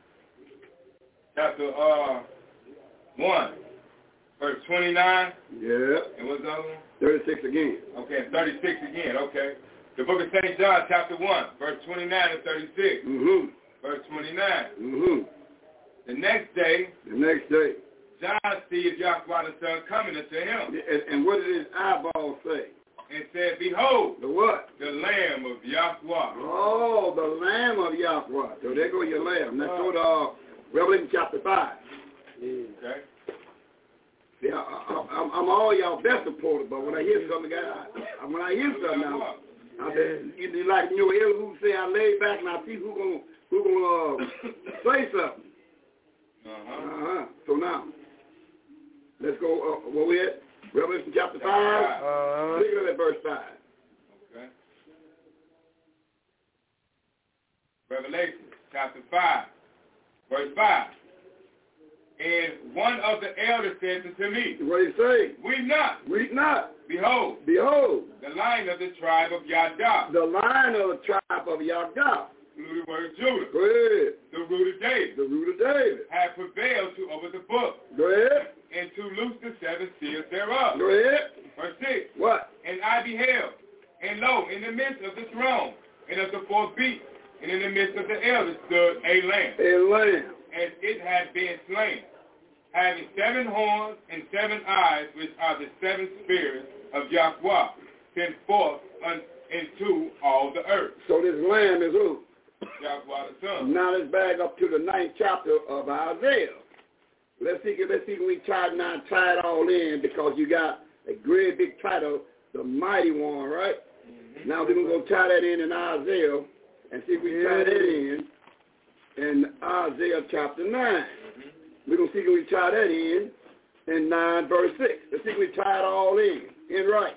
Chapter uh, one. Verse twenty-nine. Yeah. And what's the other one? thirty-six again. Okay, thirty-six again, okay. The book of Saint John, chapter one, verse twenty-nine and thirty-six. Mm-hmm. Verse twenty-nine. Mm-hmm. The next day, the next day, John seeth Yahweh the Son coming unto him. And, and what did his eyeball say? And said, Behold, the what? The Lamb of Yahweh. Oh, the Lamb of Yahweh. So there go your Lamb. Let's go to uh, Revelation chapter five. Okay. Yeah, I, I, I'm all y'all best supported, but when I hear something, I, when I hear something now, I bet, you like, you know, who say I lay back and I see who gonna who gonna uh, say something. Uh-huh. Uh-huh. So now, let's go. Uh, where we at? Revelation chapter five. Uh-huh. Look at verse five. Okay. Revelation chapter five, verse five. And one of the elders said unto me, what did he say? Weep not. Weep not. Behold. Behold. The lion of the tribe of Yada. The lion of the tribe of Yada. Through the word of Judah. Go ahead. The root of David. The root of David. Have prevailed to open the book. Go ahead. And to loose the seven seals thereof. Go ahead. Verse six. What? And I beheld, and lo, in the midst of the throne, and of the four beasts, and in the midst of the elders stood a lamb. A lamb. And it had been slain, having seven horns and seven eyes, which are the seven spirits of Yahweh, sent forth un- into all the earth. So this lamb is who? Yahweh the Son. Now let's back up to the ninth chapter of Isaiah. Let's see, let's see if we tie now tie it all in, because you got a great big title, the mighty one, right? Mm-hmm. Now we're gonna go tie that in in Isaiah and see if we tie that in in Isaiah chapter nine. Mm-hmm. We're gonna see if we tie that in in nine verse six. Let's see if we tie it all in in right.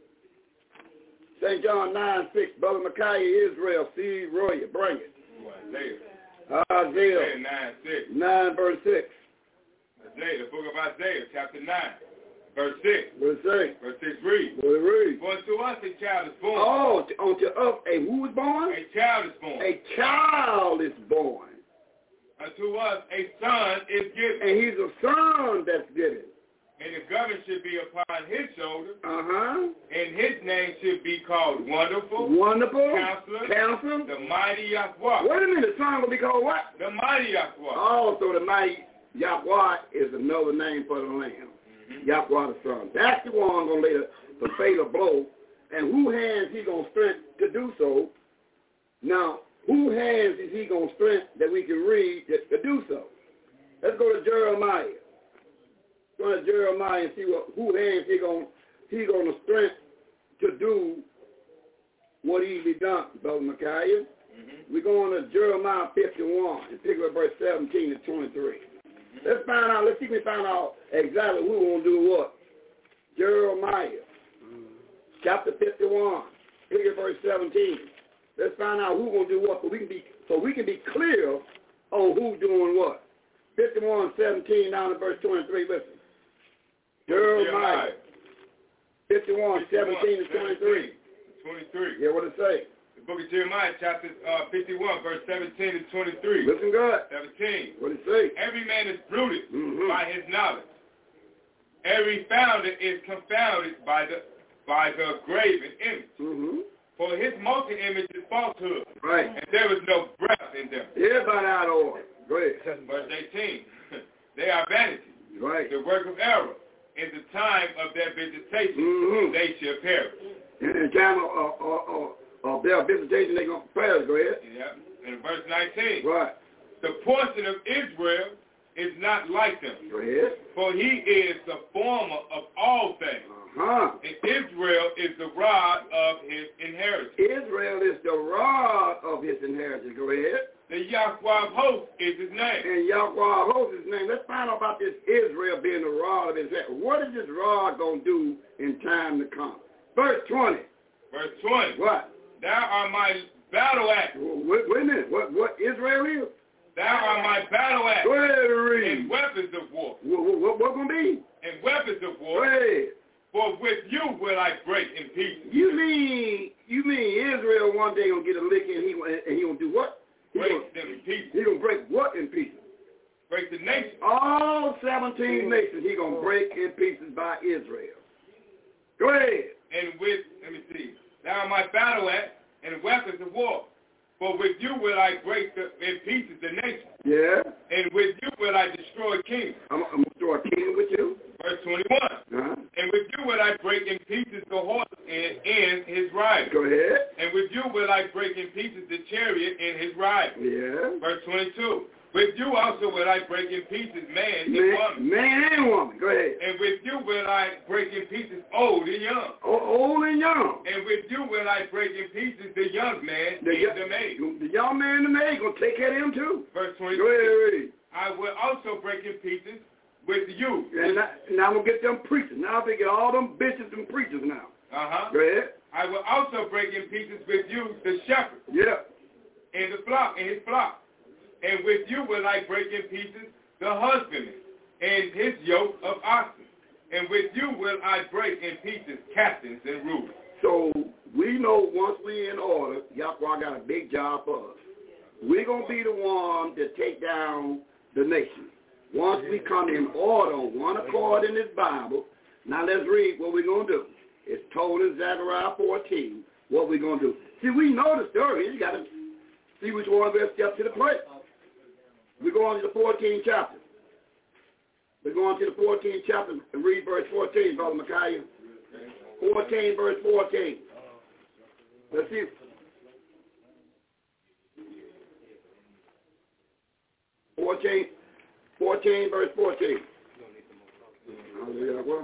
Saint John nine six, Brother Micaiah, Israel, seed royal, bring it. Isaiah. Isaiah. Isaiah nine six. nine verse six. Isaiah, the book of Isaiah, chapter nine, verse six. What it say? Verse six reads. What it read? For unto us a child is born. Oh, unto us a who is born? A child is born. A child is born. Unto us a son is given. And he's a son that's given. And the government should be upon his shoulder. Uh-huh. And his name should be called Wonderful. Wonderful. Counselor. Counselor. The Mighty Yahweh. Wait a minute, the son will be called what? The Mighty Yahweh. Oh, so the Mighty Yahweh is another name for the Lamb. Mm-hmm. Yahweh the Son. That's the one going to lay the, the fatal blow. And who hands he going to strength to do so? Now, who hands is he going to strength that we can read to, to do so? Let's go to Jeremiah. Go to Jeremiah and see what who hands he going he going to strength to do what he be done, Brother Micaiah. Mm-hmm. We're going to Jeremiah fifty-one and pick up verse seventeen to twenty-three. Mm-hmm. Let's find out. Let's see if we find out exactly who going to do what. Jeremiah, mm-hmm. chapter fifty-one, pick up verse seventeen. Let's find out who's going to do what, so we can be so we can be clear on who's doing what. fifty-one seventeen down to verse twenty-three. Listen. Jeremiah fifty-one seventeen to twenty-three. twenty-three. Yeah, what it say? The book of Jeremiah, chapter uh, fifty-one, verse seventeen to twenty-three. Listen good. seventeen. What it say? Every man is rooted mm-hmm. by his knowledge. Every founder is confounded by the by the graven image. Mm-hmm. For his multi-image is falsehood. Right. And there is no breath in them. Everybody out of order. Go ahead. Verse eighteen. They are vanity. Right. The work of error. In the time of their visitation, mm-hmm. they shall perish. In the time of, of, of, of their visitation, they're going to perish. Go ahead. Yeah. In verse nineteen. Right. The portion of Israel is not like them. Go ahead. For he is the former of all things. Uh-huh. And Israel is the rod of his inheritance. Israel is the rod of his inheritance. Go ahead. The Yahweh of hosts is his name. And Yahweh of hosts is his name. Let's find out about this Israel being the rod of his inheritance. What is this rod going to do in time to come? Verse twenty. Verse twenty. What? Thou art my battle axe. Wait, wait a minute. What, what Israel is? Thou art my battle axe. Go ahead and read. And weapons of war. What, what, what, what going to be? And weapons of war. Go ahead. For with you will I break in pieces. You mean you mean Israel one day gonna get a lick and he and he gonna do what? He break gonna, them in pieces. He gonna break what in pieces? Break the nation. All seventeen nations he gonna break in pieces by Israel. Go ahead. And with let me see. Thou art my battle axe and weapons of war. For with you will I break the, in pieces the nation. Yeah. And with you will I destroy kings. I'm, I'm gonna destroy a king with you. Verse twenty-one. Uh-huh. And with you will I break in pieces the horse and, and his rider. Go ahead. And with you will I break in pieces the chariot and his rider. Yeah. Verse twenty-two. With you also will I break in pieces man, man and woman. Man and woman. Go ahead. And with you will I break in pieces old and young. O- old and young. And with you will I break in pieces the young man the and y- the maid. The young man and the maid gonna take care of him too. Verse twenty-two. Go ahead, read. I will also break in pieces with you. And now, now I'm gonna get them preachers. Now I'm gonna get all them bishops and preachers now. Uh-huh. Go ahead. I will also break in pieces with you the shepherd. Yeah. And the flock, and his flock. And with you will I break in pieces the husbandman and his yoke of oxen. And with you will I break in pieces captains and rulers. So we know once we're in order, Yahweh got a big job for us. We're going to be the one to take down the nation. Once we come in order on one accord in this Bible, now let's read what we're going to do. It's told in Zechariah fourteen what we're going to do. See, we know the story. You got to see which one of us steps to the plate. We're going to the fourteenth chapter. We're going to the fourteenth chapter and read verse fourteen, Brother Micaiah. fourteen, verse fourteen. Let's see. fourteen, fourteen, verse fourteen. Hallelujah.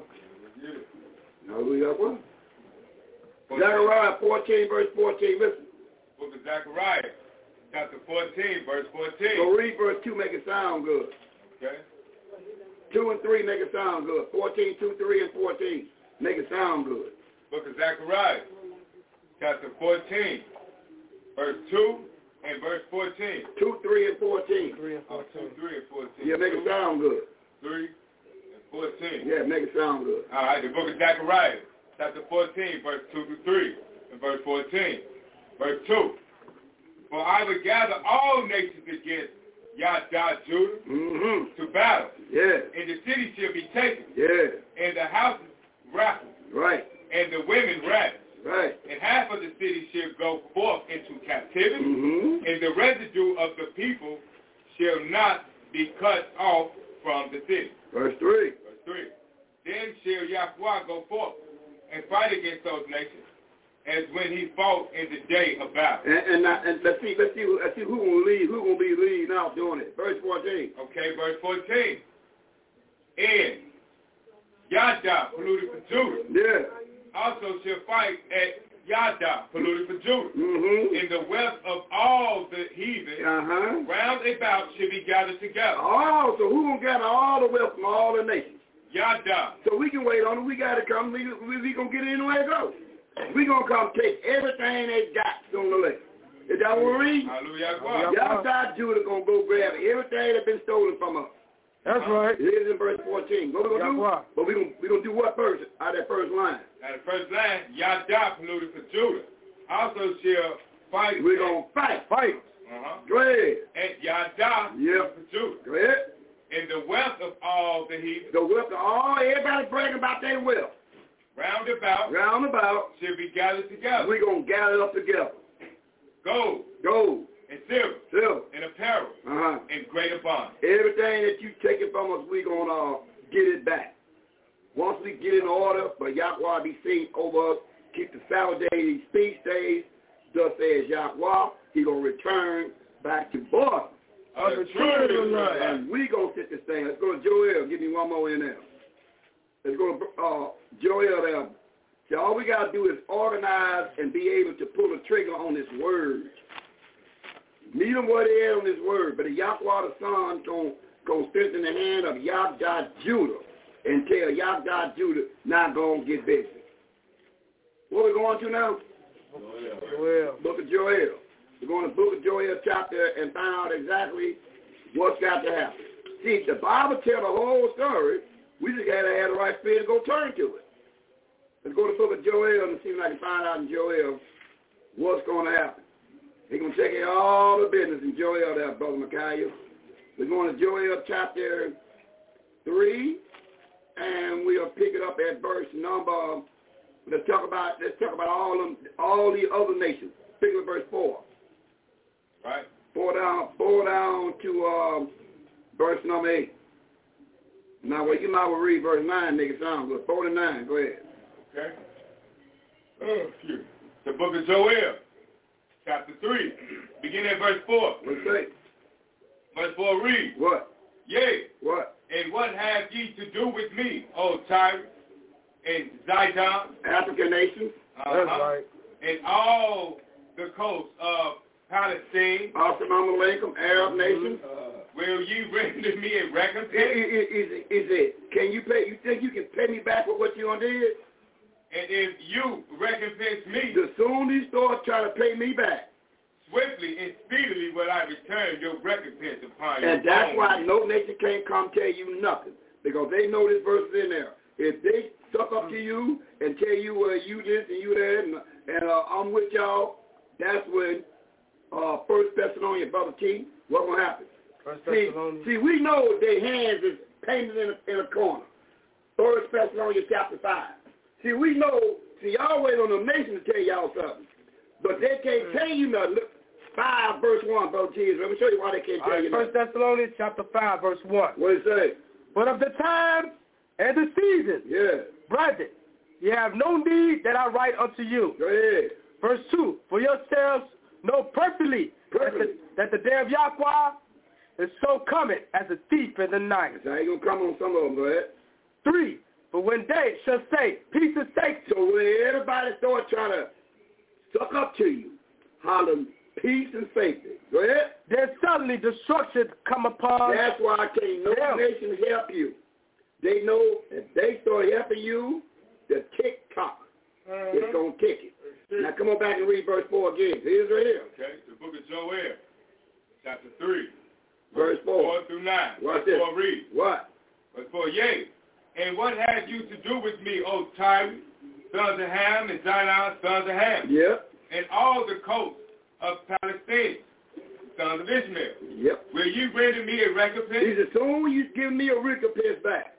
Hallelujah. Zechariah fourteen, verse fourteen. Listen. Book of Zechariah, chapter fourteen, verse fourteen. So read verse two, make it sound good. Okay. two and three make it sound good. fourteen, two, three, and fourteen make it sound good. Book of Zechariah, chapter fourteen, verse two and verse fourteen. two, three, and fourteen. Three and fourteen. Oh, two, three, and fourteen. Yeah, make it sound good. three and fourteen. Yeah, make it sound good. All right, the book of Zechariah, chapter fourteen, verse two to three, and verse fourteen. Verse two. For I will gather all nations against Yahdah Judah mm-hmm. to battle. Yeah. And the city shall be taken. Yeah. And the houses raffled. Right. And the women ravished. Right. And half of the city shall go forth into captivity. Mm-hmm. And the residue of the people shall not be cut off from the city. Verse three. Verse three. Then shall Yahweh go forth and fight against those nations, as when he fought in the day of battle. And, and, now, and let's see, let's see, let's see who gonna lead, who gonna be leading out doing it. Verse fourteen. Okay, verse fourteen. And Yahdah polluted for Judah. Yeah. Also shall fight at Yahdah polluted for Judah. Mm-hmm. And the wealth of all the heathen uh-huh. round about should be gathered together. Oh, so who gonna gather all the wealth from all the nations? Yahdah. So we can wait on it. We gotta come. We we, we gonna get it anywhere it goes. We gonna come take everything they got on the list. Is that what we read? Hallelujah. Yahdah Judah gonna go grab everything that's been stolen from us. That's right. It is in verse fourteen. What we gonna do? But we gonna we gonna do what first? Out of that first line. Out of the first line, Yahdah polluted for Judah. Also shall fight. We're gonna fight. Fight. Uh-huh. Go ahead. And Yahdah yep. for Judah. Go ahead. And the wealth of all the heathen. The wealth of all everybody bragging about their wealth. Round about. Round about. Should be gathered together. We're gonna gather up together. Gold. Gold. And silver. Silver. And apparel. Uh-huh. And greater bond. Everything that you taken from us, we're going to uh, get it back. Once we get in order, but Yahweh be seen over us, keep the Sabbath days, feast days, thus says Yahweh, he going to return back to Boston. Uh, and we going to sit this thing. Let's go to Joel. Give me one more in there. Let's go to uh, Joel there. So all we got to do is organize and be able to pull the trigger on this word. Meet him where they at on this word. But the Yahweh the Son going to strengthen the hand of Yahdah Judah and tell Yahdah Judah not going to get busy. What are we going to now? Joel. Book of Joel. We're going to book of Joel chapter and find out exactly what's got to happen. See, the Bible tells the whole story. We just got to have the right spirit to go turn to it. Let's go to the book of Joel and see if I can find out in Joel what's going to happen. He's going to take care of all the business in Joel there, Brother Micaiah. We're going to Joel chapter three, and we'll pick it up at verse number, let's talk about, let's talk about all them, all the other nations. Pick up verse four. Right. Four down, four down to um, verse number eight. Now, well, you might well read verse nine, make it sound good. Four to nine, go ahead. Okay. Oh, excuse me. The book of Joel, chapter three, beginning at verse four. What's it? Verse four reads. What? Yea. What? And what have ye to do with me, O Tyre, and Zidon? African nations. Uh-huh. That's right. And all the coast of Palestine. Assalamu alaikum, Arab nations. Uh, will ye render me a recompense? Is, is, is, is it, can you pay, you think you can pay me back for what you done did? And if you recompense me, the soon these stores try to pay me back. swiftly and speedily will I return your recompense upon you. And that's why no nation can't come tell you nothing, because they know this verse is in there. If they suck up to you and tell you, well, you this and you that, and, and uh, I'm with y'all, that's when uh, First Thessalonians, Brother T, what's going to happen? See, see, we know their hands is painted in a, in a corner. First Thessalonians chapter five. See, we know, see, y'all wait on the nation to tell y'all something. But they can't tell you nothing. Look, five verse one, Brother Jesus. Let me show you why they can't tell right, you First nothing. Thessalonians chapter five, verse one. What does it say? But of the time and the season, yeah. brethren, ye have no need that I write unto you. Go ahead. Verse two, for yourselves know perfectly, perfectly. That, the, that the day of Yahweh is so coming as a thief in the night. So I ain't going to come on some of them, go ahead. Three, but when they shall say, peace and safety. So when everybody starts trying to suck up to you, holler, peace and safety. Go ahead. Then suddenly destruction come upon. That's why I can't no them. nation help you. They know if they start helping you, the tick-tock mm-hmm. is going to tick it. Now come on back and read verse four again. Here's right here. Okay, the book of Joel, chapter three. Verse four. four through nine. What's verse this? four read. What? Verse four, yea. And what had you to do with me, O Tyre, sons of Ham, and Zion, sons of Ham? Yep. And all the coasts of Palestine, sons of Ishmael. Yep. Will you render me a recompense? He said, soon you give me a recompense back.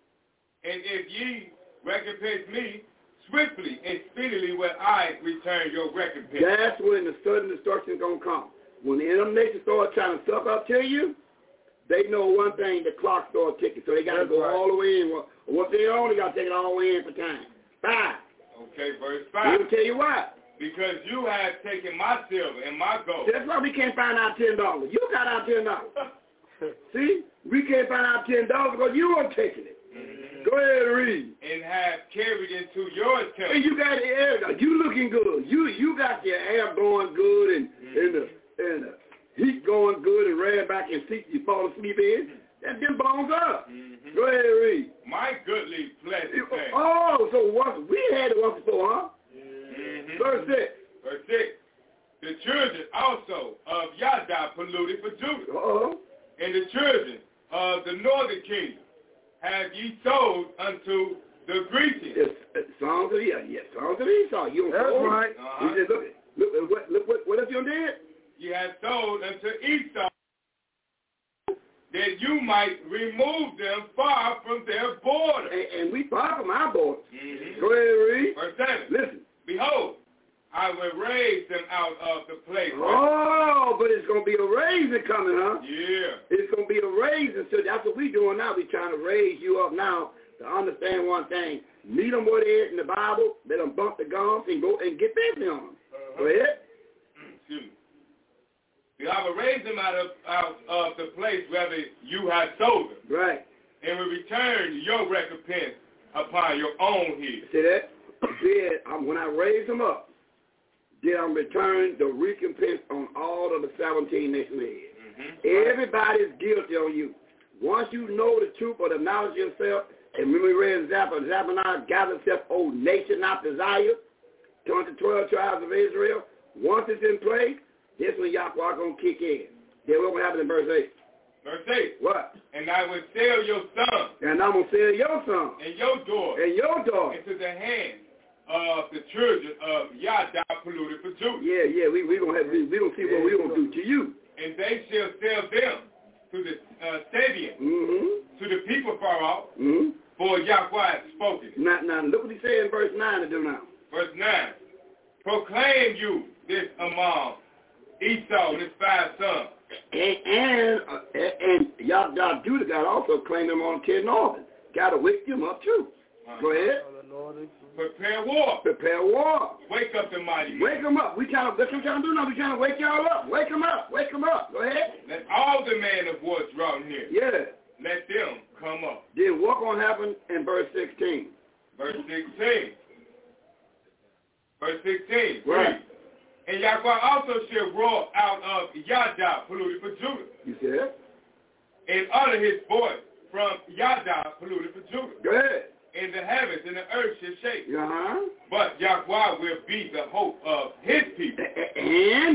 And if ye recompense me, swiftly and speedily will I return your recompense. That's when the sudden destruction is going to come. When the enemy nation start trying to suck up to you, they know one thing, the clock start ticking. So they got to go right. all the way in. What they own, they got to take it all the way in for time. Five. Okay, verse five. Let me tell you why. Because you have taken my silver and my gold. That's why we can't find out ten dollars. You got out ten dollars. See? We can't find out ten dollars because you are taking it. Mm-hmm. Go ahead and read. And have carried into your temple. And you got the air. You looking good. You you got your hair going good and, mm-hmm. and, the, and the heat going good and ran back and seat you fall asleep in. That them bones up. Mm-hmm. Go ahead and read. My goodly pleasant thing. Oh, so once we had it once before, huh? Mm-hmm. Verse six. Verse six. The children also of Yada polluted for Judah. Uh-oh. And the children of the northern kingdom have ye sold unto the Grecians. Yes, songs of Esau. Yes, songs of Esau. You That's sold. right. Uh-huh. He said, look, look, what, look, what, what else you did? Ye have sold unto Esau, that you might remove them far from their border. And, and we far from our borders. Mm-hmm. Go ahead and read. Verse seven. Listen. Behold, I will raise them out of the place. Oh, but it's going to be a raising coming, huh? Yeah. It's going to be a raising. So that's what we're doing now. We're trying to raise you up now to understand one thing. Meet them where they is in the Bible. Let them bump the gums and go and get busy on them. Uh-huh. Go ahead. Excuse me. I will raise them out of, out of the place where you have sold them. Right. And will return your recompense upon your own head. See that? Then, when I raise them up, then I'm returning the recompense on all of the seventeen nations heads. Mm-hmm. Everybody's guilty on you. Once you know the truth or the knowledge of yourself, and when we read Zephaniah, Zephaniah gathered itself, O nation not desire, turn to twelve tribes of Israel. Once it's in place, this when Yahweh going to kick in. Then what will happen in verse eight? Verse eight. What? And I will sell your son. And I'm going to sell your son. And your daughter. And your daughter. Into the hands of the children of Yada polluted for Judah. Yeah, yeah, we we gonna have we, we gonna see what we gonna do to you. And they shall sell them to the uh, Sabians, mm-hmm. to the people far off, mm-hmm. for Yahweh has spoken. Now, now look what he said in verse nine to do now. Verse nine. Proclaim you this among Esau and his five sons. And and, uh, and, and Yahweh Judah got also claimed them on ten northern. Got to wake them up too. Uh-huh. Go ahead. Prepare war. Prepare war. Wake up the mighty. Wake them up. We trying to, that's what we're trying to do now. We're trying to wake y'all up. Wake them up. Wake them up. Go ahead. Let all the men of war draw near. Yeah. Let them come up. Then what going to happen in verse sixteen? Verse sixteen. Verse sixteen. Right. Read. And Yahweh also shall roar out of Yada polluted for Judah. You said? And utter his voice from Yada polluted for Judah. Go ahead. And the heavens and the earth shall shake. Uh-huh. But Yahweh will be the hope of his people. And?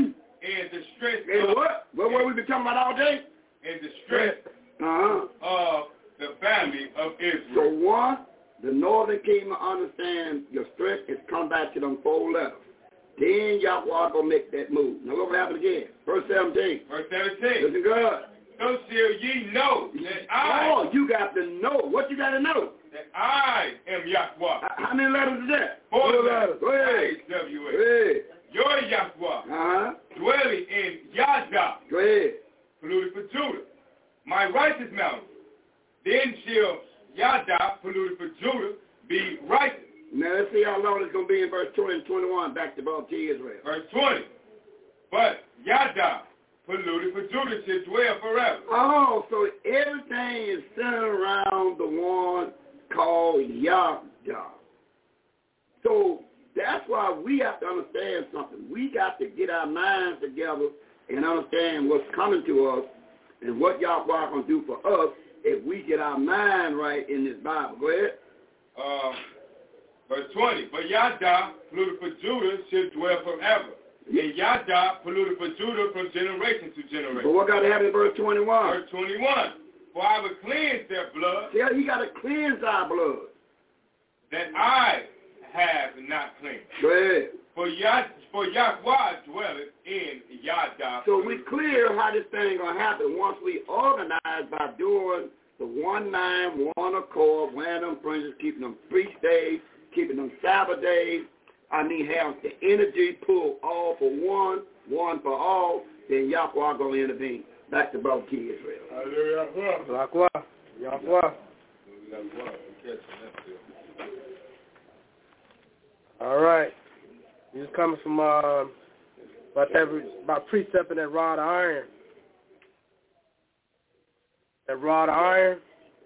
and the strength and of what? What were we been talking about all day? And the strength uh-huh. of the family of Israel. So one, the northern kingdom understand your strength is come back to them four letters. Then Yahweh gonna make that move. Now look what happened again. Verse seventeen. Verse seventeen. Listen good. So shall ye know that I. Oh, you got to know. What you got to know? That I am Yahweh. How many letters is that? Four Four letters. Go ahead. W A. Go ahead. Your Yahweh. Uh-huh. Dwelling in Yada. Go ahead. Polluted for Judah. My righteous mountain. Then shall Yada, polluted for Judah, be righteous. Now let's see how long it's going to be in verse twenty and twenty-one, back to both to Israel. Verse twenty. But Yada, polluted for Judah, shall dwell forever. Oh, so everything is centered around the one called Yada. So that's why we have to understand something. We got to get our minds together and understand what's coming to us and what Yahweh going to do for us if we get our mind right in this Bible. Go ahead. Uh, verse twenty. But Yada, polluted for Judah, shall dwell forever. And Yada, polluted for Judah from generation to generation. But what got to happen in verse twenty-one? Verse twenty-one. For I will cleanse their blood. Yeah, he got to cleanse our blood. That I have not cleansed. Go ahead. For, Yah, for Yahweh dwelleth in Yada. So we clear how this thing going to happen once we organize by doing the one mind, one accord, wearing them fringes, keeping them feast days, keeping them Sabbath days. I mean, have the energy pull all for one, one for all, then Yahweh going to intervene. Back to Brother Key Israel. Hallelujah. Yahweh. Yahweh. All right. He's coming from uh, about that, about precepting that rod of iron. That rod of iron.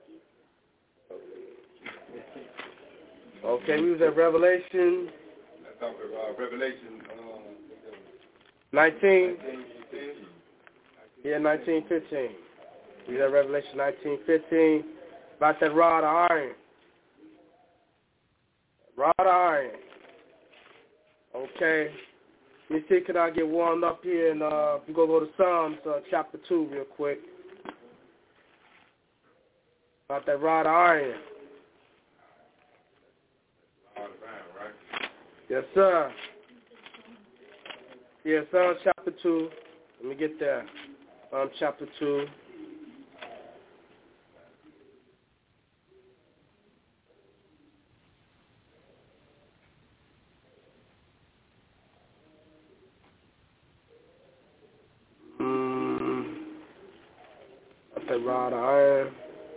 Okay, we was at Revelation. Let's talk about uh, Revelation um, nineteen. Yeah, nineteen fifteen. We was at Revelation nineteen fifteen. About that rod of iron. Rod of iron. Okay. Let me see, can I get warmed up here? And uh, we're going to go to Psalms uh, chapter two real quick. About that rod of iron. Yes, sir. Yeah, Psalms chapter two. Let me get there. Psalms chapter two. Mm. About that rod of iron.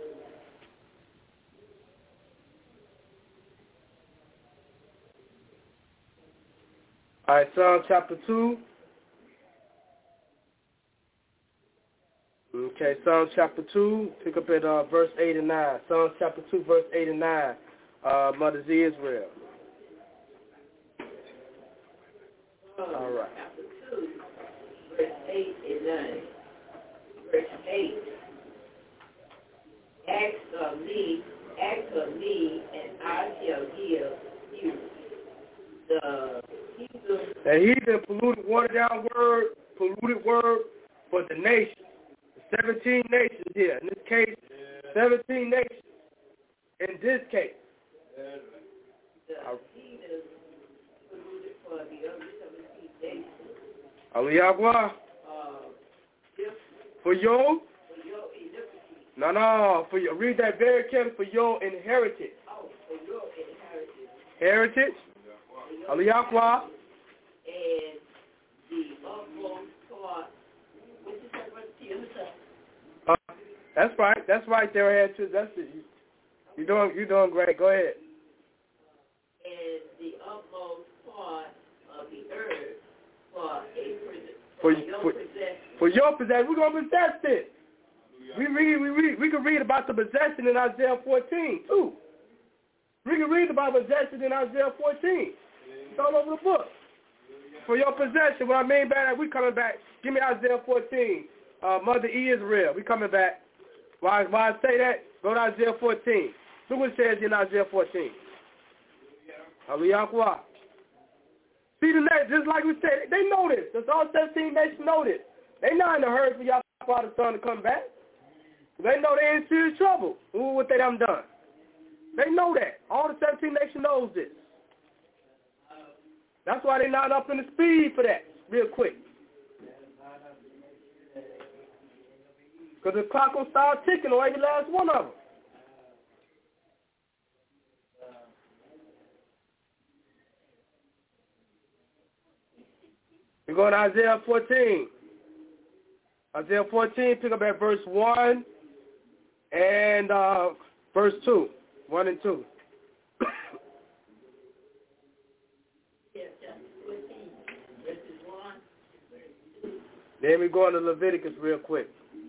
All right, Psalm chapter two. Okay, Psalm chapter two, pick up at uh, verse eight and nine. Psalm chapter two, verse eight and nine. Uh, Mother Z Israel. All right. Chapter two, verse eight and nine. Verse eight. Ask of me, ask of me, and I shall give you the heathen. And heathen polluted, watered down word, polluted word for the nation. seventeen nations here. In this case, seventeen nations. In this case. The heathen polluted for the other seventeen nations. Aliyahweh. Uh, for your? For your iniquity. No, no. For your, read that very carefully. For your inheritance. Oh, for your inheritance. Heritage. Aliyahweh. And the utmost part. What you say about the other? Uh, that's right. That's right there, ahead too. That's it. You're doing. You're doing great. Go ahead. And the utmost part of the earth for a for, for your for, possession. For your possession, we're gonna possess it. We read. We read. We can read about the possession in Isaiah fourteen too. We can read about possession in Isaiah fourteen. It's all over the book. For your possession. What I mean by that, we coming back. Give me Isaiah fourteen. Uh, Mother E Israel. We coming back. Why, why I say that? Go to Isaiah fourteen. Look what it says in Isaiah fourteen. Aliyahweh. See the next, just like we said, they know this. That's all seventeen nations know this. They not in a hurry for Yahweh the Son to come back. They know they in serious trouble with what they done done. They know that. All the seventeen nations knows this. That's why they not up in the speed for that real quick. Because the clock will start ticking on every last one of them. We're going to Isaiah fourteen. Isaiah fourteen, pick up at verse one and uh, verse two. one and two. Then we go into Leviticus real quick.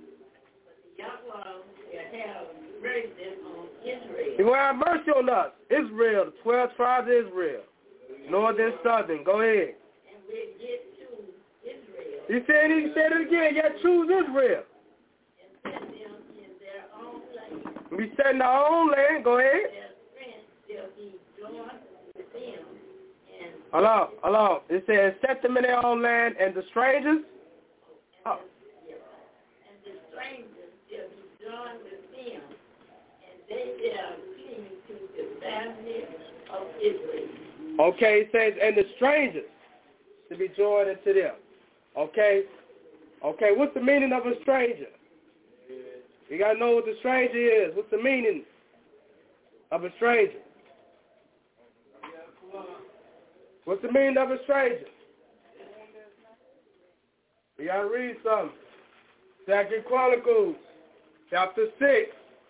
He will have mercy on us. Israel, the twelve tribes of Israel. Northern, southern. Go ahead. He said he said it again. Yeah, choose Israel. We set in our own land. Go ahead. Hello, hello. It says set them in their own land and the strangers. Oh. And the strangers shall be joined with them, and they shall cling to the family of Israel. Okay, it says, and the strangers to be joined unto them. Okay? Okay, what's the meaning of a stranger? You got to know what the stranger is. What's the meaning of a stranger? What's the meaning of a stranger? We got to read something. Second Chronicles, chapter six,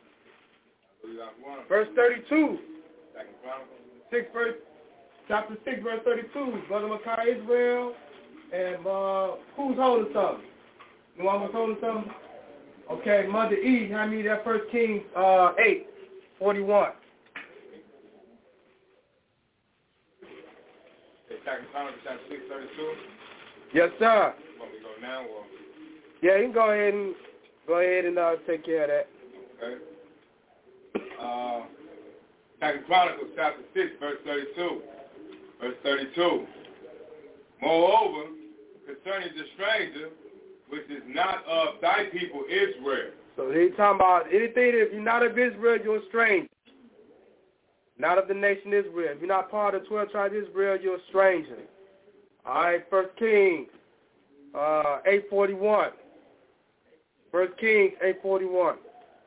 verse thirty-two. Second Chronicles. Six verse, chapter six, verse thirty-two. Brother Micaiah Israel, and uh, who's holding something? You want who's holding something? Okay, Mother E, hand me that First Kings uh, eight, forty-one. Second Chronicles, chapter six, thirty-two. Yes, sir. Want me to go now or? Yeah, you can go ahead and go ahead and uh, take care of that. Okay. Uh, Second Chronicles, chapter six, verse thirty-two. Verse thirty-two. Moreover, concerning the stranger, which is not of thy people Israel. So he's talking about anything that if you're not of Israel, you're a stranger. Not of the nation Israel. If you're not part of the twelve tribes of Israel, you're a stranger. All right, First Kings uh, eight forty-one. First Kings eight forty-one.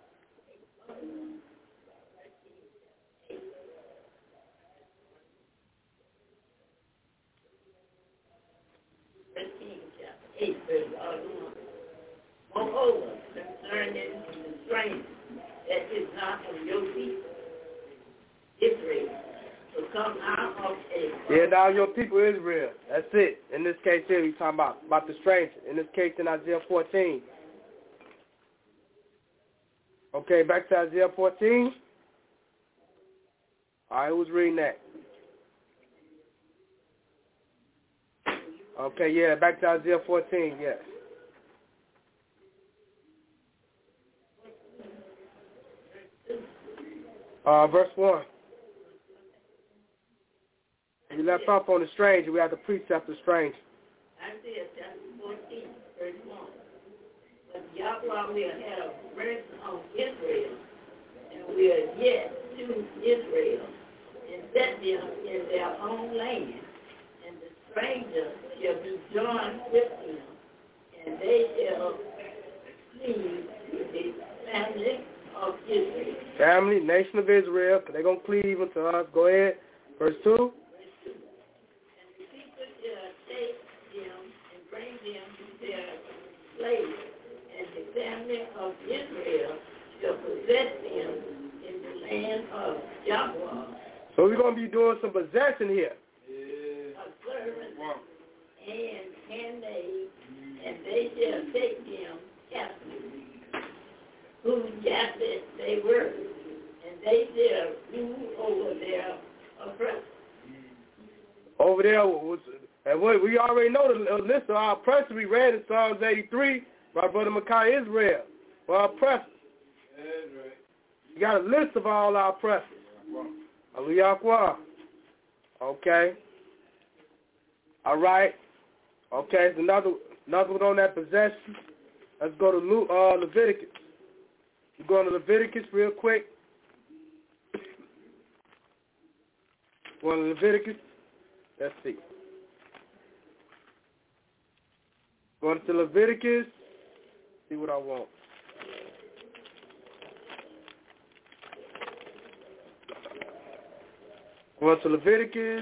eight, verse one. Moreover, concerning the stranger that is not of your people, Israel, to come out of a... Yeah, now your people Israel. That's it. In this case here, we're talking about, about the stranger. In this case in Isaiah fourteen. Okay, back to Isaiah fourteen. All right, who's reading that? Okay, yeah, back to Isaiah fourteen, yes. Uh, verse one. We left off on the stranger. We have the precept of stranger. Isaiah chapter fourteen, verse one. But Yahweh will have mercy on Israel, and will yet choose Israel, and set them in their own land, and the stranger shall be joined with them, and they shall cleave to the family of Israel. Family, nation of Israel, they're going to cleave unto us. Go ahead. Verse two. Family of Israel shall possess them in the land of Yahweh. So we're going to be doing some possession here. Yeah. A servant and handmaid, and they shall take them captive, whose captives they were, and they shall rule over their oppressors. Over there, was, and we already know the list of our oppressors. We read in Psalms eighty-three. My brother Micaiah Israel, for our oppressors. You got a list of all our oppressors. Hallelujah. Okay. All right. Okay, so another, another one on that possession. Let's go to Lu, uh, Leviticus. We're going to Leviticus real quick. Going to Leviticus. Let's see. Going to Leviticus. See what I want. Going to Leviticus.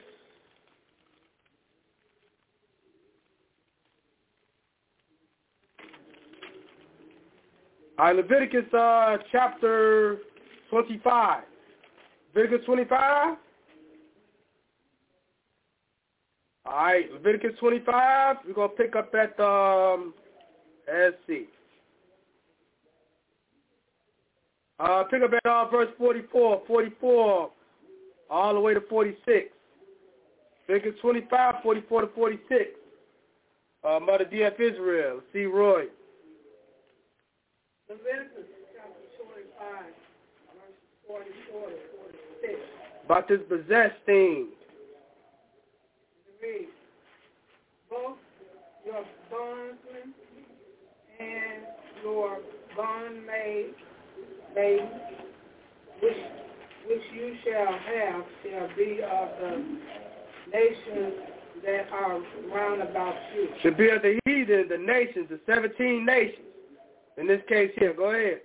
All right, Leviticus uh, chapter twenty-five. Leviticus twenty-five. All right, Leviticus twenty-five. We're going to pick up at, um, let's see. Uh, pick up at uh, verse forty-four, forty-four, all the way to forty-six. Leviticus twenty-five, forty-four to forty-six. Uh, Mother D F Israel, C. Roy. Leviticus chapter twenty-five, verse forty-four to forty-six. About this possessed thing. Read. Both your bondsmen and your bondmaid, maid, which which you shall have, shall be of the nations that are round about you. Should be of the heathen, the nations, the seventeen nations. In this case here, go ahead.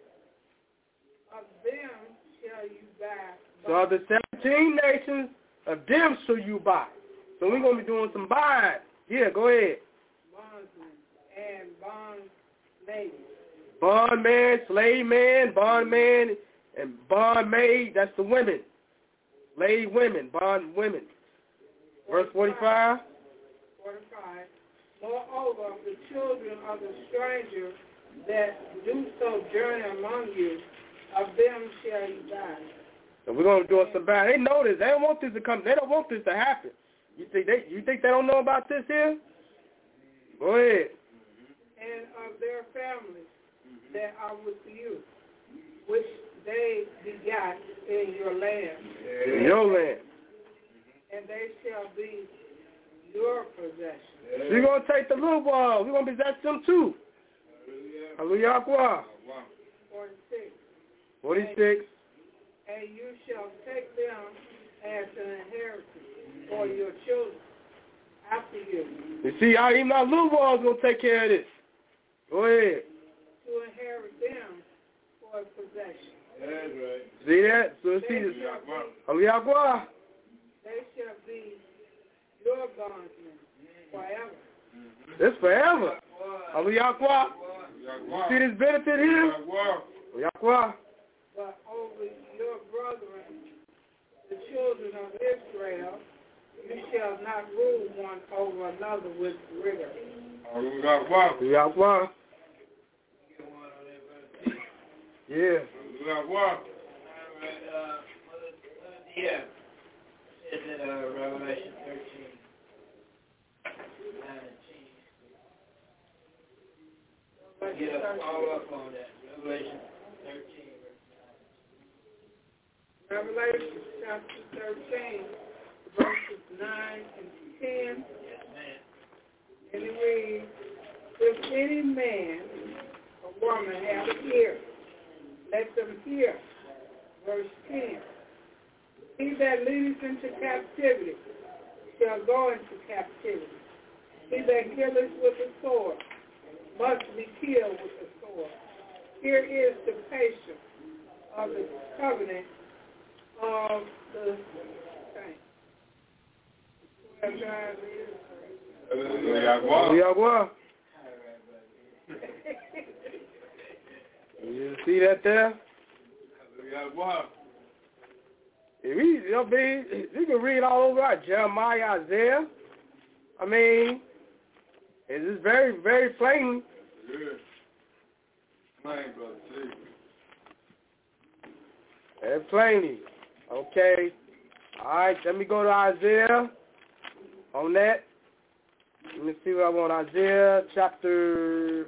Of them shall you buy. So of the seventeen nations, of them shall you buy. So we're going to be doing some buying. Yeah, go ahead. Bondsmen and bondmaids. Bondman, slave man, bondman, and bondmaid, that's the women. Slave women, bond women. Verse forty-five. forty-five. Moreover, the children of the stranger that do sojourn among you, of them shall you buy. So we're going to do some buying. They know this. They don't want this to come. They don't want this to happen. You think they you think they don't know about this here? Go ahead. And of their families that are with you, which they begot in your land. In your land. And they shall be your possession. We're going to take the little ones. We're going to possess them too. Hallelujah. forty-six. forty-six. And you shall take them as an inheritance for your children after you. You see, I, even our little ones going to take care of this. Go ahead. To inherit them for possession. That's right. See that? So see this. Hallelujah. They shall be your bondsmen forever. It's forever. Hallelujah. You see this benefit here? Hallelujah. But over your brethren, the children of Israel, you shall not rule one over another with rigor. Hallelujah. Yeah. Yeah. It's in uh, Revelation thirteen. Get up, all up on that. Revelation thirteen. Revelation chapter thirteen, verses nine and ten. Yes, ma'am. And it reads, if any man or woman have an ear, let them hear. Verse ten. He that leadeth into captivity shall go into captivity. He that killeth with the sword must be killed with the sword. Here is the patience of the covenant of the saints. Hallelujah. You see that there? If he, you know, you can read all over our Jeremiah, Isaiah. I mean, it's just very, very plain. Yeah. Plain, brother. See. Very plainly. Okay. All right, let me go to Isaiah on that. Let me see what I want. Isaiah chapter...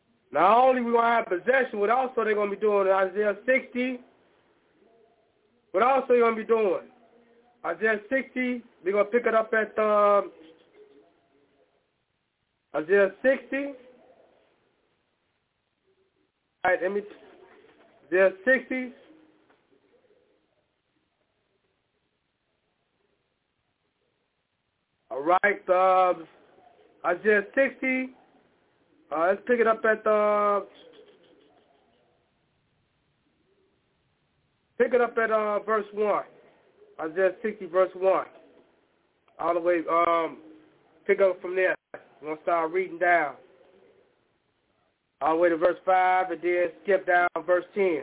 Not only we going to have possession, but also they're going to be doing Isaiah sixty. What else are you going to be doing? Isaiah sixty, we're going to pick it up at um, Isaiah sixty. All right, let me, Isaiah sixty. All right, uh, Isaiah sixty. Uh, let's pick it up at uh, pick it up at uh, verse one. Isaiah sixty, verse one. All the way, um, pick up from there. We're going to start reading down. All the way to verse five, and then skip down verse ten.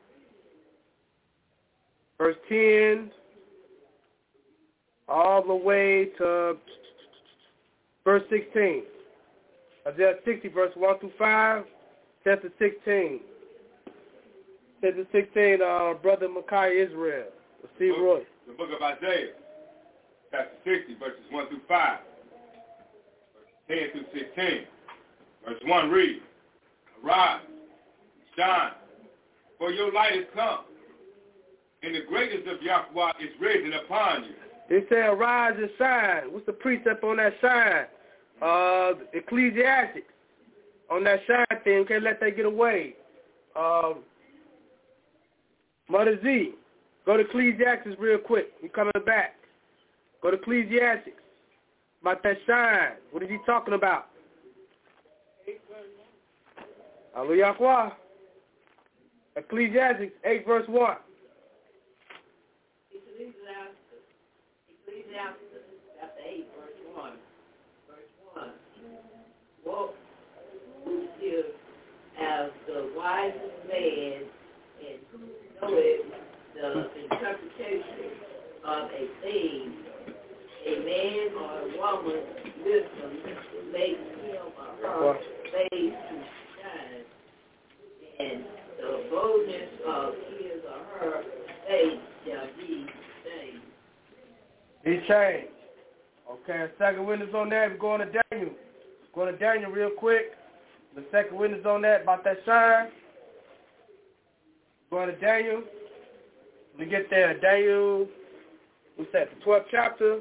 Verse ten, all the way to verse sixteen. Isaiah sixty, verse one through five, chapter sixteen. Chapter sixteen, uh, Brother Micaiah Israel. Steve Roy. The book of Isaiah, chapter sixty, verses one through five, verses ten through sixteen. Verse one reads, Arise, shine, for your light is come, and the greatness of Yahweh is risen upon you. They say arise and shine. What's the precept on that shine? Uh, Ecclesiastics. On that shine thing, you can't let that get away. Um, Mother Z. Go to Ecclesiastes real quick. You coming back. Go to Ecclesiastes. About that shine. What is he talking about? Hallelujah. Ecclesiastes eight verse one. Ecclesiastes, Ecclesiastes chapter eight verse one. Verse one. Walk who is as the wisest man and who knoweth the interpretation of a thing, a man or a woman's wisdom makes him or her face to shine, and the boldness of his or her face shall be changed. He changed. Okay, a second witness on that. We're going to Daniel. Going to Daniel real quick. The second witness on that about that shine. Going to Daniel. We get there, Daniel, what's that, the twelfth chapter.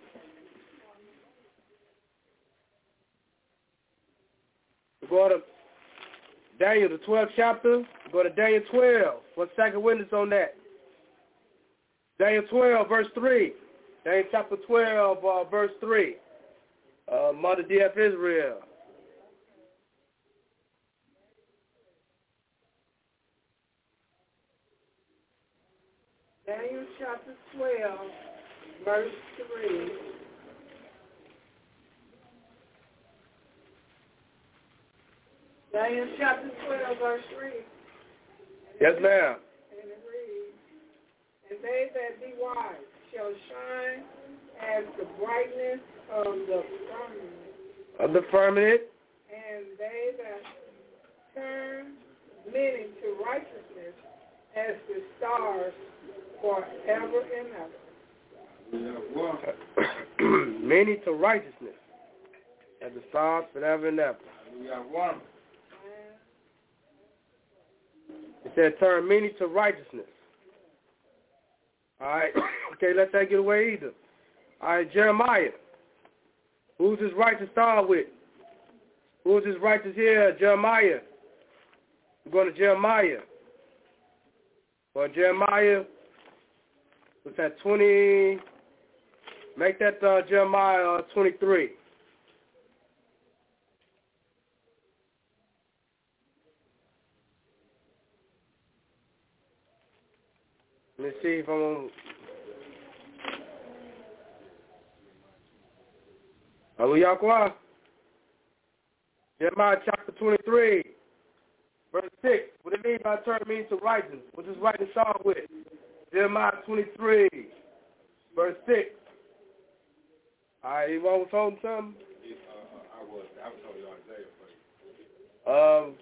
We go to Daniel, the twelfth chapter. We go to Daniel twelve. One second witness on that. Daniel twelve, verse three. Daniel chapter twelve, uh, verse three. Uh, Mother D F Israel. Daniel chapter twelve, verse three. Daniel chapter twelve, verse three. Yes, ma'am. And it reads, and they that be wise shall shine as the brightness of the firmament. Of the firmament. And they that turn many to righteousness as the stars forever and ever. Many to righteousness as the stars forever and ever. It said turn many to righteousness. All right. Okay, let that get away either. All right, Jeremiah. Who's this righteous star with? Who's this righteous here? Jeremiah. We're going to Jeremiah. Well, Jeremiah, what's that, twenty? Make that uh, Jeremiah uh, twenty-three. Let me see if I'm on. Hallelujah. Jeremiah chapter twenty-three, verse six. What do it mean by turn means to righteousness? What does righteousness start with? Jeremiah twenty-three, verse six. All right, you want to hold something? Uh, I was. I was telling you Isaiah first. Um.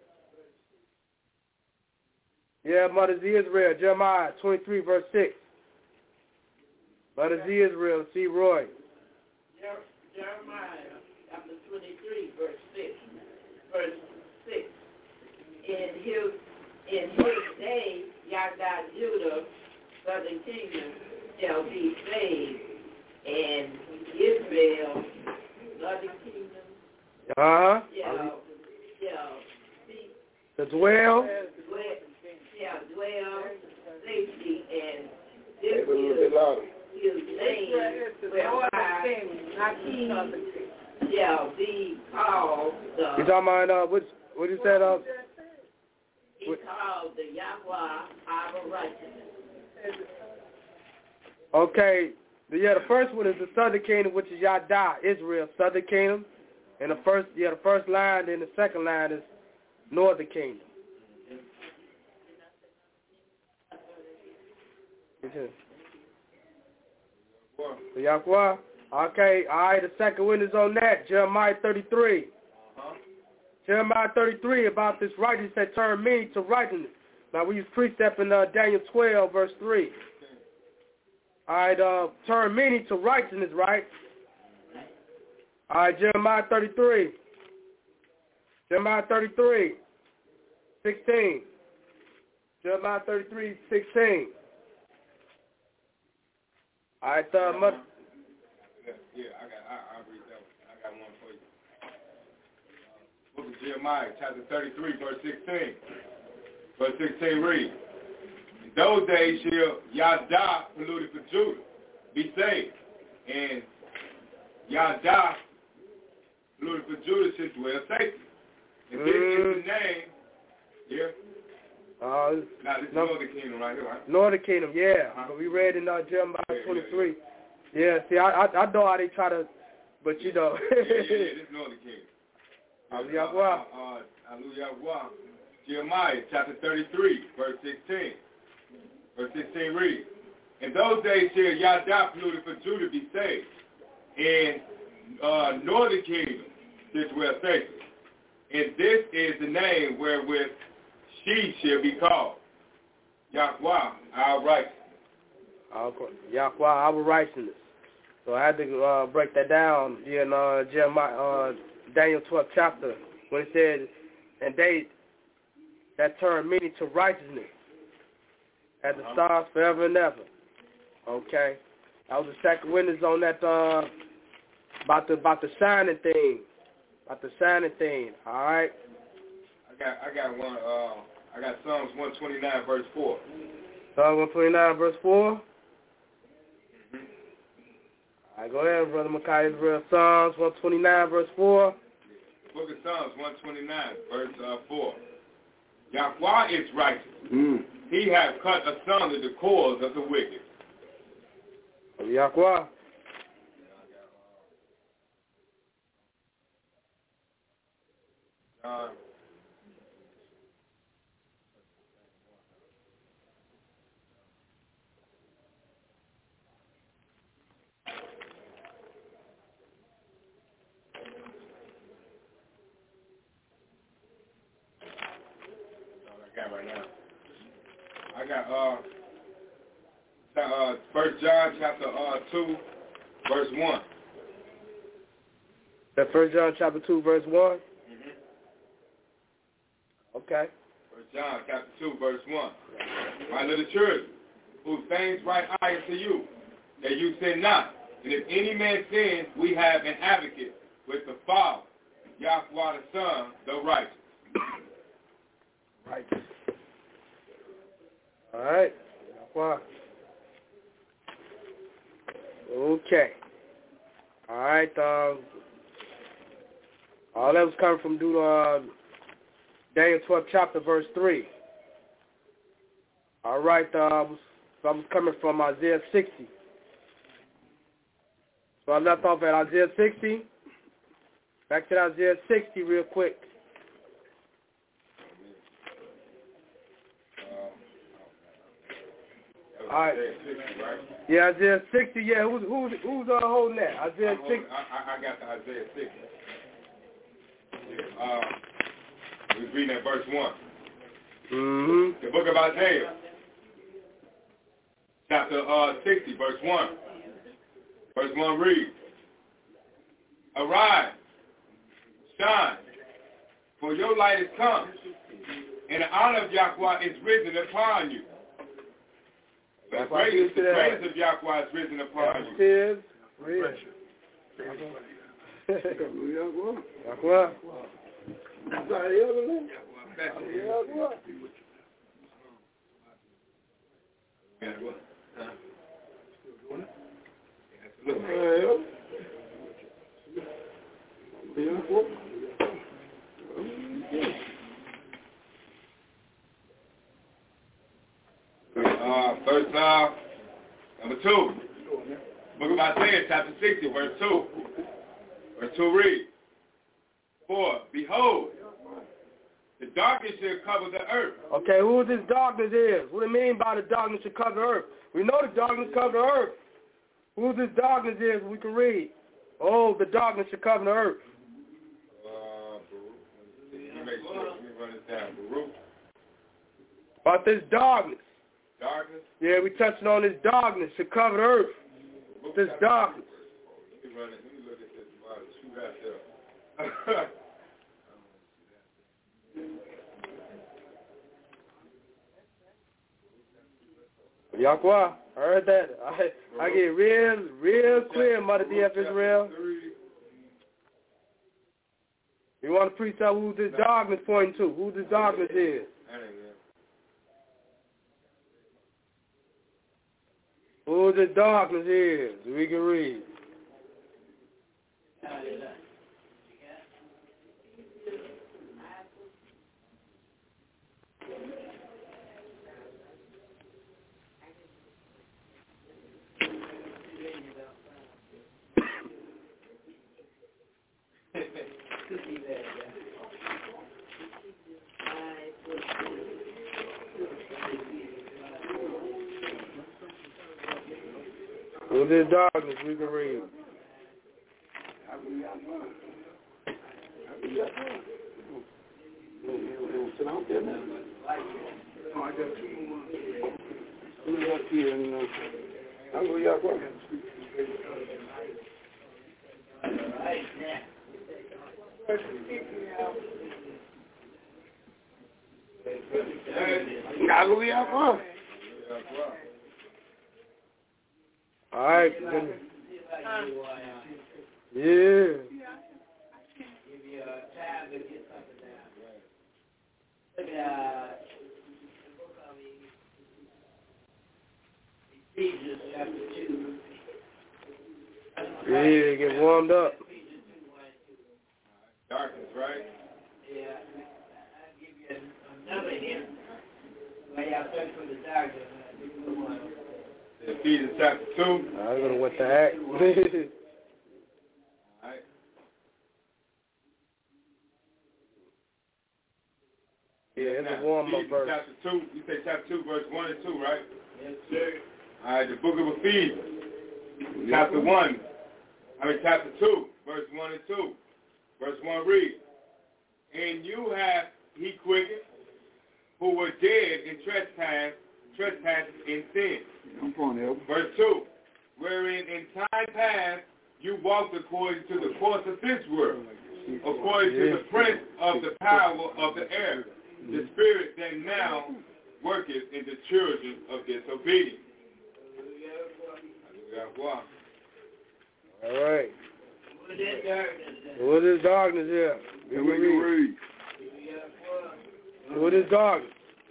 Yeah, Mother Z Israel, Jeremiah twenty-three, verse six. Mother Z Israel, C. Roy. Jeremiah chapter twenty-three, verse six. Verse six. In his in his day, Yahweh Judah southern kingdom shall be saved, and Israel, northern kingdom, Uh-huh. shall, shall be, The dwell. dwell, shall dwell safety, and this is his name, whereby he shall be called the, You talking about, uh, what, what you said, uh? he called the Yahweh our righteousness. Okay. Yeah, the first one is the southern kingdom, which is Yada, Israel, southern kingdom. And the first, yeah, the first line, then the second line is northern kingdom. The Yahweh. Okay, all right, the second one is on that, Jeremiah thirty-three. Uh-huh. Jeremiah thirty-three, about this righteousness that turned many to righteousness. Now, we use precept in uh, Daniel twelve, verse three. All right, uh, turn many to righteousness, right? All right, Jeremiah thirty-three. Jeremiah thirty-three, sixteen. Jeremiah thirty-three, sixteen. All right, uh, mother. Yeah, I got. I, I'll read that one. I got one for you. Uh, Book of Jeremiah, chapter thirty-three, verse sixteen. Verse sixteen reads, "In those days shall Yada, polluted for Judah, be saved, and Yada, polluted for Judah, shall dwell safely. And this mm. is the name." Yeah. Uh, now this is no, Northern Kingdom right here, right? Northern Kingdom, yeah. Uh-huh. But we read in uh, Jeremiah yeah, twenty-three. Yeah, yeah. Yeah, see, I, I I know how they try to, but you know. yeah, yeah, yeah, this is Northern Kingdom. Hallelujah. Uh, uh, Hallelujah. Jeremiah chapter thirty-three, verse sixteen. Verse sixteen reads, "In those days shall Yada, polluted for Judah, be saved, and uh, Northern Kingdom shall dwell safely. And this is the name wherewith she shall be called, Yahweh, our righteousness." Yahweh, our righteousness. So I had to uh, break that down in uh, Jeremiah, uh, Daniel twelfth chapter, when it said, "And they that turn many to righteousness, as the uh-huh. stars forever and ever." Okay, that was the second witness on that uh, about the about the shining thing, about the shining thing. All right. I got I got one. Uh, I got Psalms one twenty-nine verse four. Psalms one twenty-nine verse four. All right, go ahead, Brother Micaiah. Real Psalms one twenty-nine, verse four. Book of Psalms one twenty-nine, verse uh, four. Yahweh is righteous. Mm. He hath cut asunder the cords of the wicked. Yahweh. Uh, got right now. I got uh, uh First John chapter uh two, verse one. That First John chapter two, verse one. Mm-hmm. Okay. First John chapter two, verse one. My little children, whose things write I unto you, that you sin not. And if any man sins, we have an advocate with the Father, Yahweh the Son, the righteous. Right. All right. Yahweh. Okay. All right. Um, all that was coming from Deut- uh, Daniel twelfth chapter, verse three. All right. Uh, so I was coming from Isaiah sixty. So I left off at Isaiah sixty. Back to Isaiah sixty real quick. All right. Yeah, Isaiah sixty. Yeah, who's who's who's uh, holding that? Isaiah sixty. I, I got the Isaiah sixty. Yeah, uh, we was reading at verse one. Mm-hmm. The book of Isaiah, chapter uh, sixty, verse one. Verse one reads, "Arise, shine, for your light is come, and the honor of Yahweh is risen upon you." The grace, the grace of Yahweh is risen upon you. Tears, rich. Yahweh. Uh, verse uh, number two. Book of Isaiah, chapter sixty, verse two. Verse two reads, For, behold, the darkness shall cover the earth. Okay, who this darkness is? What do you mean by the darkness shall cover the earth? We know the darkness cover the earth. Who this darkness is, we can read. Oh, the darkness shall cover the earth. Uh, let me make sure. Let me run this down. Baruch. About this darkness. Darkness? Yeah, we touching on this darkness shall cover the earth. Baruch, This darkness. Let me run it. Let me look at this. Wow, shoot right there. Yahweh, I heard that. I I get real, real clear, Mother D F Israel. You want to preach out who this darkness pointing to, who this darkness is. Who this darkness is, we can read. With this darkness, we can read. Hallelujah. All right. Yeah. Give you time to get something down. Look at Ephesians chapter two. Yeah, get warmed up. Darkness, right? Yeah. I'll give you another hint. While y'all search for the darkness, I'll give you one. Ephesians chapter two. I don't know what the heck. All right. Yeah, it's a warm up verse. Chapter two. You say chapter two, verse one and two, right? Yes, sir. All right. The book of Ephesians, chapter one. I mean, chapter two, verse one and two. Verse one reads, And you have he quickened, who were dead in trespass, trespasses and sin. Verse two, wherein in time past you walked according to the course of this world, according to the prince of the power of the air, the spirit that now worketh in the children of disobedience. All right. What is darkness here? We can read. What is darkness?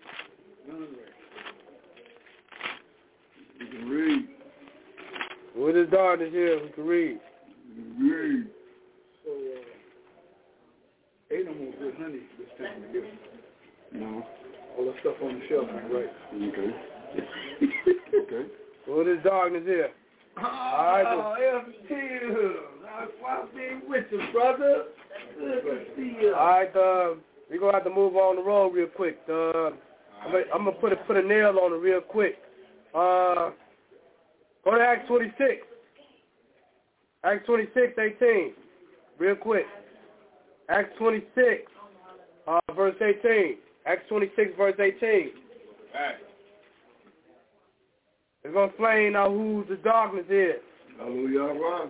We can read. What is darkness here? We can read. We can read. So, uh, ain't no more good honey this time of year. No. All that stuff on the shelf ain't right. Okay. Okay. What is darkness here? Oh, right, F T. I'll be with you, brother. Good to see you. All right, uh, we're going to have to move on the road real quick. Uh, I'm going to put a, put a nail on it real quick. Uh, go to Acts twenty-six. Acts twenty-six, eighteen. Real quick. Acts twenty-six, uh, verse eighteen. Acts twenty-six, verse eighteen. All right. It's going to explain now who the darkness is. Hallelujah.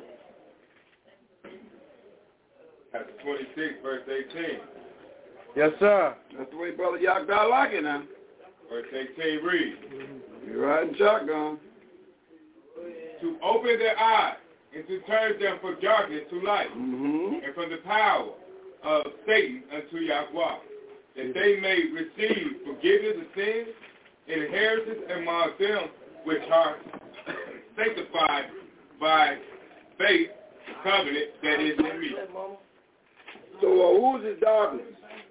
Chapter twenty-six, verse eighteen. Yes, sir. That's the way Brother Yagda like it now. Verse eighteen reads. You're riding shotgun. To open their eyes and to turn them from darkness to light, mm-hmm. and from the power of Satan unto Yahweh, that they may receive forgiveness of sins and inheritance among them which are sanctified by faith, covenant that is in me. So uh, who is his darkness?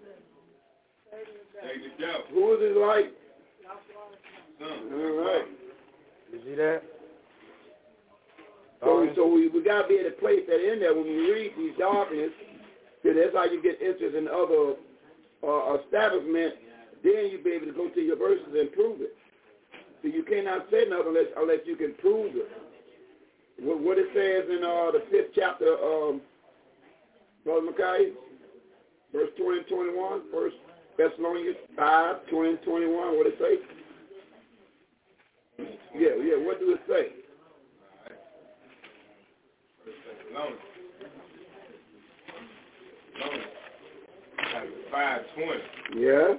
The devil. Who is his light? Son. All right. You see that? So, so we, we got to be able to place that in there when we read these darkness. Because that's how you get interest in other uh, establishment. Then you'll be able to go to your verses and prove it. So you cannot say nothing unless, unless you can prove it. What, what it says in uh, the fifth chapter, um, Brother Mackay, verse twenty and twenty-one, First Thessalonians five, twenty and twenty-one, what it say? Yeah, yeah, what do it say? five twenty. Yeah.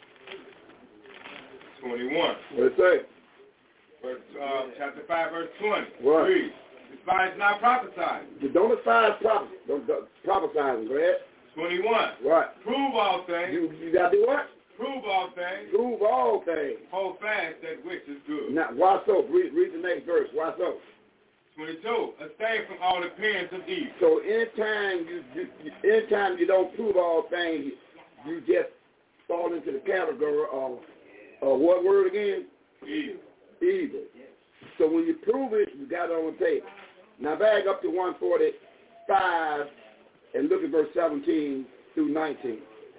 twenty-one. What it say? Verse, uh, chapter five, verse twenty. What? Read. Despise not prophesying. You don't despise prophecy. Don't, don't prophesying, go ahead. twenty-one. What? Prove all things. You, you got to do what? Prove all things. Prove all things. Hold fast that which is good. Now, why so? Read, read the next verse. Why so? twenty-two. Abstain from all appearance of evil. So anytime you, you, you anytime you don't prove all things, you, you just fall into the category of uh, what word again? Evil. Evil. So when you prove it, you got it on the tape. Now back up to one forty-five and look at verse seventeen through nineteen.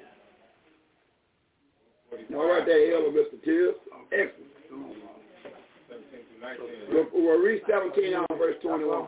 All right there, Elder Mister Tears. Excellent. We'll, we'll read seventeen on verse twenty-one.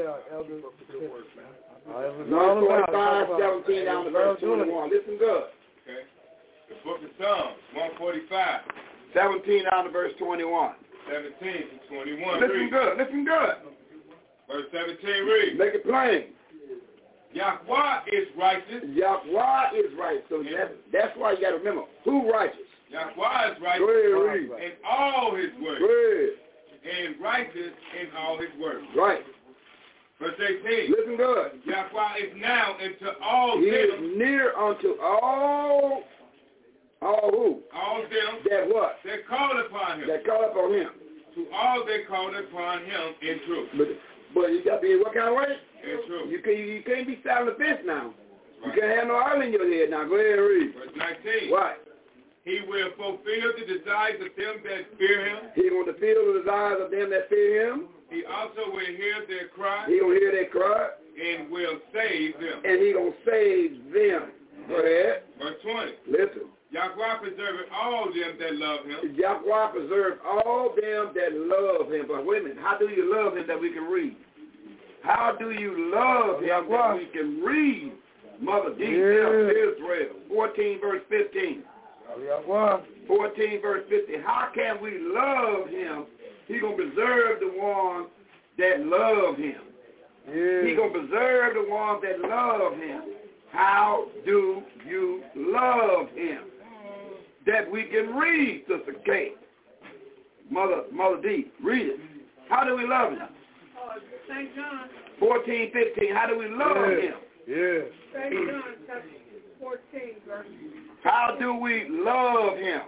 one forty-five, seventeen down to verse twenty-one. Listen good. Okay. The book of Psalms, one forty-five. seventeen down to verse twenty-one. seventeen to twenty-one. Listen read. good. Listen good. Verse seventeen reads. Make it plain. Yahweh is righteous. Yahweh is right. So that's, that's why you got to remember, who righteous? Yahweh is righteous Go ahead, read. in all his works. Go ahead. And righteous in all his works. Right. Verse eighteen. Listen good. Yahweh is now into all he them. He is near unto all, all who? All them. That what? That call upon him. That call upon him. To all that call upon him in truth. But, but you got to be in what kind of way? In truth. You, can, you can't be sat on the fence now. Right. You can't have no oil in your head now. Go ahead and read. Verse nineteen. What? He will fulfill the desires of them that fear him. He going to fulfill the desires of them that fear him. He also will hear their cry. He going to hear their cry. And will save them. And he going to save them. Go ahead. Verse twenty. Listen. Yahweh preserveth all them that love him. Yahweh preserve all them that love him. But wait a minute. How do you love him that we can read? How do you love him that we can read? Mother D. Yeah. Israel. fourteen verse fifteen. fourteen verse fifteen. How can we love him? He going to preserve the ones that love him. Yeah. He going to preserve the ones that love him. How do you love him? That we can read, Sister Kate. Mother, Mother D. Read it. How do we love him? Uh, Saint John. fourteen, fifteen. How do we love yeah. him? Yeah. Saint John chapter fourteen, verse. How do we love him?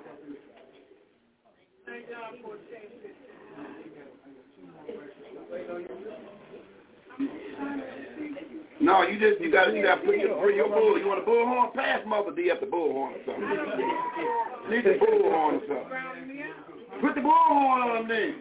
Saint John fourteen, No, you just you got you got to put your, bring your bull. You want a bullhorn? Pass Mother D up the bullhorn or something. Need the bullhorn or something. Put the bullhorn on them then.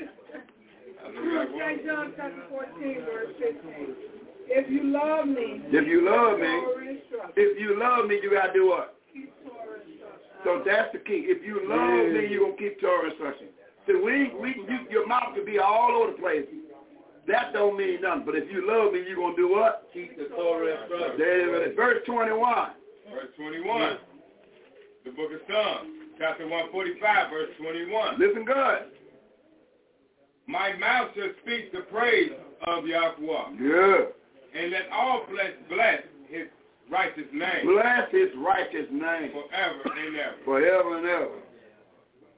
Saint John chapter fourteen, verse fifteen. If you love me, if you love me, if you love me, you gotta do what? Keep Torah instructions. So that's the key. If you love me, you're gonna keep Torah instructions. So we, we, you, your mouth could be all over the place. That don't mean nothing. But if you love me, you're gonna do what? Keep the Torah instructions. There it is. Verse twenty-one. Verse twenty-one. The book of Psalms, chapter one forty-five, verse twenty-one. Listen good. My mouth shall speak the praise of Yahweh. Yeah. And let all bless, bless his righteous name. Bless his righteous name. Forever and ever. Forever and ever.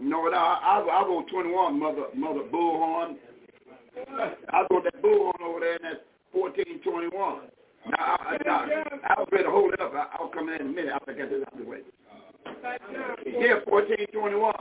No, no, I, I, I want twenty-one, Mother Mother Bullhorn. I want that Bullhorn over there in that fourteen twenty-one. Now, I, I, I was ready to hold it up. I, I'll come in in a minute. I'll get this out of the way. Yeah, fourteen twenty-one.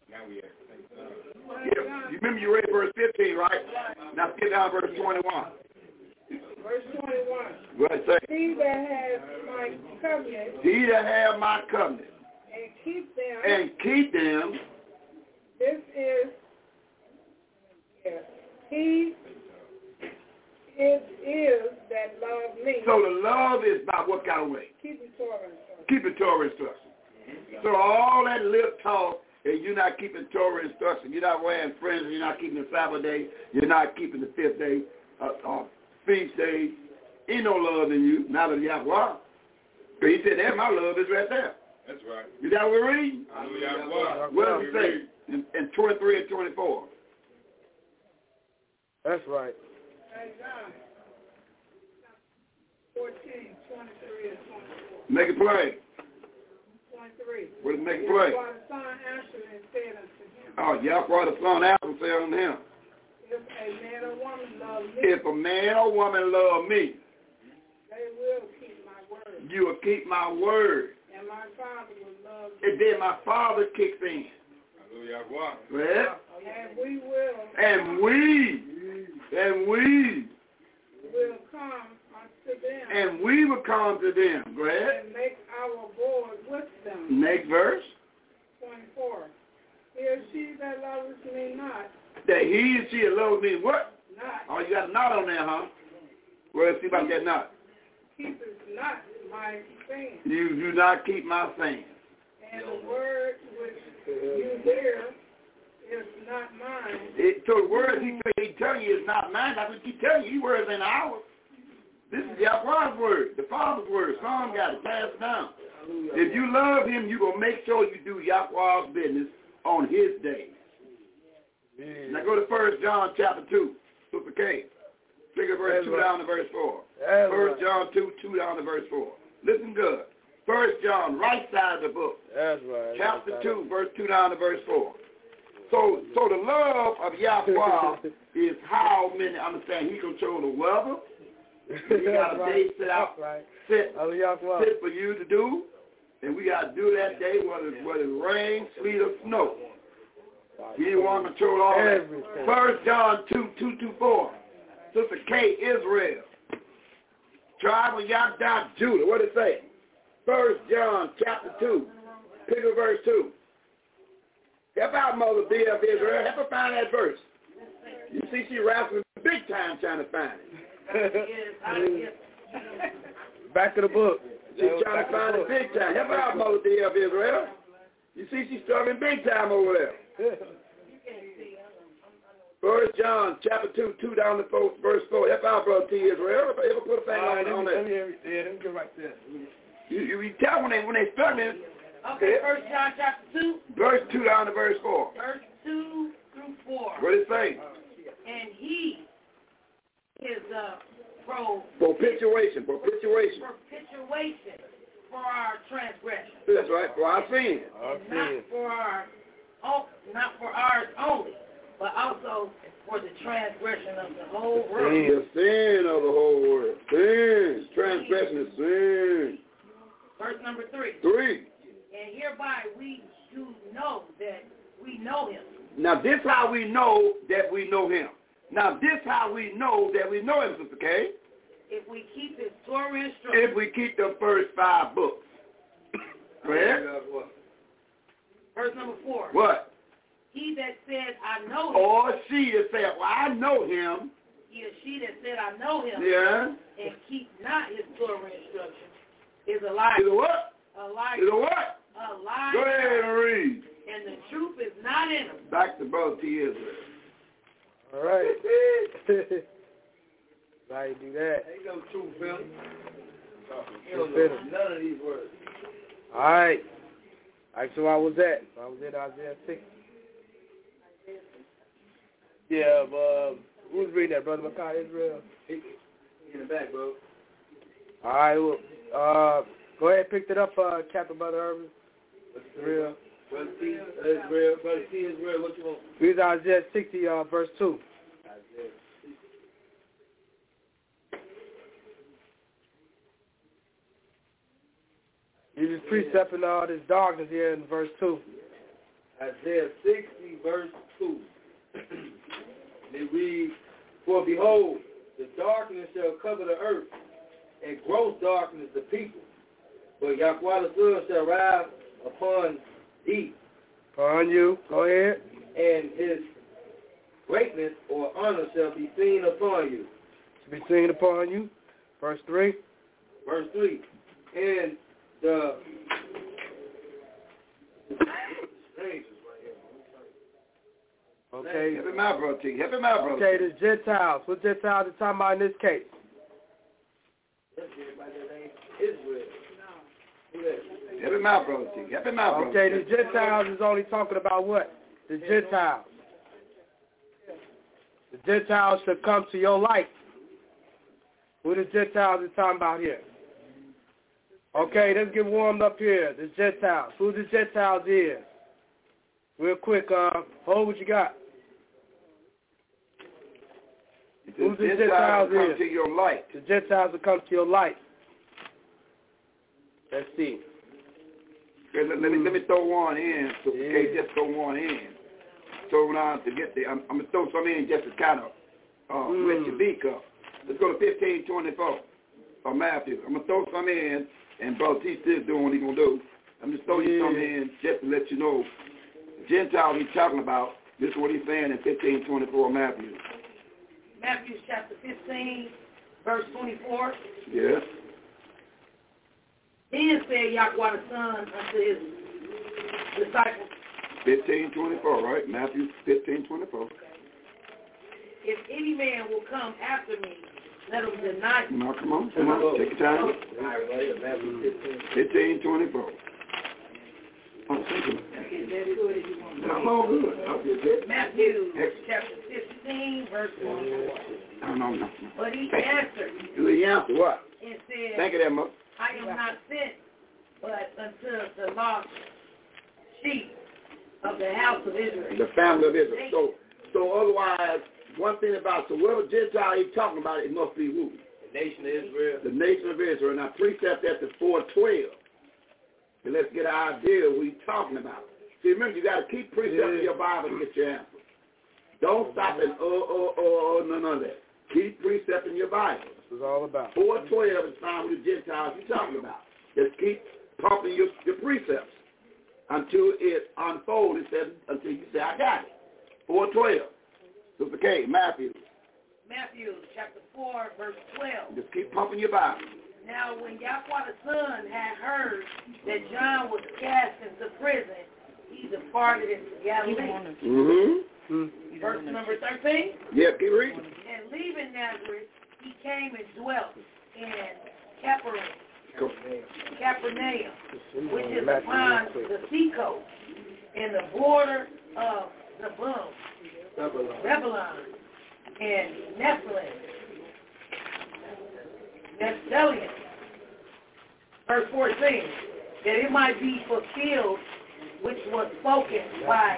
Yeah, you remember you read verse fifteen, right? Now skip down to verse twenty-one. Verse twenty-one. What it say? He that has my covenant. He that have my covenant. And keep them. And keep them. This is, yeah, he it is that love me. So the love is by what kind of way? Keeping Torah instruction. Keeping Torah instruction. So all that lip talk, and you're not keeping Torah instruction, you're not wearing fringes, you're not keeping the Sabbath day, you're not keeping the fifth day, uh, uh, feast days, ain't no love in you, not of Yahweh. So he said, there, my love is right there. That's right. You got what we're reading? Hallelujah. What does it say in, in twenty-three and twenty-four? That's right. fourteen, twenty-three, and twenty-four. Make it play. twenty-three. What does make it play? Yahweh the Son answered and said unto him. Oh, Yahweh the Son answered and said unto him. If a man or woman love me. If a man or woman love me. They will keep my word. You will keep my word. And my Father will love me. And then my Father kicks in. Hallelujah. Well, and we will. And we. And we. Will come unto them. And we will come to them. Go ahead. And make our board with them. Next verse. twenty-four. Here she that loveth me not. That he and she that loves me what? Not. Oh, you got a knot on there, huh? Well, let's see about that knot. Keepeth not my saying. You do not keep my saying. And the word which you hear is not mine. It, so the words he, he telling you is not mine. That's what he telling you. He words ain't ours. This is Yahweh's word, the Father's word. Psalm got it passed down. If you love him, you're going to make sure you do Yahweh's business on his day. Yeah. Now go to First John chapter two. Sister K. Figure verse That's two right. down to verse four. That's First right. John two, two down to verse four. Listen good. First John, right side of the book. That's right. Chapter That's two, right. verse two down to verse four. So so the love of Yahweh is how many understand he control the weather. We got a right. day set out right. set, set for you to do. And we got to do that day whether it's, whether it's rain, sleet, or snow. He want to control all Everything. that. First John two, two, two, four. Sister K, Israel. Tribe of Yahdah, Judah. What did it say? First John chapter two. Pick up verse two. Help out, Mother B of Israel. Help her find that verse. You see she wrestling big time trying to find it. Back to the book. She's trying to find it big time. Help out, Mother B of Israel. You see she's struggling big time over there. First John chapter two, two down to four, verse four. Help out, Brother T. Israel. Ever put a finger right, on, on that? Yeah, let me get right there. You, you, you tell when they when they struggling. Okay, First John chapter two. Verse two down to verse four. Verse two through four. What did it say? And he is a pro propitiation, propitiation. Propitiation for our transgression. That's right, for our sin. Not for our oh, not for ours only, but also for the transgression of the whole world. The sin of the whole world. Sin. Transgression is sin. Verse number three. Three. And hereby we do know that we know him. Now this how we know that we know him. Now this how we know that we know him, Sister K. If we keep his Torah instructions. If we keep the first five books. Correct? Verse number four. What? He that said, I know him. Or she that said, well, I know him. He or she that said, I know him. Yeah. And keep not his Torah instructions is a liar. Is a what? A liar. Is a what? A liar. Go ahead and read. And the truth is not in him. Back to Brother T. Israel. All right. How you do that? Ain't no truth, Phil. You don't know none of these words. All right. All right, so I was at. I was at Isaiah six. Yeah, um, who's reading that, Brother Makai Israel? In the back, bro. All right, well, uh, go ahead and pick it up, uh, Captain Brother Irvin. Israel. Brother T, Israel, Brother T, Israel, what you want? Read Isaiah sixty, uh, verse two. Isaiah sixty. You just precepting all this darkness here in verse two. Isaiah sixty, verse two. They read, for behold, the darkness shall cover the earth, and gross darkness the people. But Yahweh the Son shall rise upon thee. Upon you. Go ahead. And his greatness or honor shall be seen upon you. To be seen upon you. Verse three. Verse three. And the Okay. Help him out, brother T. Help him out, brother. Okay, the Gentiles. What Gentiles are talking about in this case? Israel. Help him out, brother T. Help him out, brother. Okay, the Gentiles is only talking about what? The Gentiles. The Gentiles should come to your light. Who the Gentiles is talking about here? Okay, let's get warmed up here. The Gentiles. Who the Gentiles is? Real quick, uh, hold what you got. Who the Gentiles come is? to your light. The Gentiles will come to your light. Let's see. Okay, let, let me let me throw one in. So yeah. Okay, just throw one in. So now to get there, I'm, I'm gonna throw some in just to kind of uh, mm. wet your beak up. Let's go to fifteen twenty-four. Or Matthew. I'm gonna throw some in, and brother T still doing what he's gonna do. I'm just throwing yeah. you some in just to let you know. The Gentiles he's talking about. This is what he's saying in fifteen twenty-four Matthew. Matthew chapter fifteen, verse twenty-four. Yes. Then said Yahweh the Son unto his disciples. fifteen twenty-four, right? Matthew fifteen twenty-four. If any man will come after me, let him deny me. No, come on, come on, take your time. fifteen twenty-four. Oh, thank you. I'm all good. Matthew chapter fifteen, verse twenty-four. No, no, no. But he answered. He answered what? And said, thank you, that much. I am not sent, but unto the lost sheep of the house of Israel. The family of Israel. So, so otherwise, one thing about, so whatever Gentile he's talking about, it must be who? The nation of Israel. The nation of Israel. And I precept that to four twelve. And let's get an idea of what he's talking about. See, remember, you got to keep precepting yeah. your Bible to get your answer. Don't stop at, oh, oh, oh, oh, none of that. Keep precepting your Bible. This is all about. four twelve is found with the Gentiles you're talking about. Just keep pumping your, your precepts until it unfolds, it says, until you say, I got it. four twelve. Sister K, Matthew. Matthew chapter four, verse twelve. Just keep pumping your Bible. Now, when Yahweh the Son had heard that John was cast into prison, he departed into Galilee. Mm-hmm. Mm-hmm. Verse number thirteen. Yeah, keep reading. And leaving Nazareth, he came and dwelt in Capernaum, Capernaum, which is upon the seacoast, in the border of Zebulun, Zebulun, and Nephilim. Nephilim. Verse fourteen, that it might be fulfilled which was spoken by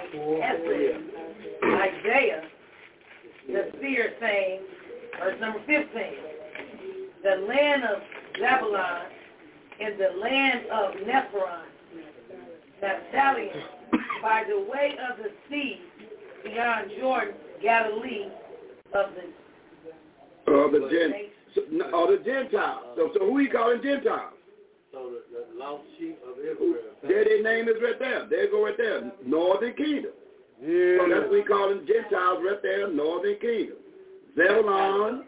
Isaiah, the seer, saying, verse number fifteen, the land of Zebulun and the land of Nephilim, Naphtali, by the way of the sea beyond Jordan, Galilee of the uh, the Gen, so, oh, the Gentiles. So, so who he calling Gentiles? So the, the lost sheep of Israel. There their name is right there. There go right there. Northern Kingdom. Yeah. So that's what we call them Gentiles right there, Northern Kingdom. Zebulun,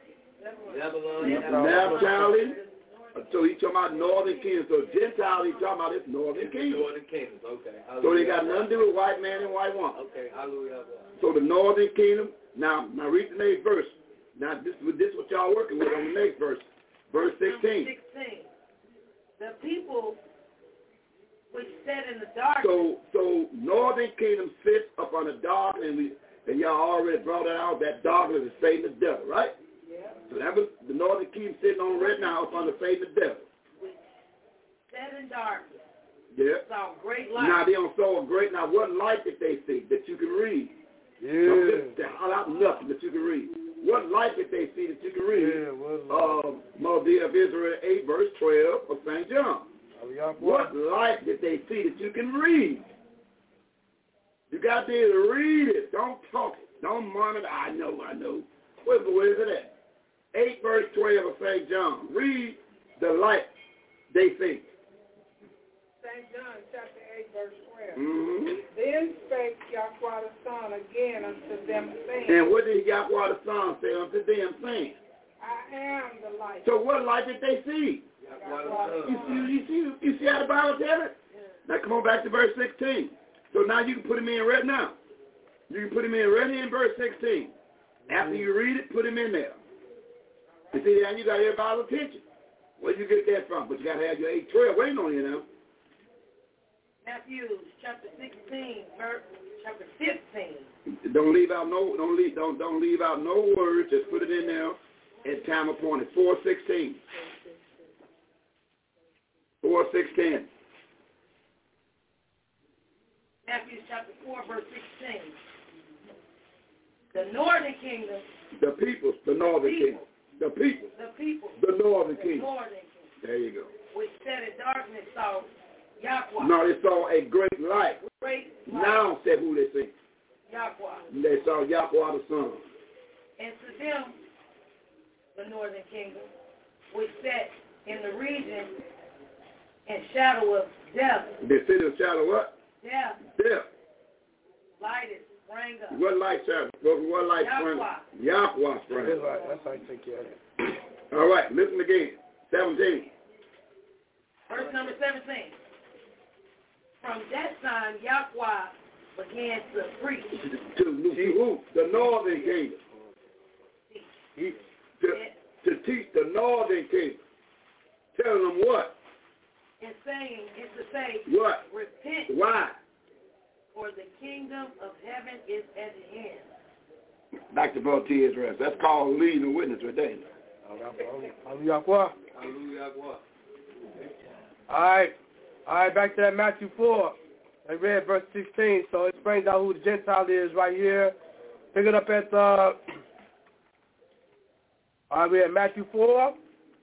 Naphtali. So he's talking about Northern Kingdom. So Gentiles, he's talking about this Northern Kingdom. Northern Kingdom, okay. So they got nothing to do with white man and white woman. Okay, hallelujah. So the Northern Kingdom. Now, now read the next verse. Now this is this what y'all working with on the next verse. Verse sixteen. sixteen. The people which sat in the darkness. So, so Northern Kingdom sits up on the dark, and we and y'all already brought it out. That darkness is Satan the devil, right? Yeah. So that was the Northern Kingdom sitting on right now up on the Satan the devil. Which sat in darkness. Yeah. saw great light. Now they don't saw a great. Now what light did they see that you can read? Yeah. Don't just holler out nothing that you can read. What light did they see that you can read? Yeah. What uh, Moses of Israel eight verse twelve of Saint John. Oh, what light did they see that you can read? You got to be able to read it. Don't talk it. Don't monitor. I know. I know. Where's the where is it at? eight verse twelve of Saint John. Read the light they see. Saint John chapter eight verse twelve. Mm-hmm. Then spake Yahweh the Son again unto them, saying. And what did Yahweh the Son say unto them, saying? I am the light. So what light did they see? You see, you see, you see how the Bible tells it? Now come on back to verse sixteen. So now you can put him in right now. You can put him in right here in verse sixteen. After you read it, put him in there. You see, now you got everybody's attention. Where you get that from? But you got to have your eight twelve waiting on you now. Matthew chapter sixteen, verse chapter fifteen. Don't leave out no, don't leave, don't don't leave out no words. Just put it in there at time appointed. Four sixteen. Four sixteen. Matthew chapter four, verse sixteen. The northern kingdom. The people, the northern people, kingdom. The people. The people. The northern the kingdom. Northern kingdom. There you go. Which sat in darkness saw Yahweh. No, they saw a great light. Great light. Now said who they see. Yahweh. They saw Yahweh the Son. And to them, the northern kingdom, which sat in the region and shadow of death. They sit in the shadow what? Death. Death. Light is sprang up. What light shadow? What, what light sprang up? Yahweh sprang up. That's how you take care of it. All right, listen again. seventeen. Verse number seventeen. From that time, Yahweh began to preach. To, to, to who? The northern kingdom. He, to, to teach the northern kingdom. Telling them what? And saying, and to say, what? Repent. Why? For the kingdom of heaven is at hand. Doctor Bautista Israel. That's called leading a witness right there. Hallelujah. Hallelujah. All right. All right, back to that Matthew four. I read verse sixteen, so it brings out who the Gentile is right here. Pick it up at, uh, all right, we at Matthew four. All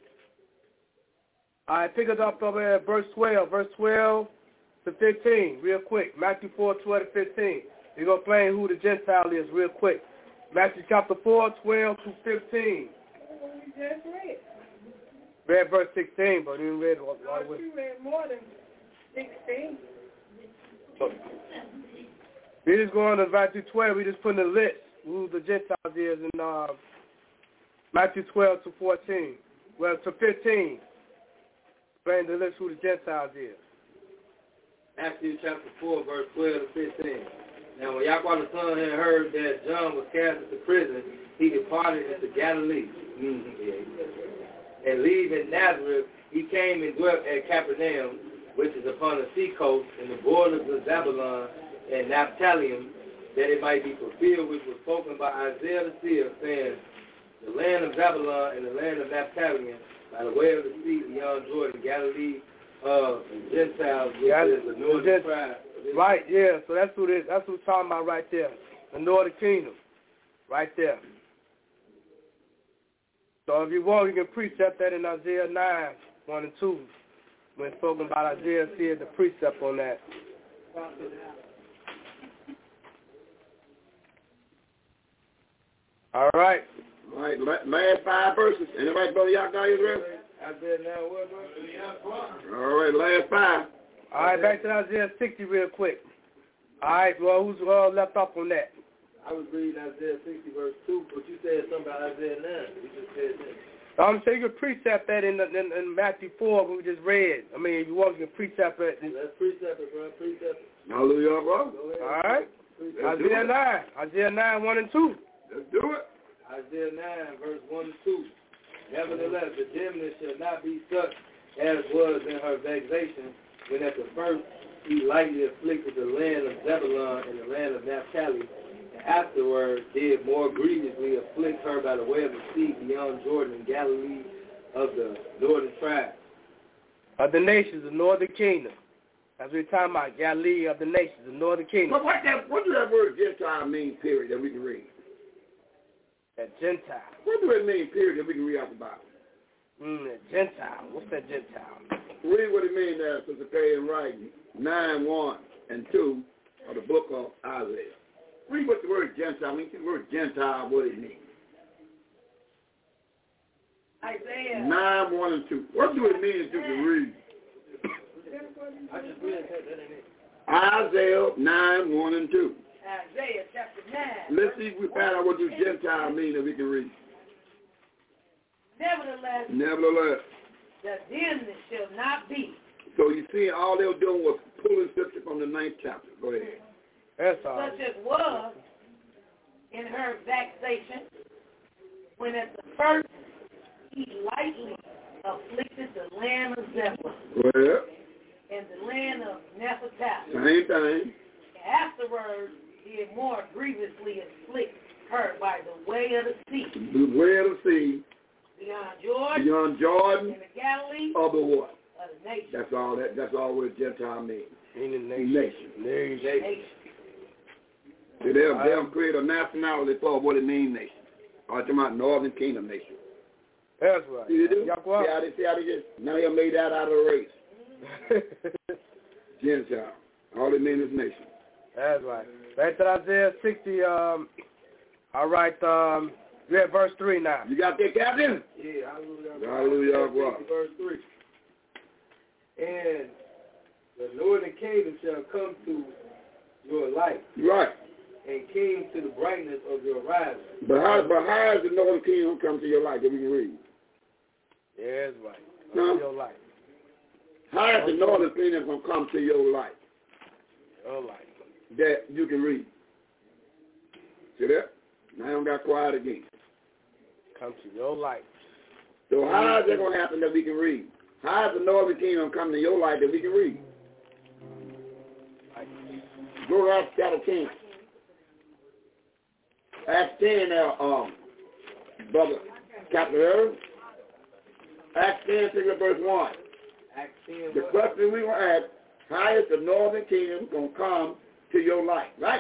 right, pick it up over at verse twelve, verse twelve to fifteen, real quick. Matthew four, twelve to fifteen. We're going to explain who the Gentile is real quick. Matthew chapter four, twelve to fifteen. We just read. Read verse sixteen, but we didn't read all the way. You read more than sixteen. So, we just going to Matthew twelve. We just putting a list who the Gentiles is in uh, Matthew twelve to fourteen. Well, to fifteen. Explain the list who the Gentiles is. Matthew chapter four, verse twelve to fifteen. Now, when Yahweh the Son had heard that John was cast into prison, he departed into Galilee. Mm-hmm. Yeah. And leaving Nazareth, he came and dwelt at Capernaum, which is upon the sea coast in the borders of Zebulun and Naphtali, that it might be fulfilled which was spoken by Isaiah the seer, saying, the land of Zebulun and the land of Naphtali, by the way of the sea beyond Jordan, Galilee of the Gentiles, which yeah, is the northern tribe. Right, yeah, so that's who this, that's what we're talking about right there, the northern kingdom, right there. So if you want, you can precept that in Isaiah nine, one and two, when spoken about Isaiah, see the precept on that. All right. All right, last five verses. Anybody, Brother Yahweh Israel? Isaiah nine, what, bro? All right, last five. All right, back to Isaiah sixty real quick. All right, well, who's uh, left off on that? I was reading Isaiah sixty, verse two, but you said something about Isaiah nine. You just said that. I'm saying you can precept that in, the, in, in Matthew four, we just read. I mean, if you want, you can precept it. Let's precept it, bro. Precept it. Hallelujah, bro. All right. Isaiah nine. Isaiah nine, one and two. Let's do it. Isaiah nine, verse one and two. Nevertheless, the dimness shall not be such as was in her vexation, when at the first he lightly afflicted the land of Zebulun and the land of Naphtali, and afterward did more grievously afflict her by the way of the sea beyond Jordan and Galilee of the northern tribe. Of the nations, the northern kingdom. That's what we're talking about, Galilee of the nations, the northern kingdom. But what that what does that word Gentile mean, period, that we can read? That Gentile. What do it mean, period, that we can read out the Bible? Mm, that Gentile. What's that Gentile? Read what it means there, Sister Kay, in writing nine, one, and two of the book of Isaiah. Read what the word Gentile means. The word Gentile, what it means. Isaiah. nine, one, and two. What do it mean that you can read? I just read that, that ain't it. Isaiah nine, one, and two. Isaiah chapter nine. Let's see if we find out what this Gentile mean that we can read. Nevertheless, Nevertheless. the dim shall not be. So you see, all they were doing was pulling scripture from the ninth chapter. Go ahead. That's all. Such as was in her vexation, when at the first he lightly afflicted the land of Zebulun Well, and the land of Naphtali. same thing. Afterwards, he had more grievously afflict her by the way of the sea. The way of the sea. Beyond Jordan. Beyond Jordan. In the Galilee. Of the what? Of the nation. That's all that. That's all what Gentile means. Meaning nation. Nation. Nation. Nation. See, they'll, they'll create a nationality for what it means nation. I'm talking about Northern Kingdom nation. That's right. See, they do? See Yahweh. how they, see how they just, now they made that out of the race. Gentile. All it means is nation. That's right. Back to Isaiah sixty. Um, all right. Um, we're at verse three now. You got that, Captain? Yeah, hallelujah. Hallelujah. Verse three. And the northern kingdom shall come to your light. Right. And came to the brightness of your rising. But how, but how is the northern kingdom come to your light that we can read? Yeah, that's right. No. Your light. How is the northern kingdom going to come to your light? Your light. That you can read. See that? Now I got quiet again. Come to your light. So how is that going to happen that we can read? How is the northern kingdom come to your light that we can read? Go to Acts chapter ten. Acts ten now, um, brother, Captain Earl. Acts ten, pick up verse one. Acts ten, the question we were asked, how is the northern kingdom going to come to your light, right?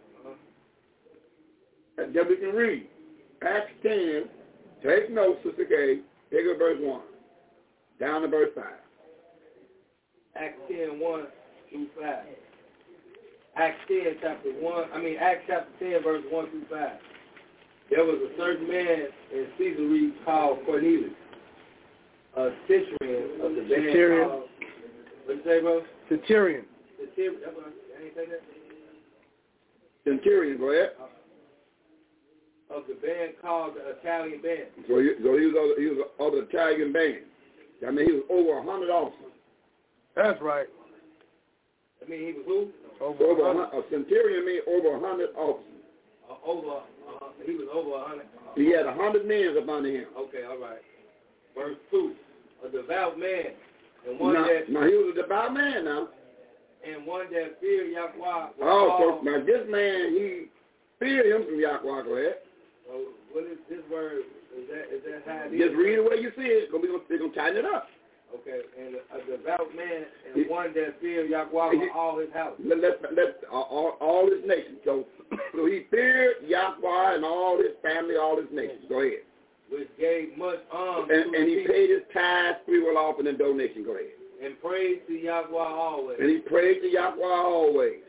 Uh-huh. And then we can read. Acts ten, take notes, Sister Kay, pick up verse one, down to verse five. Acts ten, one through five. Acts ten, chapter one, I mean, Acts chapter ten, verse one through five. There was a certain man in Caesarea called Cornelius, a centurion of the band Centurion. called, what'd you say, bro? Centurion. Centurion, that's what I, I ain't say that? Centurion, go ahead. Of the band called the Italian band. So he, so he was of, he was of the Italian band. I mean, he was over a hundred officers. That's right. I mean, he was who? Over, over a a, a centurion means over a hundred officers. Uh, over, uh, he was over a hundred. Uh, he had a hundred men up under him. Okay, all right. Verse two, a devout man, and one now, that now he was a devout man now. And one that feared Yahweh. Oh, so now this man, he feared him from Yahweh. Go ahead. So what is this word? Is that is that how it is? Just read it the way you see it. We're going to tighten it up. Okay, and a devout man and he, one that feared Yahweh with all his house. Let, let, let, uh, all, all his nation. So, so he feared Yahweh and all his family, all his nations. Go ahead. Which gave much alms and, to and he people. paid his tithes, free will offering, and donation. Go ahead. And prayed to Yahweh always. And he prayed to Yahweh always.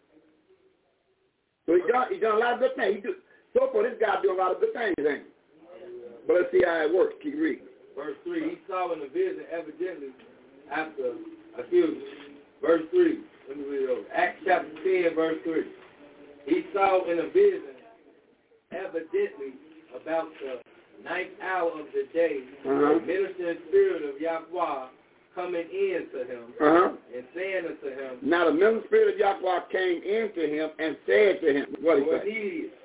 So he done, he done a lot of good things. He do, so far, this guy doing a lot of good things, ain't he? But let's see how it works. Keep reading. Verse three, he saw in the vision evidently after, excuse me, verse three, let me read it over. Acts chapter ten, verse three. He saw in a vision evidently about the ninth hour of the day, uh-huh. the ministering spirit of Yahweh coming in to him uh-huh. and saying unto him. Now the ministering spirit of Yahweh came into him and said to him, what he said? Cornelius.